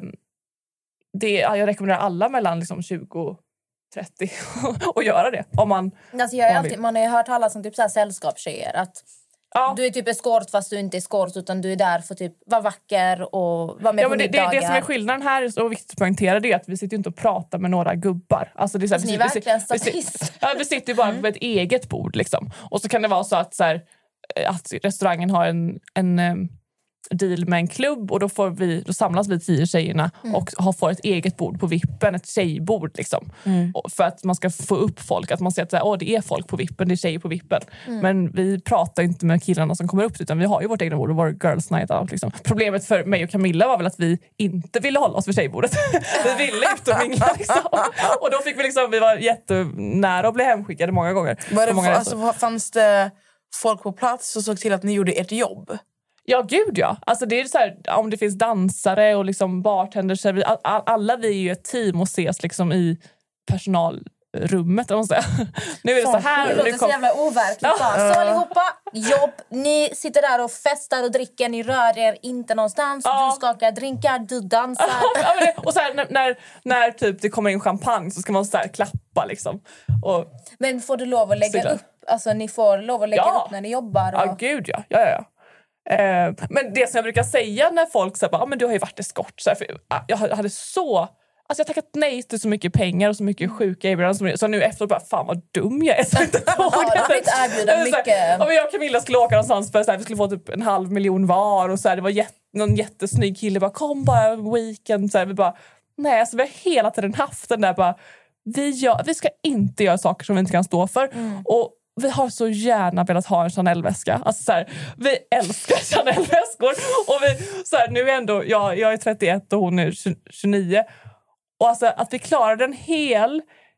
det jag rekommenderar alla mellan liksom tjugo och trettio att göra det. Om man, alltså jag är man, alltid, man har ju hört alla som typ så här sällskapstjejer att... Ja. Du är typ eskort fast du inte är eskort utan du är där för typ vara vacker och vara med ja, på men det, middagar. Det, det som är skillnaden här och viktigt att poängtera det är att vi sitter inte och pratar med några gubbar. Alltså det är så här, alltså, vi, ni är vi, verkligen vi, statist. Vi, ja, vi sitter ju bara mm. på ett eget bord liksom. Och så kan det vara så att, så här, att restaurangen har en, en um, deal med en klubb och då, får vi, då samlas vi tio tjejerna mm. och har, får ett eget bord på vippen, ett tjejbord liksom. Mm. Och för att man ska få upp folk, att man ser att så här, åh, det är folk på vippen, det är tjejer på vippen. Mm. Men vi pratar inte med killarna som kommer upp utan vi har ju vårt egna bord och vår girls night out liksom. Problemet för mig och Camilla var väl att vi inte ville hålla oss vid tjejbordet. Vi ville ut och mingla liksom. Och då fick vi liksom, vi var jättenära att bli hemskickade många gånger. Var det, många alltså, fanns det folk på plats som såg till att ni gjorde ert jobb? Ja, gud ja. Alltså det är så här, om det finns dansare och liksom bartenders, all, all, alla vi är ju ett team och ses liksom i personalrummet, om man säger. Nu är det så här. Det låter kom... så jävla overkligt. Ja. Så allihopa, jobb, ni sitter där och festar och dricker, ni rör er inte någonstans, ja. Du skakar drinkar, du dansar. Ja, men det, och så här, när, när, när typ det kommer in champagne så ska man så här klappa liksom. Och, men får du lov att lägga cykla. upp? Alltså ni får lov att lägga ja. upp när ni jobbar? Och... Ja, gud ja. ja, ja, ja. Eh, men det som jag brukar säga när folk säger ah, men du har ju varit eskort så här, för jag hade så alltså jag har tackat nej till så mycket pengar och så mycket sjuka erbjudanden så nu efteråt bara fan vad dum jag är så inte ja, erbjuda mycket. Ja, men jag och Camilla skulle åka någonstans för så här, vi skulle få typ en halv miljon var och så här, det var jätt, någon jättesnygg kille bara kom bara en weekend så här, vi bara nej alltså vi har hela tiden haft den där bara vi, gör, vi ska inte göra saker som vi inte kan stå för mm. och vi har så gärna velat ha en Chanel-väska. Alltså så här, vi älskar Chanel-väskor. Och vi, så här, nu är ändå, jag, jag är trettioett och hon är tjugonio. Och alltså att vi klarade en hel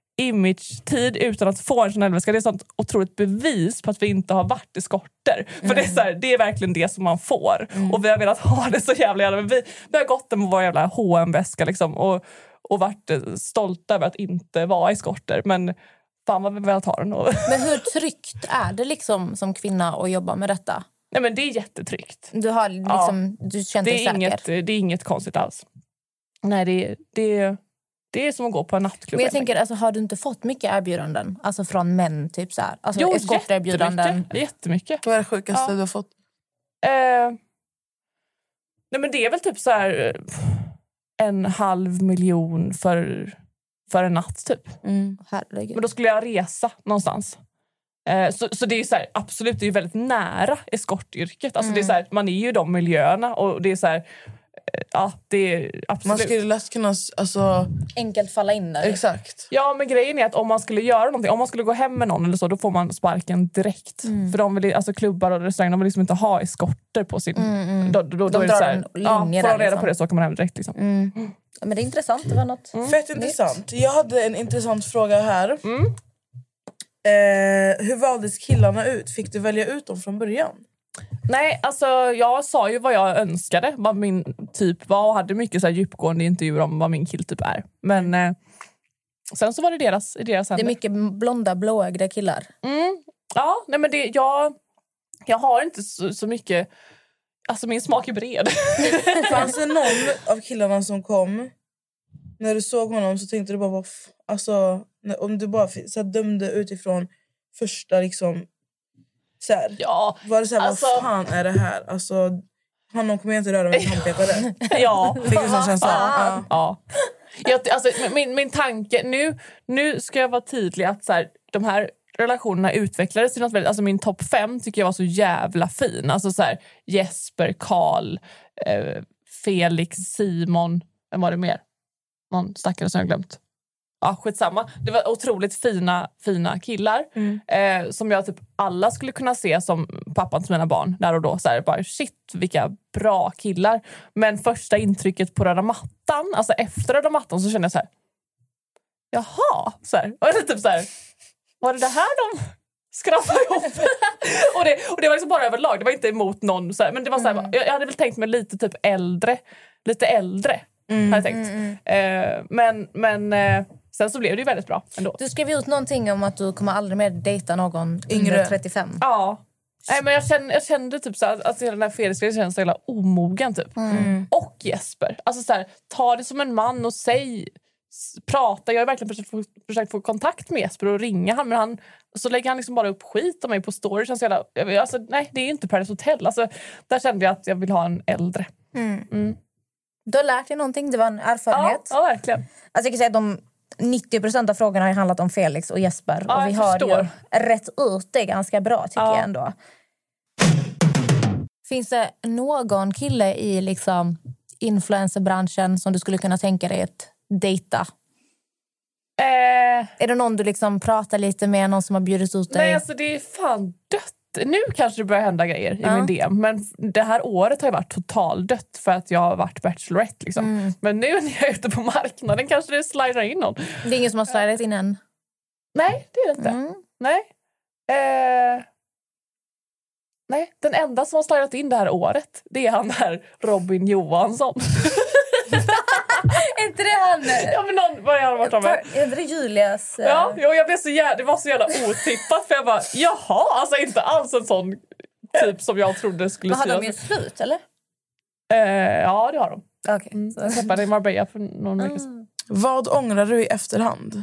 image-tid utan att få en Chanel-väska. Det är sånt otroligt bevis på att vi inte har varit eskorter. Mm. För det är, så här, det är verkligen det som man får. Mm. Och vi har velat ha det så jävla jävla. Men vi, vi har gått med vår jävla H och M-väska liksom. Och, och varit stolta över att inte vara eskorter. Men fan vad vi väl tar den. Men hur tryggt är det liksom som kvinna att jobba med detta? Nej men det är jättetryggt. Du har liksom, ja. Du känner dig säker? Inget, det är inget konstigt alls. Nej det, det, det är som att gå på en nattklubb. Men jag tänker, alltså, har du inte fått mycket erbjudanden? Alltså från män typ så här? Alltså, jo, eskorterbjudanden. jättemycket. jättemycket. Vad är det sjukaste ja. du har fått? Eh, nej men det är väl typ så här en halv miljon för... för en natt typ. Mm, herregud. Men då skulle jag resa någonstans. Eh, så, så det är ju så här, absolut, det är ju väldigt nära eskortyrket. Alltså mm. det är så här, man är ju i de miljöerna och det är så här, ja, det är absolut. Man skulle lätt kunna alltså... enkelt falla in där. Exakt. Ja, men grejen är att om man skulle göra någonting, om man skulle gå hem med någon eller så, då får man sparken direkt. Mm. För de vill, alltså klubbar och restauranger, de vill liksom inte ha eskorter på sin... Mm, mm. Då, då, då de är det drar så här, en linje ja, får de reda liksom. på det så kan man hem direkt liksom. Mm. Mm. Ja, men det är intressant, det var något mm. Fett nytt. Intressant. Jag hade en intressant fråga här. Mm. Eh, hur valdes killarna ut? Fick du välja ut dem från början? Nej, alltså jag sa ju vad jag önskade, vad min typ var och hade mycket så här djupgående intervjuer om vad min killtyp är. Men eh, sen så var det deras, deras händer. Det är mycket blonda, blåögda killar. Mm. Ja, nej men det, jag, jag har inte så, så mycket, alltså min smak är bred. Fanns det någon av killarna som kom, när du såg honom så tänkte du bara, alltså om du bara så här, dömde utifrån första liksom så här, ja, var det så här, alltså, vad fan är det här? Alltså, han kommer jag inte röra med en handpetare. Ja. Fick du sån känsla? Ja. Ja. Jag, alltså, min, min tanke, nu, nu ska jag vara tydlig att så här, de här relationerna utvecklades till något väldigt, alltså min topp fem tycker jag var så jävla fin. Alltså så här, Jesper, Karl, eh, Felix, Simon, vem var det mer? Någon stackare som jag glömt. Ja, skitsamma. Det var otroligt fina, fina killar. Mm. Eh, som jag typ alla skulle kunna se som pappan till mina barn. Där och då. Så här, bara, shit, vilka bra killar. Men första intrycket på röda mattan. Alltså efter röda mattan så kände jag så här. Jaha. Så här. Och det typ så här. Var det det här de skrattade ihop? och, det, och det var liksom bara överlag. Det var inte emot någon. Så här. Men det var så här, mm. jag, jag hade väl tänkt mig lite typ äldre. Lite äldre. Mm, hade jag tänkt. Mm, mm. Eh, men men eh, sen så blev det ju väldigt bra ändå. Du skrev ut någonting om att du kommer aldrig mer dejta någon yngre trettiofem. Ja. Nej, men jag kände, jag kände typ så att den här Felix känns så jävla omogen typ. Mm. Och Jesper. Alltså så här, ta det som en man och säg, prata. Jag har verkligen försökt få, försökt få kontakt med Jesper och ringa han, men han så lägger han liksom bara upp skit om mig på story. Känns jävla, alltså nej, det är ju inte Paradise Hotel. Alltså där kände jag att jag vill ha en äldre. Mm. Mm. Du har lärt dig någonting, det var en erfarenhet. Ja, ja verkligen. Alltså jag kan säga att de nittio procent av frågorna har handlat om Felix och Jesper. Ja, och vi har förstår. ju rätt ut det ganska bra tycker ja. jag ändå. Finns det någon kille i liksom influencerbranschen som du skulle kunna tänka dig att dejta? Eh, är det någon du liksom pratar lite med, någon som har bjudit ut dig? Nej, alltså det är fan dött. Nu kanske det börjar hända grejer i ja. min D M. Men det här året har ju varit total dött för att jag har varit bachelorette. Liksom. Mm. Men nu när jag är ute på marknaden kanske det slidar in någon. Det är ingen som har slidat in än? Nej, det är det inte. Mm. Nej. Eh, nej, den enda som har slidat in det här året, det är han där Robin Johansson. Är inte det han? Ja, men någon, vad har han varit med? Är det Julias? Ja, jo, jag blev så jävla, det var så jävla otippat för jag bara, jaha, alltså inte alls en sån typ som jag trodde skulle se. Men har de ju slut, eller? Eh, ja, det har de. Okej. Okay. Mm, jag träffade i Marbella för någon vecka sedan. Mm. Vad ångrar du i efterhand?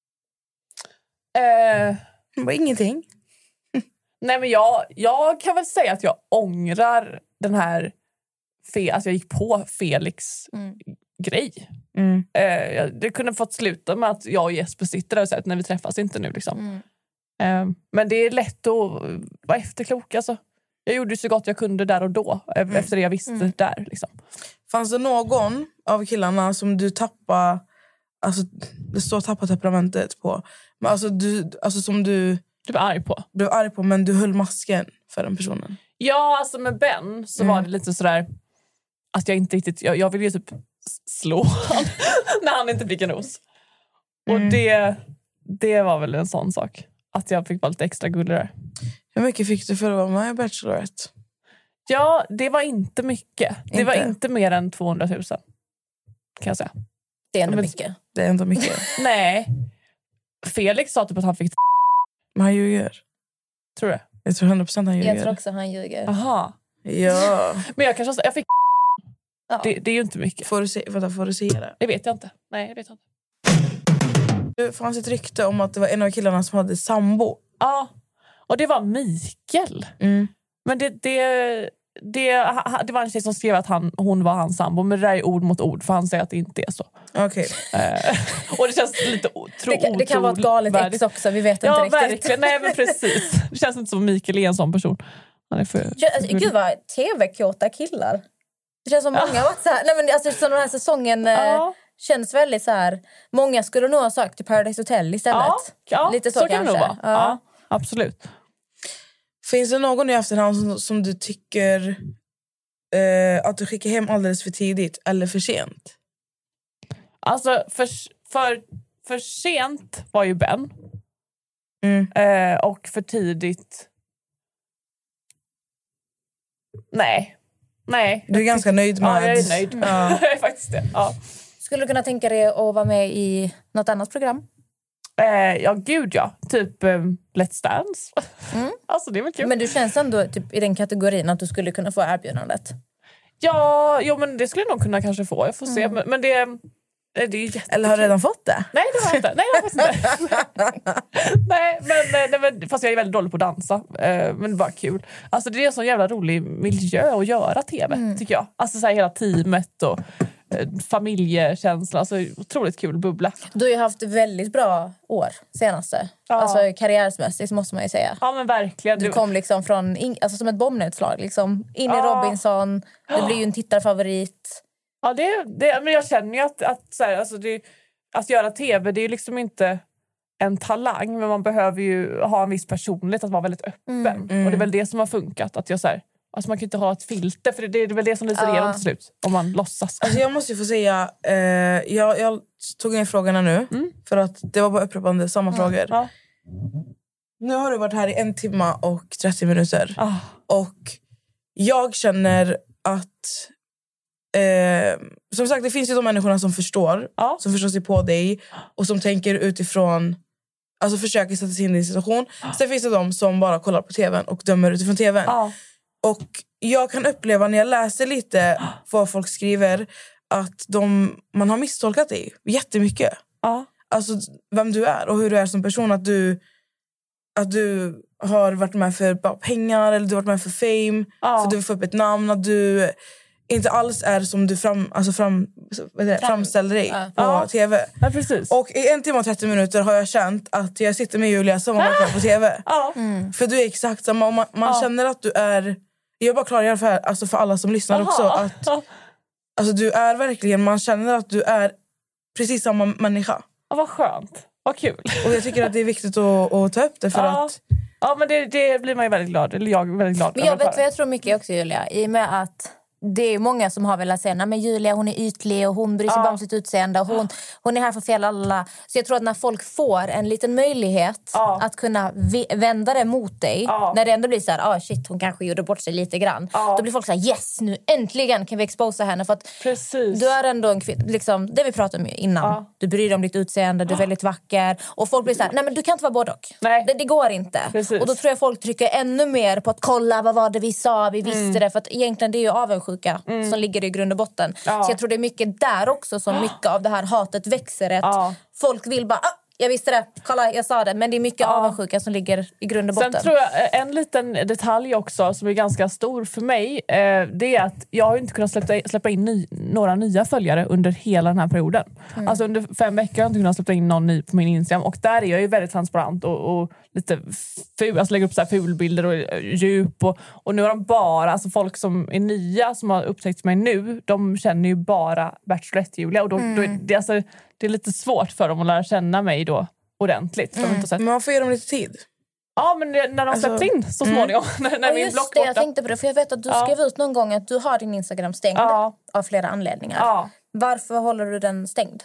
Eh, Bara ingenting. nej, men jag, jag kan väl säga att jag ångrar den här fe, att jag gick på Felix mm. grej. Mm. Eh, det kunde fått sluta med att jag och Jesper sitter där och säger att när vi träffas inte nu liksom. Mm. Eh, men det är lätt att vara efterklok alltså. Jag gjorde så gott jag kunde där och då mm. efter det jag visste mm. där liksom. Fanns det någon av killarna som du tappade, alltså det står tappa temperamentet på, men alltså du, alltså som du du blev arg på. Du blev arg på, men du höll masken för den personen. Ja, alltså med Ben så mm. var det lite sådär att jag inte riktigt, jag, jag ville ju typ slå han när han inte fick en ros. Mm. Och det, det var väl en sån sak. Att jag fick vara lite extra gullig där. Hur mycket fick du för att vara med i Bachelorette? Ja, det var inte mycket. Inte. Det var inte mer än tvåhundratusen. Kan jag säga. Det är ändå mycket. Det är ändå mycket. Nej. Felix sa typ att han fick... Men han ljuger. Tror du? Jag tror hundra procent han ljuger. Jag tror också han ljuger. Aha. Ja. Men jag kanske... Jag fick... Ja. Det, det är ju inte mycket. Får du se, vänta, får du se det? Det vet jag inte. Nej, det vet jag inte. Det fanns ett rykte om att det var en av killarna som hade sambo. Ja, och det var Mikael. Mm. Men det, det, det, det var en tjej som skrev att han, hon var hans sambo. Men det där är ord mot ord, för han säger att det inte är så. Okej. Okay. Och det känns lite otro, det, kan, det kan vara ett galet ex också, vi vet inte ja, riktigt. Ja, verkligen. Nej, men precis. Det känns inte som Mikael är en sån person. Han är för... Gud vad tv-kåta killar. Det känns som många har varit så här. Nej, men alltså, så den här säsongen ja. känns väldigt så här. Många skulle nog ha sökt till Paradise Hotel istället. Ja, ja lite så, så kanske. Kan det nog vara. Ja. Ja, absolut. Finns det någon i efterhand som, som du tycker eh, att du skickar hem alldeles för tidigt eller för sent? Alltså för, för, för sent var ju Ben. Mm. Eh, och för tidigt... Nej. Nej. Du är ganska nöjd med... Ja, jag är nöjd. Ja. Jag är faktiskt det. Ja. Skulle du kunna tänka dig att vara med i något annat program? Eh, ja, gud ja. Typ um, Let's Dance. Mm. Alltså det är väl kul. Men du känns ändå typ, i den kategorin att du skulle kunna få erbjudandet. Ja, jo, men det skulle jag nog kunna kanske få. Jag får se. Mm. Men, men det... Det är jättekul. Eller har du redan fått det? Nej, det har jag inte. Nej, jag har faktiskt inte. nej, men, nej, men, fast jag är väldigt dålig på att dansa. Eh, men det var kul. Alltså, det är en sån jävla rolig miljö att göra tv, mm. tycker jag. Alltså så här, hela teamet och eh, familjekänsla. Alltså, otroligt kul bubbla. Du har ju haft väldigt bra år senaste. Ja. Alltså karriärsmässigt måste man ju säga. Ja, men verkligen. Du kom liksom från, alltså som ett bombnedslag liksom. In ja. i Robinson. Det blir ju en tittarfavorit. Ja, det, det, men jag känner ju att, att, så här, alltså det, att göra tv, det är liksom inte en talang, men man behöver ju ha en viss personlighet, att vara väldigt öppen. Mm, mm. Och det är väl det som har funkat. Att jag, så här, alltså man kan inte ha ett filter, för det, det är väl det som lyser igenom till slut, om man låtsas. Alltså jag måste ju få säga, eh, jag, jag tog in frågorna nu, mm. för att det var bara upprepande samma mm. frågor. Ja. Nu har du varit här i en timme och trettio minuter. Ah. Och jag känner att... Eh, som sagt, det finns ju de människorna som förstår ja. som förstår sig på dig och som tänker utifrån, alltså försöker sätta sig in i din situation. Ja. Sen finns det de som bara kollar på tvn och dömer utifrån tvn. Ja. Och jag kan uppleva när jag läser lite vad folk skriver att de, man har misstolkat dig jättemycket. Ja. Alltså vem du är och hur du är som person, att du att du har varit med för bara pengar, eller du har varit med för fame, ja. för du vill få upp ett namn, att du inte alls är som du fram, alltså fram, det, Fram. framställer dig ja. på ja. tv. Ja, precis. Och i en timme och trettio minuter har jag känt att jag sitter med Julia som har varit på tv. Ja. Mm. För du är exakt samma. Man, man ja. känner att du är... Jag bara klargör för, alltså för alla som lyssnar Aha. också. Att, alltså du är verkligen... Man känner att du är precis samma människa. Ja, vad skönt. Vad kul. Och jag tycker att det är viktigt att, att ta upp det för ja. att... Ja, men det, det blir man ju väldigt glad. Eller jag är väldigt glad. Men jag vet vad jag tror mycket också, Julia. I och med att det är många som har velat säga, nej men Julia hon är ytlig och hon bryr sig ja. bara om sitt utseende och hon, hon är här för fel alla. Så jag tror att när folk får en liten möjlighet ja. att kunna v- vända det mot dig, ja. när det ändå blir så här, ah shit hon kanske gjorde bort sig lite grann. Ja. Då blir folk så här, yes nu äntligen kan vi exposa henne, för att Precis. du är ändå en kvinna, liksom, det vi pratade om innan. Ja. Du bryr dig om ditt utseende, du är väldigt vacker och folk blir så här, nej men du kan inte vara både och. Nej. Det, det går inte. Precis. Och då tror jag folk trycker ännu mer på att kolla vad var det vi sa, vi visste mm. det, för att egentligen det är ju avundsjuka mm. som ligger i grund och botten. Ja. Så jag tror det är mycket där också som mycket av det här hatet växer. Att ja. folk vill bara, ah, jag visste det, kolla jag sa det. Men det är mycket ja. avundsjuka som ligger i grund och botten. Sen tror jag en liten detalj också som är ganska stor för mig, eh, det är att jag har inte kunnat släppa, släppa in ny, några nya följare under hela den här perioden. Mm. Alltså under fem veckor har jag inte kunnat släppa in någon ny på min Instagram, och där är jag ju väldigt transparent och, och lite ful, alltså lägger upp så här fulbilder och djup och, och nu har de bara, alltså folk som är nya som har upptäckt mig nu, de känner ju bara Bachelorette Julia, och då, mm. då är det, alltså, det är lite svårt för dem att lära känna mig då ordentligt. För mm. inte sett. Men man får ge dem lite tid. Ja, men när de alltså, släpps in så småningom. Mm. när, när och min just block det, borta. jag tänkte på det. För jag vet att du ja. skrev ut någon gång att du har din Instagram stängd ja. av flera anledningar. Ja. Varför håller du den stängd?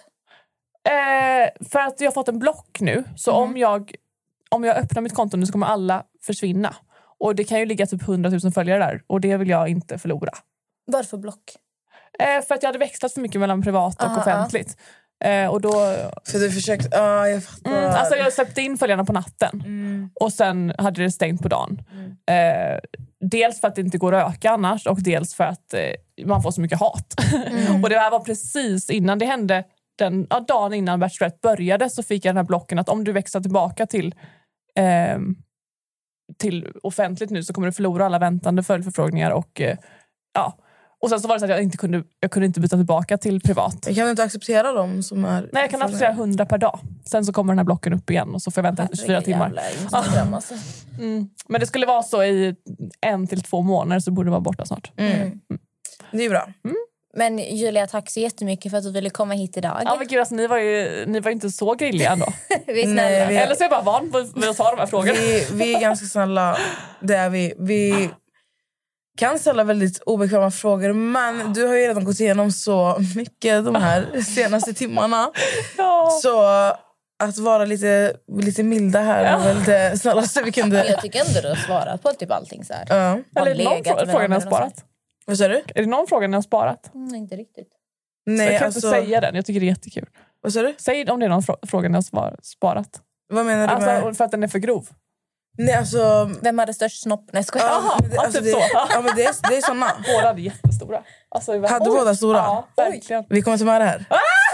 Eh, för att jag har fått en block nu. Så mm. om, jag, om jag öppnar mitt konto nu så kommer alla försvinna. Och det kan ju ligga typ hundratusen följare där. Och det vill jag inte förlora. Varför block? Eh, för att jag hade växlat för mycket mellan privat och aha, offentligt. Eh, och då... För du försökt... Ja, jag fattar. Mm, alltså jag släppte in följarna på natten. Mm. Och sen hade det stängt på dagen. Mm. Eh, dels för att det inte går att öka annars. Och dels för att eh, man får så mycket hat. Mm. Och det här var precis innan det hände. Den, ja, dagen innan Bachelorette började så fick jag den här blocken att om du växlar tillbaka till... Eh, till offentligt nu så kommer du förlora alla väntande följdförfrågningar. Och eh, ja... Och sen så var det så att jag inte kunde, jag kunde inte byta tillbaka till privat. Jag kan inte acceptera dem som är... Nej, jag kan acceptera hundra per dag. Sen så kommer den här blocken upp igen och så får jag vänta tjugofyra timmar. Instagram, alltså. mm. Men det skulle vara så i en till två månader så borde det vara borta snart. Mm. Mm. Det är bra. Mm. Men Julia, tack så jättemycket för att du ville komma hit idag. Ja, men gud, alltså, ni var ju ni var inte så grilliga ändå. Vi är snälla. vi- Eller så är jag bara van vid att ta de här frågorna. Vi, vi är ganska snälla. Det är vi. Vi kan ställa väldigt obekväma frågor. Men du har ju redan gått igenom så mycket de här senaste timmarna. Ja. Så att vara lite, lite milda här är väl det snällaste vi kunde. Jag tycker ändå du har svarat på typ allting så här. Ja. Eller är det någon legat frå- med fråga ni har varandra och sparat? Vad sa du? Är det någon fråga ni har sparat? Mm, inte riktigt. Nej, jag kan alltså, inte säga den, jag tycker det är jättekul. Vad sa du? Säg om det är någon frå- fråga ni har svar- sparat. Vad menar du Alltså, med? för att den är för grov. Nej, alltså... Vem hade störst snopp? Nej, skojar. Ja, men det, Ja, alltså, typ det, så. ja, men det, är, det är såna. Båda hade jättestora. Alltså, i Hade Oj. båda stora? Ja, verkligen. Vi kommer ta med det här.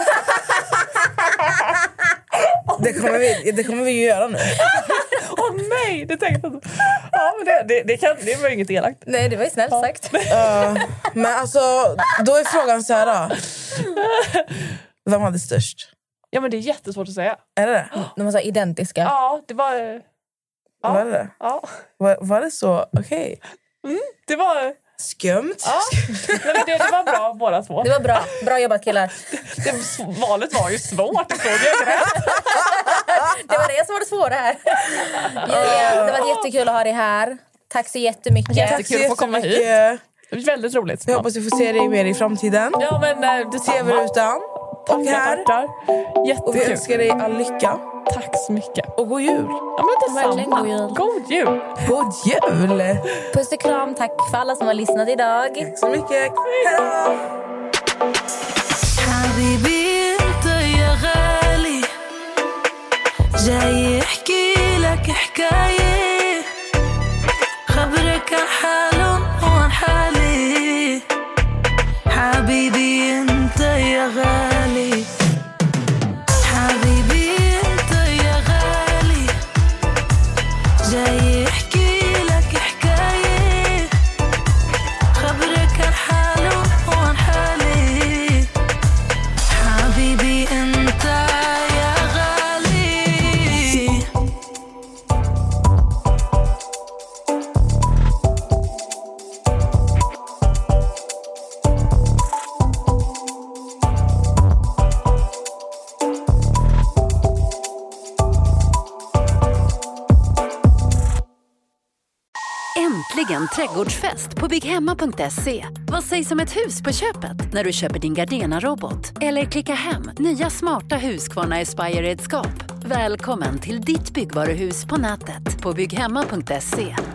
Det kommer vi, det kommer vi ju göra nu. Åh oh, nej, det tänkte jag inte. Ja, men det, det, det, kan, det var inget elakt. Nej, det var ju snällt sagt. Uh, men alltså, då är frågan så här. Då. Vem hade störst? Ja, men det är jättesvårt att säga. Är det det? De var så identiska. Ja, det var... Ja. Var det det? Ja. Var, var det så? Okej. Okay. Mm, det var... Skumt. Ja. Nej, men det, det var bra båda två. Det var bra. Bra jobbat, killar. Det, det, valet var ju svårt. Det, det var det som var det svåra här. Julia, det var jättekul att ha dig här. Tack så jättemycket. Jättekul att få komma hit. Det är väldigt roligt. Jag hoppas vi får se dig mer i framtiden. Ja, men det ser vi utan. Och här. Jättekul. Och vi önskar dig all lycka. Tack så mycket. Och god jul. Ja, men det är verkligen god jul. God jul. God jul. Puss och kram. Tack för alla som har lyssnat idag. Tack så mycket. Hej då. حبيبي انت يا غالي جاي احكي لك حكاية خبرك عن حالهم وعن حالي حبيبي انت يا غالي حبيبي انت يا غالي جاي احكي لك حكاية خبرك عن حالهم وعن حالي حبيبي انت يا غالي Äntligen trädgårdsfest på bygghemma punkt se. Vad sägs om ett hus på köpet när du köper din Gardena-robot? Eller klicka hem nya smarta Husqvarna Aspire-redskap. Välkommen till ditt byggvaruhus på nätet på bygghemma punkt se.